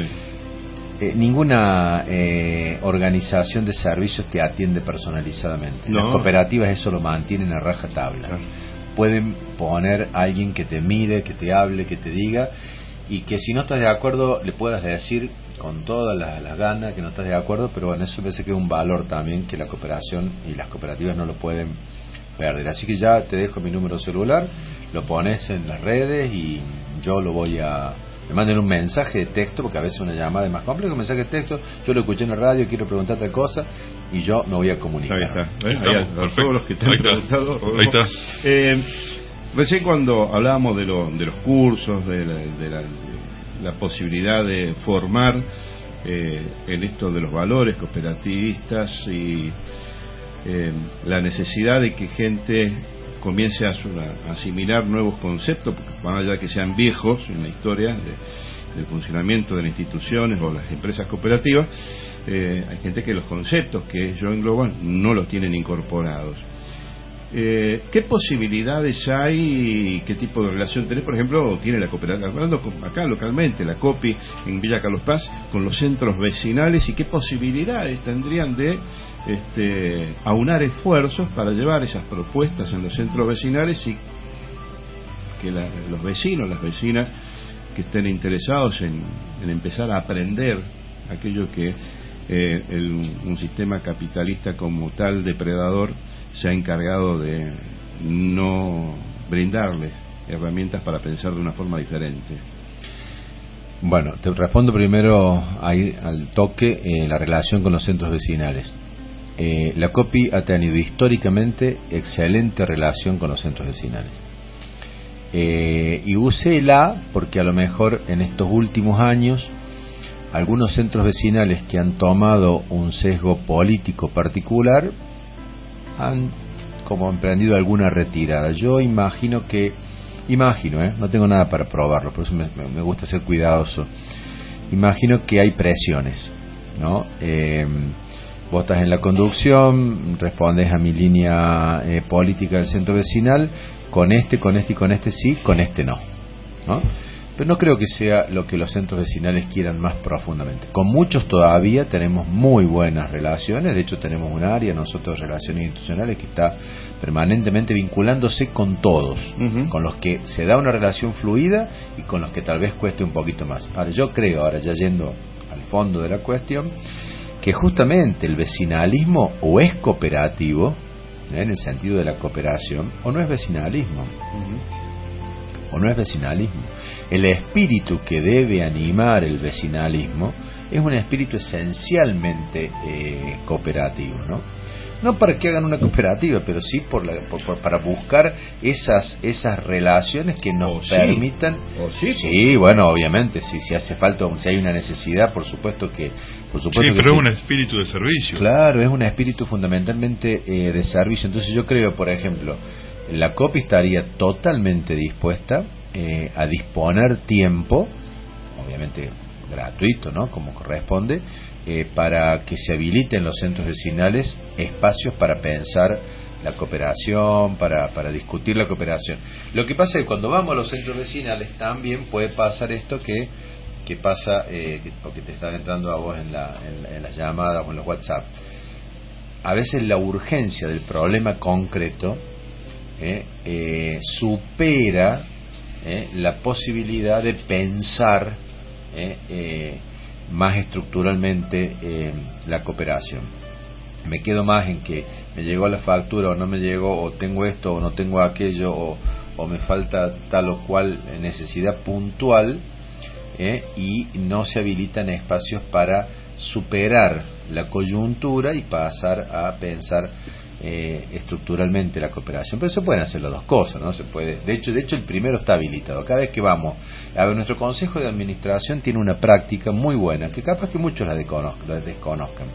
Eh, ninguna eh, organización de servicios te atiende personalizadamente. No. Las cooperativas eso lo mantienen a rajatabla. Ah. Pueden poner a alguien que te mire, que te hable, que te diga, y que si no estás de acuerdo le puedas decir con todas las, las ganas que no estás de acuerdo, pero bueno, eso me parece que es un valor también que la cooperación y las cooperativas no lo pueden perder. Así que ya te dejo mi número celular, lo pones en las redes y yo lo voy a... Me manden un mensaje de texto, porque a veces una llamada es más compleja, un mensaje de texto, yo lo escuché en la radio, quiero preguntar tal cosa, y yo me voy a comunicar. Ahí está, ¿eh? Ahí Ahí, estamos, todos los que te han ahí está. preguntado, Ahí está. Eh, recién cuando hablábamos de, lo, de los cursos, de la, de la, de la posibilidad de formar eh, en esto de los valores cooperativistas y eh, la necesidad de que gente comience a, a asimilar nuevos conceptos, porque van allá que sean viejos en la historia de, del funcionamiento de las instituciones o las empresas cooperativas, eh, hay gente que los conceptos que ellos engloban no los tienen incorporados. Eh, ¿Qué posibilidades hay y qué tipo de relación tenés? Por ejemplo, tiene la cooperativa, hablando acá localmente, la COPI en Villa Carlos Paz, con los centros vecinales, y qué posibilidades tendrían de este, aunar esfuerzos para llevar esas propuestas en los centros vecinales y que la, los vecinos, las vecinas que estén interesados en, en empezar a aprender aquello que eh, el, un sistema capitalista como tal depredador se ha encargado de no brindarles herramientas para pensar de una forma diferente. Bueno, te respondo primero ahí al toque eh, la relación con los centros vecinales. Eh, la COPI ha tenido históricamente excelente relación con los centros vecinales. Eh, y úsela porque a lo mejor en estos últimos años algunos centros vecinales que han tomado un sesgo político particular han como emprendido alguna retirada. Yo imagino que, imagino, ¿eh? no tengo nada para probarlo, por eso me, me gusta ser cuidadoso. Imagino que hay presiones, ¿no? Eh, vos estás en la conducción, respondes a mi línea eh, política del centro vecinal, con este, con este y con este sí, con este no, ¿no? Pero no creo que sea lo que los centros vecinales quieran más profundamente. Con muchos todavía tenemos muy buenas relaciones, de hecho tenemos un área nosotros de relaciones institucionales que está permanentemente vinculándose con todos, uh-huh. con los que se da una relación fluida y con los que tal vez cueste un poquito más. Ahora yo creo, ahora ya yendo al fondo de la cuestión, que justamente el vecinalismo o es cooperativo, ¿eh? en el sentido de la cooperación, o no es vecinalismo. Uh-huh. O no es vecinalismo. El espíritu que debe animar el vecinalismo es un espíritu esencialmente eh, cooperativo, ¿no? No para que hagan una cooperativa, pero sí por, la, por, por para buscar esas esas relaciones que nos o permitan. Sí. O sí, sí, bueno, obviamente, si, si hace falta, si hay una necesidad, por supuesto que, por supuesto sí, que pero sí. es un espíritu de servicio. Claro, es un espíritu fundamentalmente eh, de servicio. Entonces yo creo, por ejemplo, la COPI estaría totalmente dispuesta eh, a disponer tiempo, obviamente gratuito, ¿no? Como corresponde, eh, para que se habiliten los centros vecinales espacios para pensar la cooperación, para, para discutir la cooperación. Lo que pasa es que cuando vamos a los centros vecinales también puede pasar esto que, que pasa, eh, que, o que te están entrando a vos en, la, en, en las llamadas o en los WhatsApp. A veces la urgencia del problema concreto eh, eh, supera eh, la posibilidad de pensar eh, eh, más estructuralmente eh, la cooperación. Me quedo más en que me llegó la factura o no me llegó, o tengo esto o no tengo aquello, o, o me falta tal o cual necesidad puntual, eh, y no se habilitan espacios para superar la coyuntura y pasar a pensar eh, estructuralmente la cooperación. Pero se pueden hacer las dos cosas, ¿no? Se puede. De hecho, de hecho el primero está habilitado. Cada vez que vamos a ver, nuestro consejo de administración tiene una práctica muy buena que capaz que muchos la desconozcan. La desconozcan.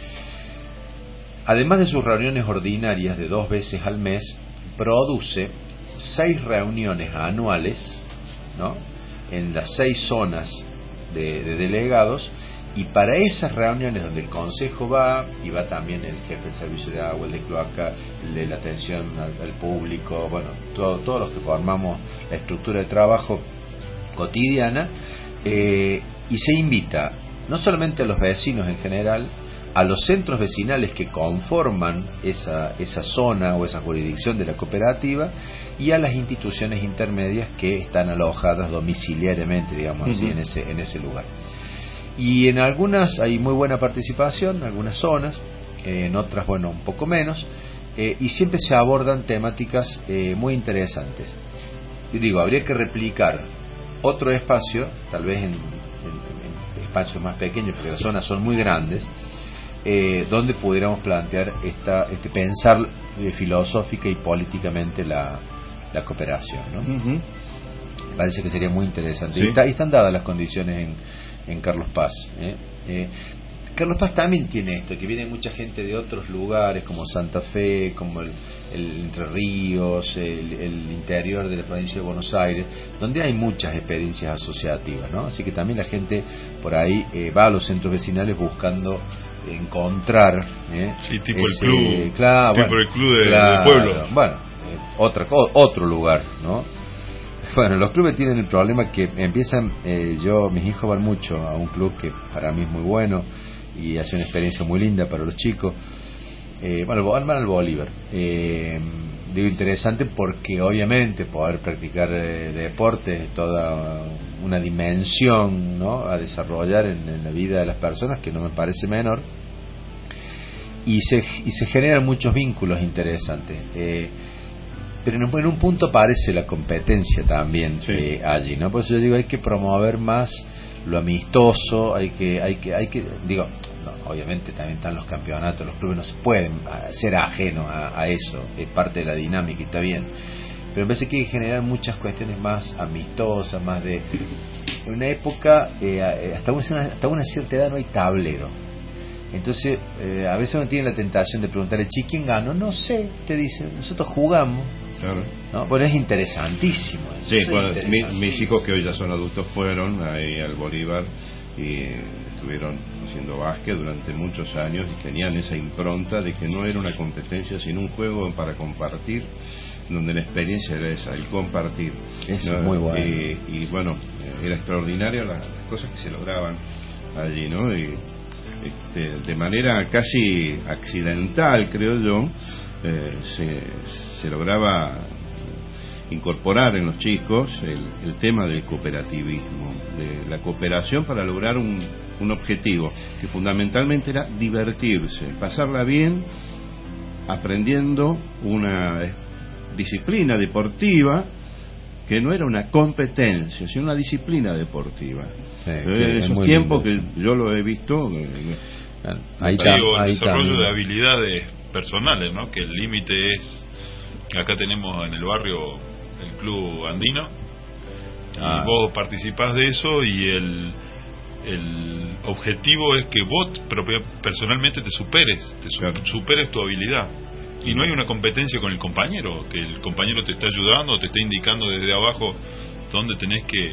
Además de sus reuniones ordinarias de dos veces al mes, produce seis reuniones anuales, ¿no?, en las seis zonas de, de delegados, y para esas reuniones donde el consejo va, y va también el jefe del servicio de agua, el de cloaca, el de la atención al, al público, bueno, todo, todos los que formamos la estructura de trabajo cotidiana, eh, y se invita no solamente a los vecinos en general, a los centros vecinales que conforman esa, esa zona o esa jurisdicción de la cooperativa, y a las instituciones intermedias que están alojadas domiciliariamente, digamos así, uh-huh. en ese, en ese lugar. Y en algunas hay muy buena participación, en algunas zonas, eh, en otras, bueno, un poco menos, eh, y siempre se abordan temáticas eh, muy interesantes. Y digo, habría que replicar otro espacio, tal vez en, en, en espacios más pequeños, porque las zonas son muy grandes, Eh, donde pudiéramos plantear esta, este pensar eh, filosófica y políticamente la, la cooperación, ¿no? Uh-huh. Me parece que sería muy interesante. ¿Sí? Y, está, y están dadas las condiciones en, en Carlos Paz. ¿eh? Eh, Carlos Paz también tiene esto, que viene mucha gente de otros lugares, como Santa Fe, como el, el Entre Ríos, el, el interior de la provincia de Buenos Aires, donde hay muchas experiencias asociativas, ¿no? Así que también la gente por ahí eh, va a los centros vecinales buscando encontrar eh, sí, tipo ese, el club claro, tipo bueno, el club de, claro, del pueblo, bueno, eh, otra otro lugar, ¿no? Bueno, los clubes tienen el problema que empiezan, eh, yo, mis hijos van mucho a un club que para mí es muy bueno y hace una experiencia muy linda para los chicos, eh, bueno, van al Bolívar, eh, digo interesante porque obviamente poder practicar eh, deporte es toda una dimensión, ¿no?, a desarrollar en, en la vida de las personas, que no me parece menor, y se, y se generan muchos vínculos interesantes, eh, pero en, en un punto aparece la competencia también, sí. eh, allí, ¿no? Por eso yo digo, hay que promover más lo amistoso, hay que, hay que, hay que, digo, no, obviamente también están los campeonatos, los clubes no se pueden ser ajenos a, a eso, es parte de la dinámica y está bien, pero me parece que hay que generar muchas cuestiones más amistosas, más de, en una época, eh, hasta, una, hasta una cierta edad no hay tablero, entonces eh, a veces uno tiene la tentación de preguntarle, ¿chi quién ganó? No sé, te dice, nosotros jugamos. Claro. ¿No? Bueno, es interesantísimo eso. Sí, bueno, interesantísimo. Mi, mis hijos que hoy ya son adultos fueron ahí al Bolívar y estuvieron haciendo básquet durante muchos años y tenían esa impronta de que no era una competencia sino un juego para compartir, donde la experiencia era esa, el compartir. Eso ¿no? es muy bueno. Y, y bueno, era extraordinaria las, las cosas que se lograban allí, ¿no? Y este, de manera casi accidental, creo yo, eh, se, se lograba incorporar en los chicos el, el tema del cooperativismo, de la cooperación para lograr un, un objetivo que fundamentalmente era divertirse, pasarla bien, aprendiendo una disciplina deportiva que no era una competencia, sino una disciplina deportiva. Sí, en esos tiempos que yo lo he visto, claro, ahí está, digo, el desarrollo también de habilidades personales, ¿no? Que el límite es, acá tenemos en el barrio el club andino, ah. y vos participás de eso y el el objetivo es que vos propia, personalmente te superes, te su, claro. superes tu habilidad. Y no hay una competencia con el compañero, que el compañero te está ayudando, te está indicando desde abajo dónde tenés que,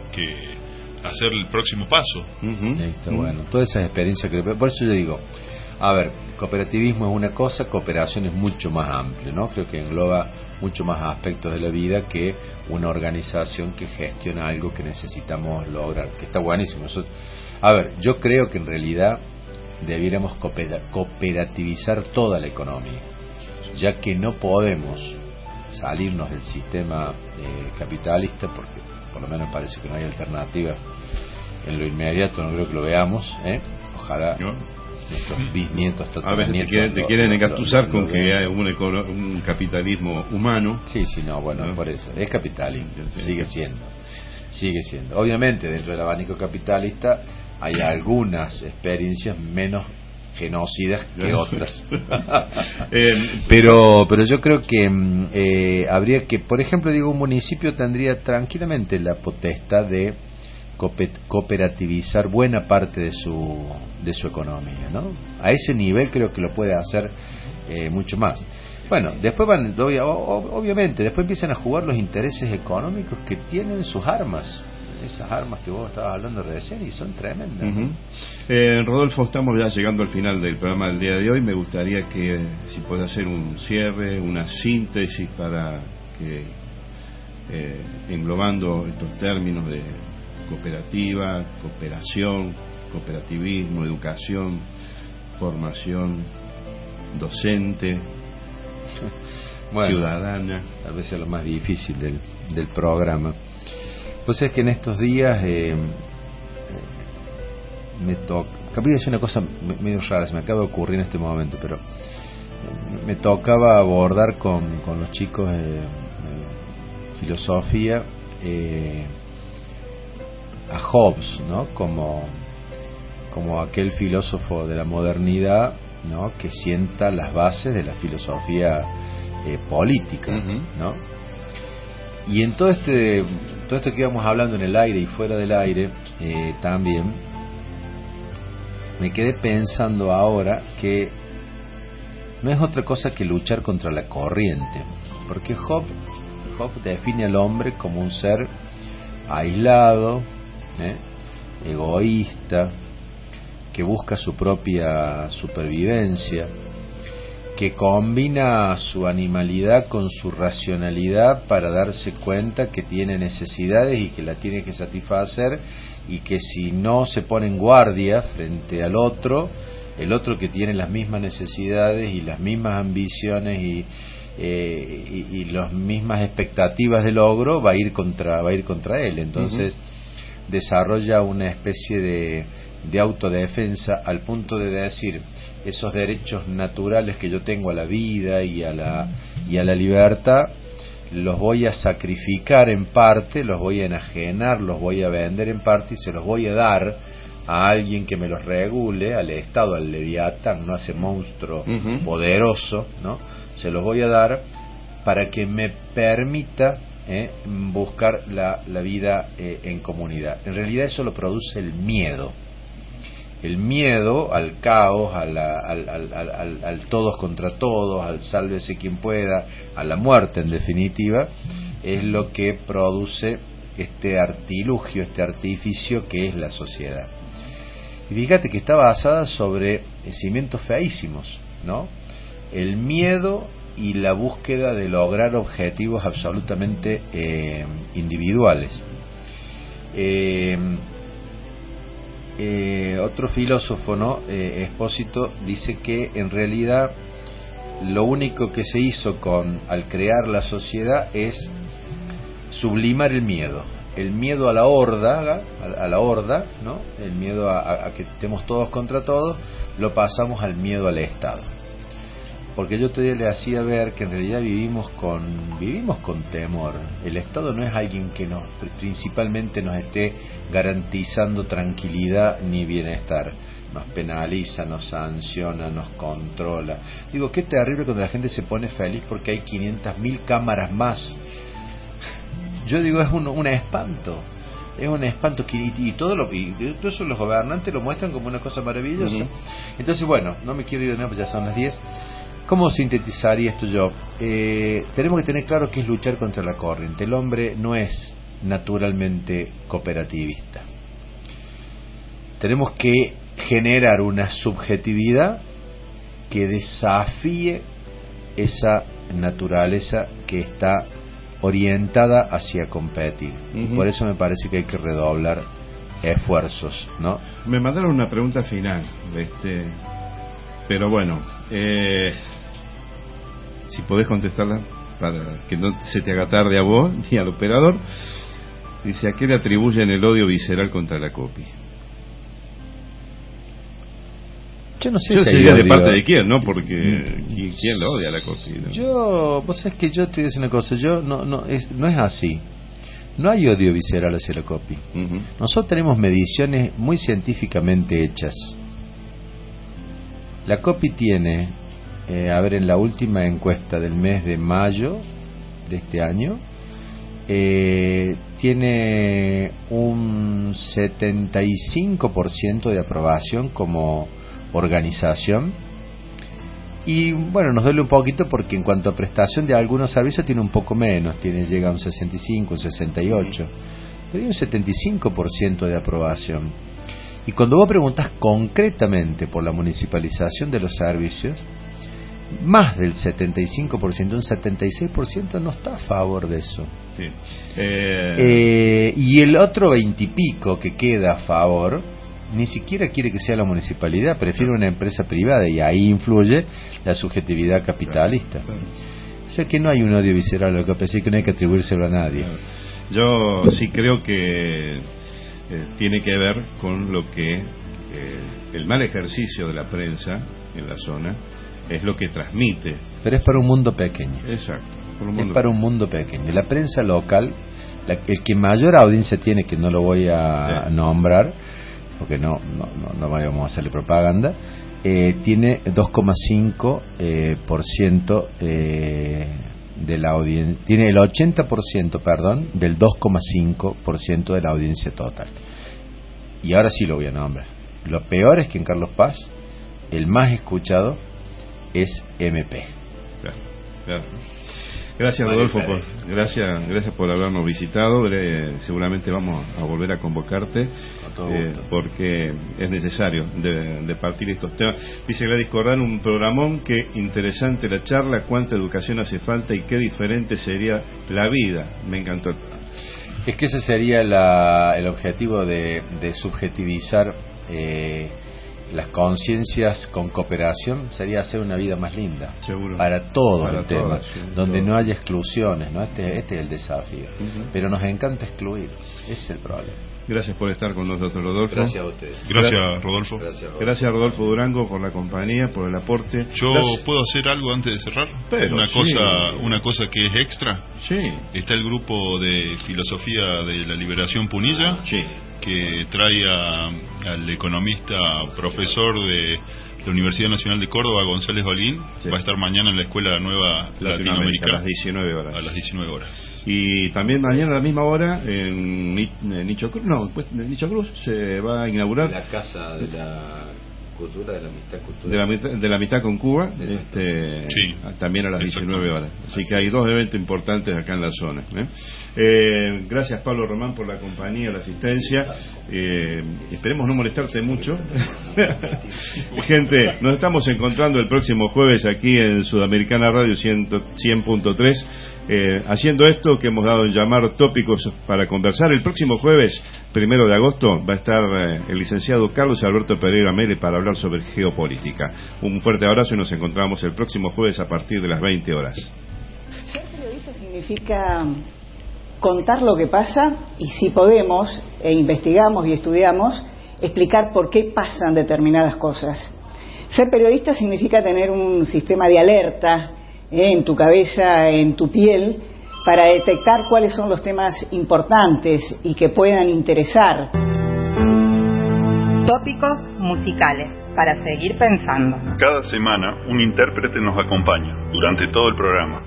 que hacer el próximo paso. Uh-huh. Está uh-huh. bueno. Todas esas experiencias que, por eso yo digo, A ver, cooperativismo es una cosa, cooperación es mucho más amplio, ¿no? Creo que engloba mucho más aspectos de la vida que una organización que gestiona algo que necesitamos lograr, que está buenísimo. Eso, a ver, yo creo que en realidad debiéramos cooper, cooperativizar toda la economía, ya que no podemos salirnos del sistema eh, capitalista, porque por lo menos parece que no hay alternativa en lo inmediato, no creo que lo veamos, ¿eh? Ojalá ¿no? nuestros bisnietos, a veces te quieren, te quieren engatusar con que hay un, un capitalismo humano. Sí, sí, no, bueno, ¿no? Por eso, es capitalismo, sigue siendo, sigue siendo. Obviamente dentro del abanico capitalista hay algunas experiencias menos genocidas que otras. eh, pero pero yo creo que eh, habría que, por ejemplo, digo, un municipio tendría tranquilamente la potestad de cooperativizar buena parte de su de su economía, ¿no? A ese nivel creo que lo puede hacer eh, mucho más. Bueno, después van, obviamente, después empiezan a jugar los intereses económicos que tienen sus armas. Esas armas que vos estabas hablando recién y son tremendas. Uh-huh. eh, Rodolfo, estamos ya llegando al final del programa del día de hoy. Me gustaría que si puede hacer un cierre, una síntesis para que eh, englobando estos términos de cooperativa, cooperación, cooperativismo, educación, formación docente, bueno, ciudadana, tal vez sea lo más difícil del, del programa. Pues es que en estos días eh, me toca, capaz decir una cosa medio rara, se me acaba de ocurrir en este momento, pero me tocaba abordar con, con los chicos eh, eh, filosofía eh, a Hobbes, ¿no? Como, como aquel filósofo de la modernidad, ¿no? Que sienta las bases de la filosofía eh, política, uh-huh. ¿no? Y en todo este todo esto que íbamos hablando en el aire y fuera del aire eh, también me quedé pensando ahora que no es otra cosa que luchar contra la corriente, porque Hobbes, Hobbes define al hombre como un ser aislado, ¿eh? egoísta, que busca su propia supervivencia, que combina su animalidad con su racionalidad para darse cuenta que tiene necesidades y que la tiene que satisfacer, y que si no se pone en guardia frente al otro, el otro que tiene las mismas necesidades y las mismas ambiciones y, eh, y, y las mismas expectativas de logro, va a ir contra, va a ir contra él. Entonces uh-huh. desarrolla una especie de, de autodefensa al punto de decir: esos derechos naturales que yo tengo a la vida y a la y a la libertad los voy a sacrificar en parte, los voy a enajenar, los voy a vender en parte y se los voy a dar a alguien que me los regule, al Estado, al Leviatán, no, a ese monstruo uh-huh. poderoso, ¿no? Se los voy a dar para que me permita eh, buscar la, la vida eh, en comunidad. En realidad eso lo produce el miedo. El miedo al caos, a la, al, al, al, al, al todos contra todos, al sálvese quien pueda, a la muerte en definitiva, es lo que produce este artilugio, este artificio que es la sociedad. Y fíjate que está basada sobre cimientos feísimos, ¿no? El miedo y la búsqueda de lograr objetivos absolutamente eh, individuales. Eh, Eh, otro filósofo, ¿no? Eh, Espósito, dice que en realidad lo único que se hizo con al crear la sociedad es sublimar el miedo, el miedo a la horda, a, a la horda, ¿no? El miedo a, a que estemos todos contra todos, lo pasamos al miedo al Estado. Porque yo todavía le hacía ver que en realidad vivimos con vivimos con temor. El Estado no es alguien que nos principalmente nos esté garantizando tranquilidad ni bienestar. Nos penaliza, nos sanciona, nos controla. Digo, qué terrible cuando la gente se pone feliz porque hay quinientas mil cámaras más. Yo digo, es un, un espanto. Es un espanto que, y, y todo lo y todo eso los gobernantes lo muestran como una cosa maravillosa. Uh-huh. Entonces, bueno, no me quiero ir de nuevo, pues ya son las diez. ¿Cómo sintetizaría esto yo? Eh, tenemos que tener claro que es luchar contra la corriente. El hombre no es naturalmente cooperativista. Tenemos que generar una subjetividad que desafíe esa naturaleza que está orientada hacia competir. Uh-huh. Por eso me parece que hay que redoblar esfuerzos, ¿no? Me mandaron una pregunta final, este, pero bueno, eh, si podés contestarla para que no se te haga tarde a vos ni al operador. Dice: ¿a qué le atribuyen el odio visceral contra la COPI? Yo no sé yo si sería hay de odio. parte de quién, ¿no? Porque ¿quién, quién lo odia a la COPI? ¿No? Yo, vos sabés que yo te voy a decir una cosa, yo no, no, es, no es así. No hay odio visceral hacia la COPI. Uh-huh. Nosotros tenemos mediciones muy científicamente hechas. La COPI tiene, eh, a ver, en la última encuesta del mes de mayo de este año, eh, tiene un setenta y cinco por ciento de aprobación como organización. Y bueno, nos duele un poquito porque en cuanto a prestación de algunos servicios tiene un poco menos, tiene llega a un sesenta y cinco, un sesenta y ocho, pero hay un setenta y cinco por ciento de aprobación. Y cuando vos preguntás concretamente por la municipalización de los servicios, más del setenta y cinco por ciento, un setenta y seis por ciento no está a favor de eso. Sí. Eh... Eh, y el otro veintipico que queda a favor ni siquiera quiere que sea la municipalidad, prefiere una empresa privada, y ahí influye la subjetividad capitalista. Claro, claro. O sea que no hay un odio visceral, lo que pasa es que no hay que atribuírselo a nadie. Claro. Yo sí creo que eh, tiene que ver con lo que eh, el mal ejercicio de la prensa en la zona es lo que transmite. Pero es para un mundo pequeño. Exacto. Por un mundo es para un mundo pequeño. La prensa local, la, el que mayor audiencia tiene, que no lo voy a sí. nombrar, porque no no no, no vamos a hacerle propaganda, eh, tiene dos coma cinco por ciento eh, de la audiencia, tiene el ochenta por ciento, perdón, del dos coma cinco por ciento de la audiencia total. Y ahora sí lo voy a nombrar. Lo peor es que en Carlos Paz el más escuchado es M P. Claro, claro. Gracias, Rodolfo, por, gracias, gracias por habernos visitado. Eh, seguramente vamos a volver a convocarte, eh, porque es necesario de, de partir estos temas. Dice Gladys Corral, un programón, que interesante la charla, cuánta educación hace falta y qué diferente sería la vida. Me encantó el programa. Es que ese sería la, el objetivo de, de subjetivizar eh, las conciencias con cooperación, sería hacer una vida más linda. Seguro. Para todo para el tema, sí, donde todo. No haya exclusiones, ¿no? Este, este es el desafío. Uh-huh. Pero nos encanta excluir, ese es el problema. Gracias por estar con nosotros, Rodolfo. Gracias a ustedes. Gracias, Rodolfo. Gracias, Rodolfo. Gracias, Rodolfo Durango, por la compañía, por el aporte. Yo Gracias. puedo hacer algo antes de cerrar. Pero una sí. cosa, una cosa que es extra. Sí. Está el grupo de filosofía de la Liberación Punilla. Sí. Que trae a, al economista profesor de la Universidad Nacional de Córdoba, González Holguín. Sí. Va a estar mañana en la Escuela Nueva Latinoamericana a las diecinueve horas. A las diecinueve horas. Y también mañana a la misma hora en Nicho Cruz, no, pues en Nicho Cruz se va a inaugurar la Casa de la Cultura, de la Amistad Cultural. De la, mitad, de la amistad con Cuba, este, sí, también a las diecinueve horas. Así que hay dos eventos importantes acá en la zona. ¿eh? Eh, gracias, Pablo Román, por la compañía, la asistencia. Eh, esperemos no molestarte mucho. Gente, nos estamos encontrando el próximo jueves aquí en Sudamericana Radio cien punto tres. Eh, haciendo esto que hemos dado en llamar tópicos para conversar. El próximo jueves, primero de agosto, va a estar eh, el licenciado Carlos Alberto Pereira Mele para hablar sobre geopolítica. Un fuerte abrazo y nos encontramos el próximo jueves a partir de las veinte horas. Ser periodista significa contar lo que pasa y, si podemos, e investigamos y estudiamos, explicar por qué pasan determinadas cosas. Ser periodista significa tener un sistema de alerta Eh, en tu cabeza, en tu piel, para detectar cuáles son los temas importantes y que puedan interesar. Tópicos musicales para seguir pensando. Cada semana un intérprete nos acompaña durante todo el programa.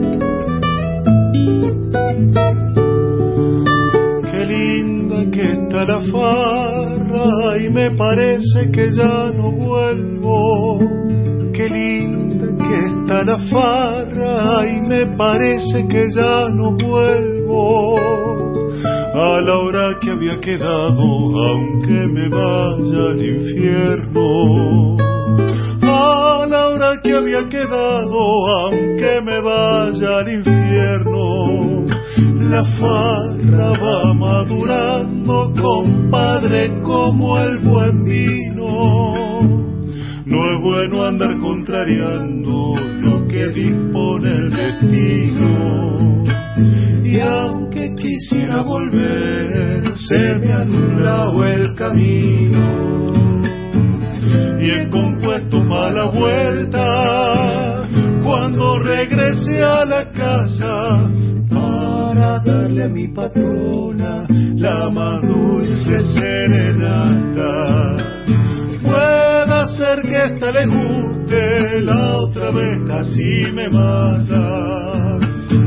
Qué linda que está está la farra y me parece que ya no vuelvo. Qué linda que está la farra y me parece que ya no vuelvo. A la hora que había quedado, aunque me vaya al infierno. A la hora que había quedado, aunque me vaya al infierno. La farra va madurando, compadre, como el buen vino. No es bueno andar contrariando lo que dispone el destino. Y aunque quisiera volver, se me ha nublado el camino. Y he compuesto mala vuelta cuando regrese a la casa, para darle a mi patrona la más dulce serenata. Puede ser que esta le guste, la otra vez casi me mata.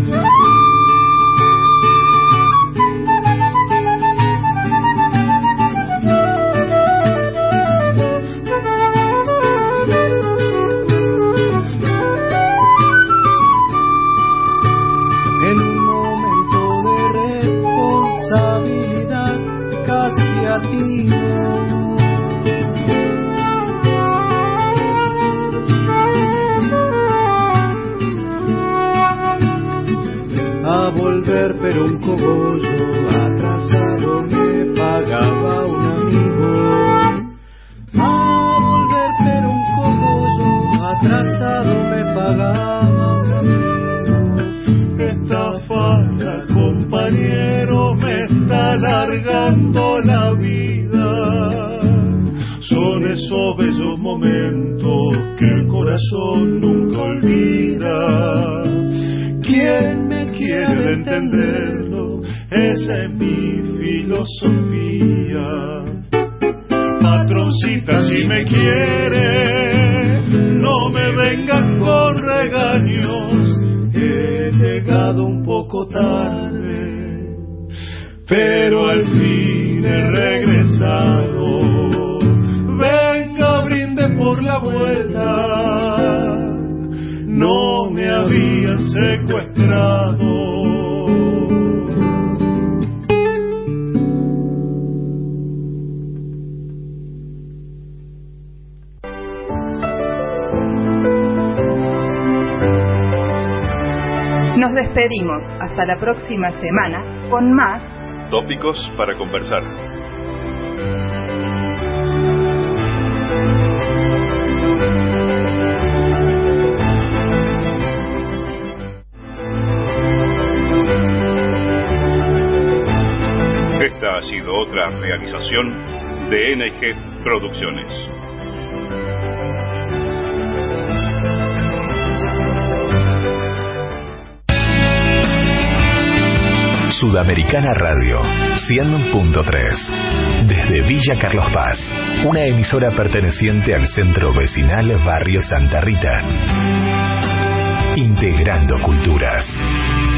A volver, pero un cogollo atrasado me pagaba un amigo. A volver, pero un cogollo atrasado me pagaba un amigo. Esta farra, compañero, me está alargando la vida. Son esos bellos momentos que el corazón nunca olvida. ¿Quién me quiere entenderlo? Esa es mi filosofía. Patroncita, si me quiere, no me vengan con regaños. He llegado un poco tarde, pero al fin he regresado. Venga, brinde por la vuelta. No me habían secuestrado. Nos despedimos hasta la próxima semana con más tópicos para conversar. Esta ha sido otra realización de N G Producciones. Sudamericana Radio, cien punto tres. Desde Villa Carlos Paz, una emisora perteneciente al Centro Vecinal Barrio Santa Rita. Integrando culturas.